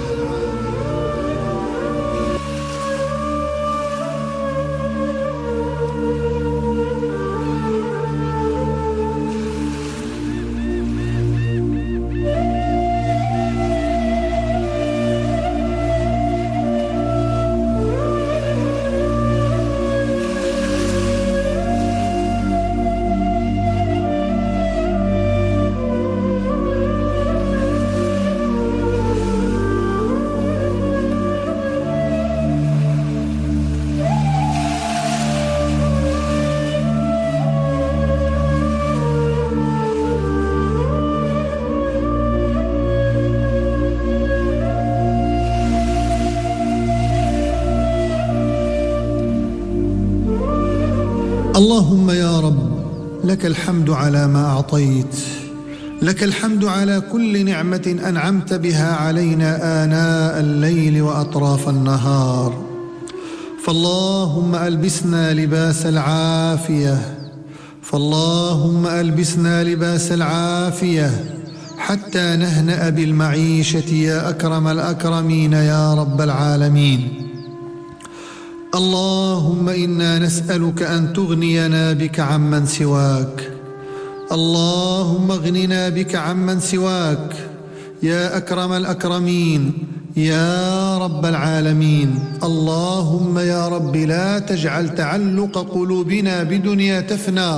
اللهم يا رب لك الحمد على ما أعطيت، لك الحمد على كل نعمة أنعمت بها علينا آناء الليل وأطراف النهار، فاللهم ألبسنا لباس العافية، فاللهم ألبسنا لباس العافية حتى نهنأ بالمعيشة يا أكرم الأكرمين يا رب العالمين. اللهم إنا نسألك أن تغنينا بك عمن سواك، اللهم اغننا بك عمن سواك يا أكرم الأكرمين يا رب العالمين. اللهم يا رب لا تجعل تعلق قلوبنا بدنيا تفنى،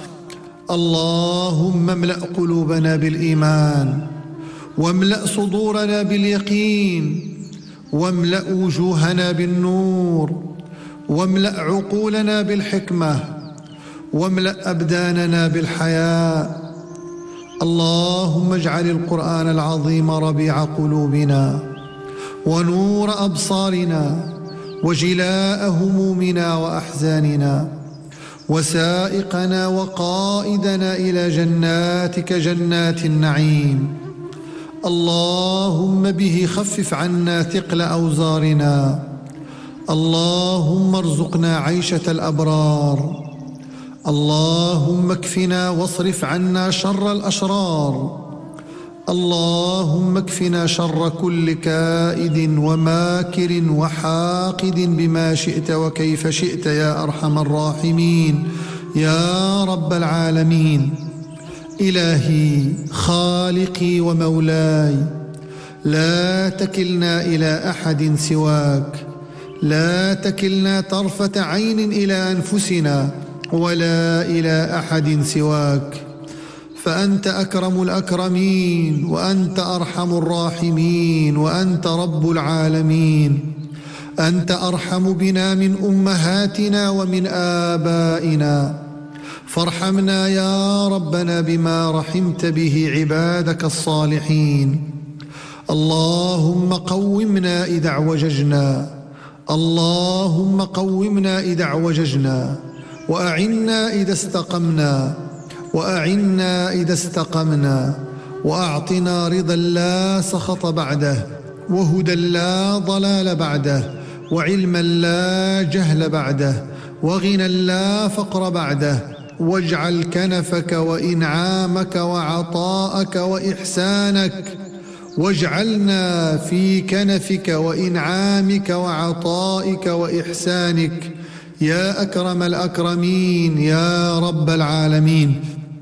اللهم املأ قلوبنا بالإيمان، واملأ صدورنا باليقين، واملأ وجوهنا بالنور، واملأ عقولنا بالحكمة، واملأ أبداننا بالحياء. اللهم اجعل القرآن العظيم ربيع قلوبنا ونور أبصارنا وجلاء همومنا وأحزاننا، وسائقنا وقائدنا إلى جناتك جنات النعيم. اللهم به خفف عنا ثقل أوزارنا، اللهم ارزقنا عيشة الأبرار، اللهم اكفنا واصرف عنا شر الأشرار، اللهم اكفنا شر كل كائد وماكر وحاقد بما شئت وكيف شئت يا أرحم الراحمين يا رب العالمين. إلهي خالقي ومولاي، لا تكلنا إلى أحد سواك، لا تكلنا طرفة عين إلى أنفسنا ولا إلى أحد سواك، فأنت أكرم الأكرمين وأنت أرحم الراحمين وأنت رب العالمين. أنت أرحم بنا من أمهاتنا ومن آبائنا، فارحمنا يا ربنا بما رحمت به عبادك الصالحين. اللهم قومنا إذا اعوججنا، اللهم قومنا إذا اعوججنا، وأعنا إذا استقمنا، وأعنا إذا استقمنا، وأعطنا رضا لا سخط بعده، وهدى لا ضلال بعده، وعلما لا جهل بعده، وغنى لا فقر بعده، واجعل كنفك وإنعامك وعطاءك وإحسانك، واجعلنا في كنفك وإنعامك وعطائك وإحسانك يا أكرم الأكرمين يا رب العالمين.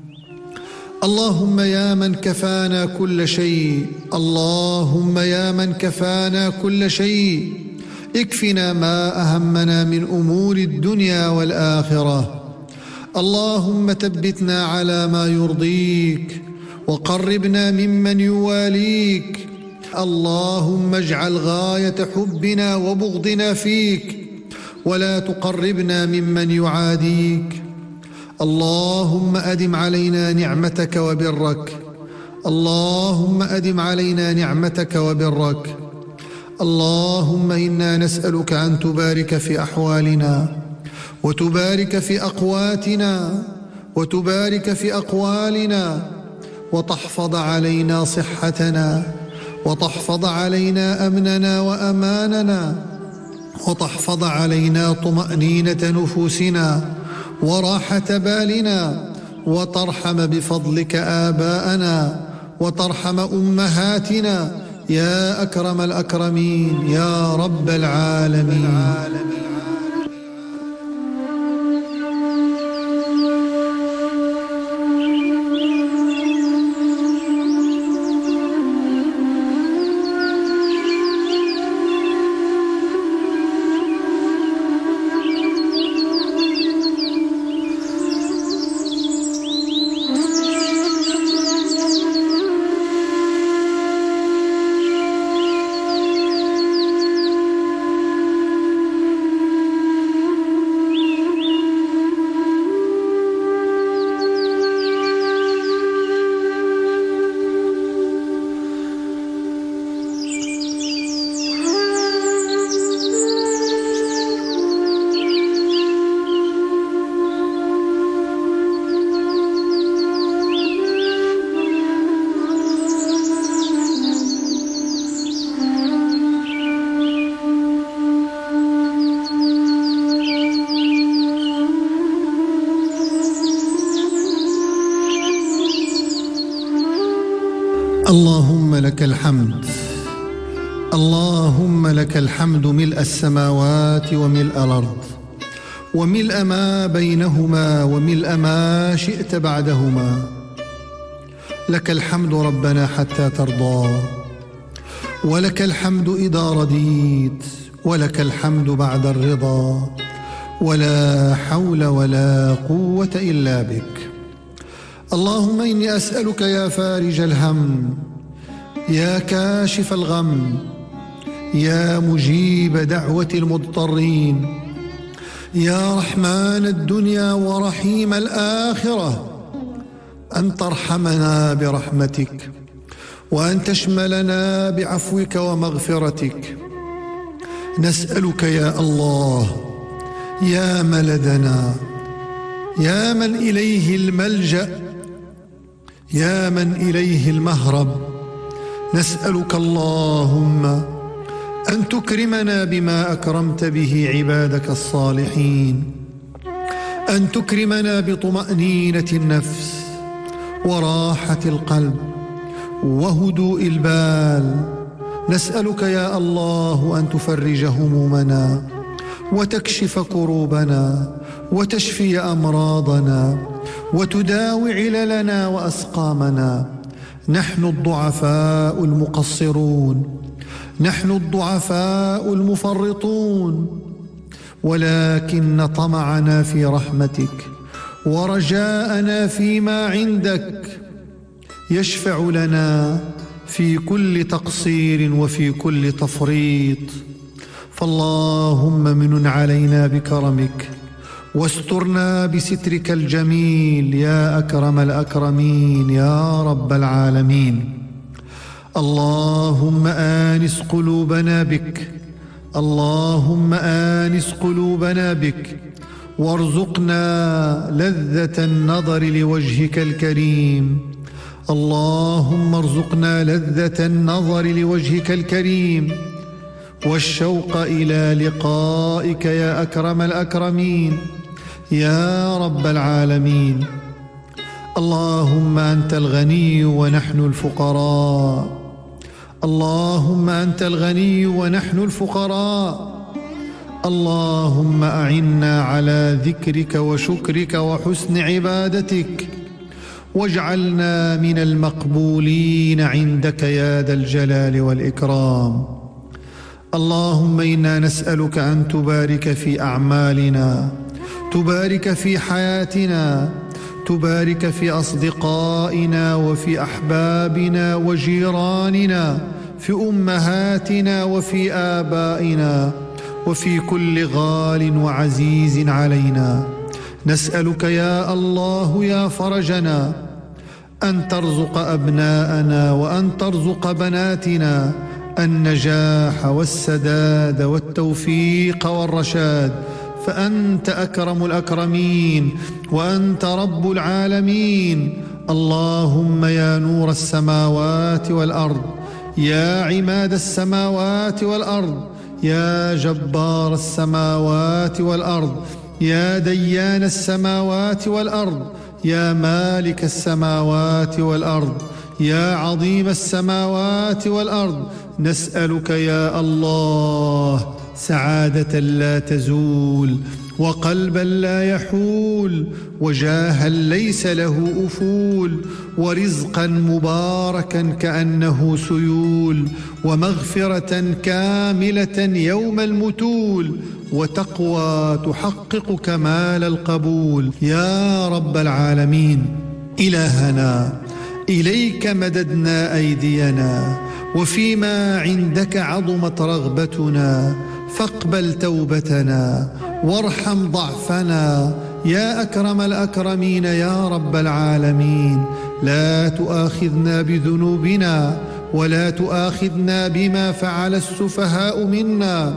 اللهم يا من كفانا كل شيء، اللهم يا من كفانا كل شيء، اكفنا ما أهمنا من أمور الدنيا والآخرة. اللهم ثبتنا على ما يرضيك وقربنا ممن يواليك. اللهم اجعل غاية حبنا وبغضنا فيك ولا تقربنا ممن يعاديك. اللهم أدم علينا نعمتك وبرك. اللهم أدم علينا نعمتك وبرك. اللهم إنا نسألك أن تبارك في أحوالنا وتبارك في أقواتنا وتبارك في أقوالنا وتحفظ علينا صحتنا وتحفظ علينا أمننا وأماننا وتحفظ علينا طمأنينة نفوسنا وراحة بالنا وترحم بفضلك آباءنا وترحم أمهاتنا يا أكرم الأكرمين يا رب العالمين. اللهم لك الحمد، اللهم لك الحمد ملء السماوات وملء الأرض وملء ما بينهما وملء ما شئت بعدهما. لك الحمد ربنا حتى ترضى، ولك الحمد إذا رضيت، ولك الحمد بعد الرضا، ولا حول ولا قوة إلا بك. اللهم إني أسألك يا فارج الهم، يا كاشف الغم، يا مجيب دعوة المضطرين، يا رحمن الدنيا ورحيم الآخرة، أن ترحمنا برحمتك وأن تشملنا بعفوك ومغفرتك. نسألك يا الله يا ملذنا، يا من إليه الملجأ، يا من إليه المهرب، نسألك اللهم أن تكرمنا بما أكرمت به عبادك الصالحين، أن تكرمنا بطمأنينة النفس وراحة القلب وهدوء البال. نسألك يا الله أن تفرج همومنا وتكشف كروبنا وتشفي أمراضنا وتداوي عللنا وأسقامنا. نحن الضعفاء المقصرون، نحن الضعفاء المفرطون، ولكن طمعنا في رحمتك ورجاءنا فيما عندك يشفع لنا في كل تقصير وفي كل تفريط. فاللهم منن علينا بكرمك واسترنا بسترك الجميل يا أكرم الأكرمين يا رب العالمين. اللهم آنس قلوبنا بك، اللهم آنس قلوبنا بك، وارزقنا لذة النظر لوجهك الكريم. اللهم ارزقنا لذة النظر لوجهك الكريم والشوق إلى لقائك يا أكرم الأكرمين يا رب العالمين. اللهم أنت الغني ونحن الفقراء، اللهم أنت الغني ونحن الفقراء. اللهم أعنا على ذكرك وشكرك وحسن عبادتك، واجعلنا من المقبولين عندك يا ذا الجلال والإكرام. اللهم إنا نسألك أن تبارك في أعمالنا، تبارك في حياتنا، تبارك في أصدقائنا وفي أحبابنا وجيراننا، في أمهاتنا وفي آبائنا، وفي كل غال وعزيز علينا. نسألك يا الله يا فرجنا أن ترزق أبناءنا وأن ترزق بناتنا النجاح والسداد والتوفيق والرشاد، فأنت أكرم الأكرمين وأنت رب العالمين. اللهم يا نور السماوات والأرض، يا عماد السماوات والأرض، يا جبار السماوات والأرض، يا ديان السماوات والأرض، يا مالك السماوات والأرض، يا عظيم السماوات والأرض، نسألك يا الله سعادة لا تزول، وقلبا لا يحول، وجاها ليس له أفول، ورزقا مباركا كأنه سيول، ومغفرة كاملة يوم المتول، وتقوى تحقق كمال القبول. يا رب العالمين إلهنا، إليك مددنا أيدينا، وفيما عندك عظمت رغبتنا، فاقبل توبتنا وارحم ضعفنا يا أكرم الأكرمين يا رب العالمين. لا تؤاخذنا بذنوبنا ولا تؤاخذنا بما فعل السفهاء منا،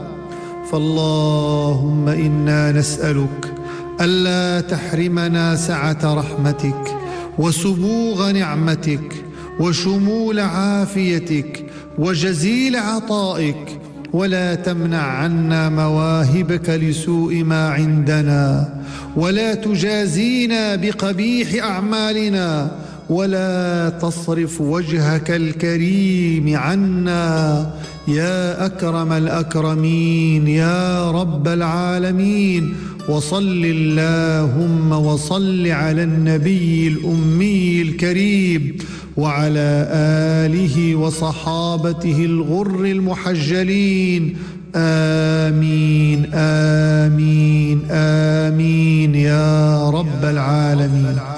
فاللهم إنا نسألك ألا تحرمنا سعة رحمتك وسبوغ نعمتك وشمول عافيتك وجزيل عطائك، ولا تمنع عنا مواهبك لسوء ما عندنا، ولا تجازينا بقبيح أعمالنا، ولا تصرف وجهك الكريم عنا يا أكرم الأكرمين يا رب العالمين. وصل اللهم وصل على النبي الأمي الكريم وعلى آله وصحابته الغر المحجلين. آمين آمين آمين يا رب العالمين.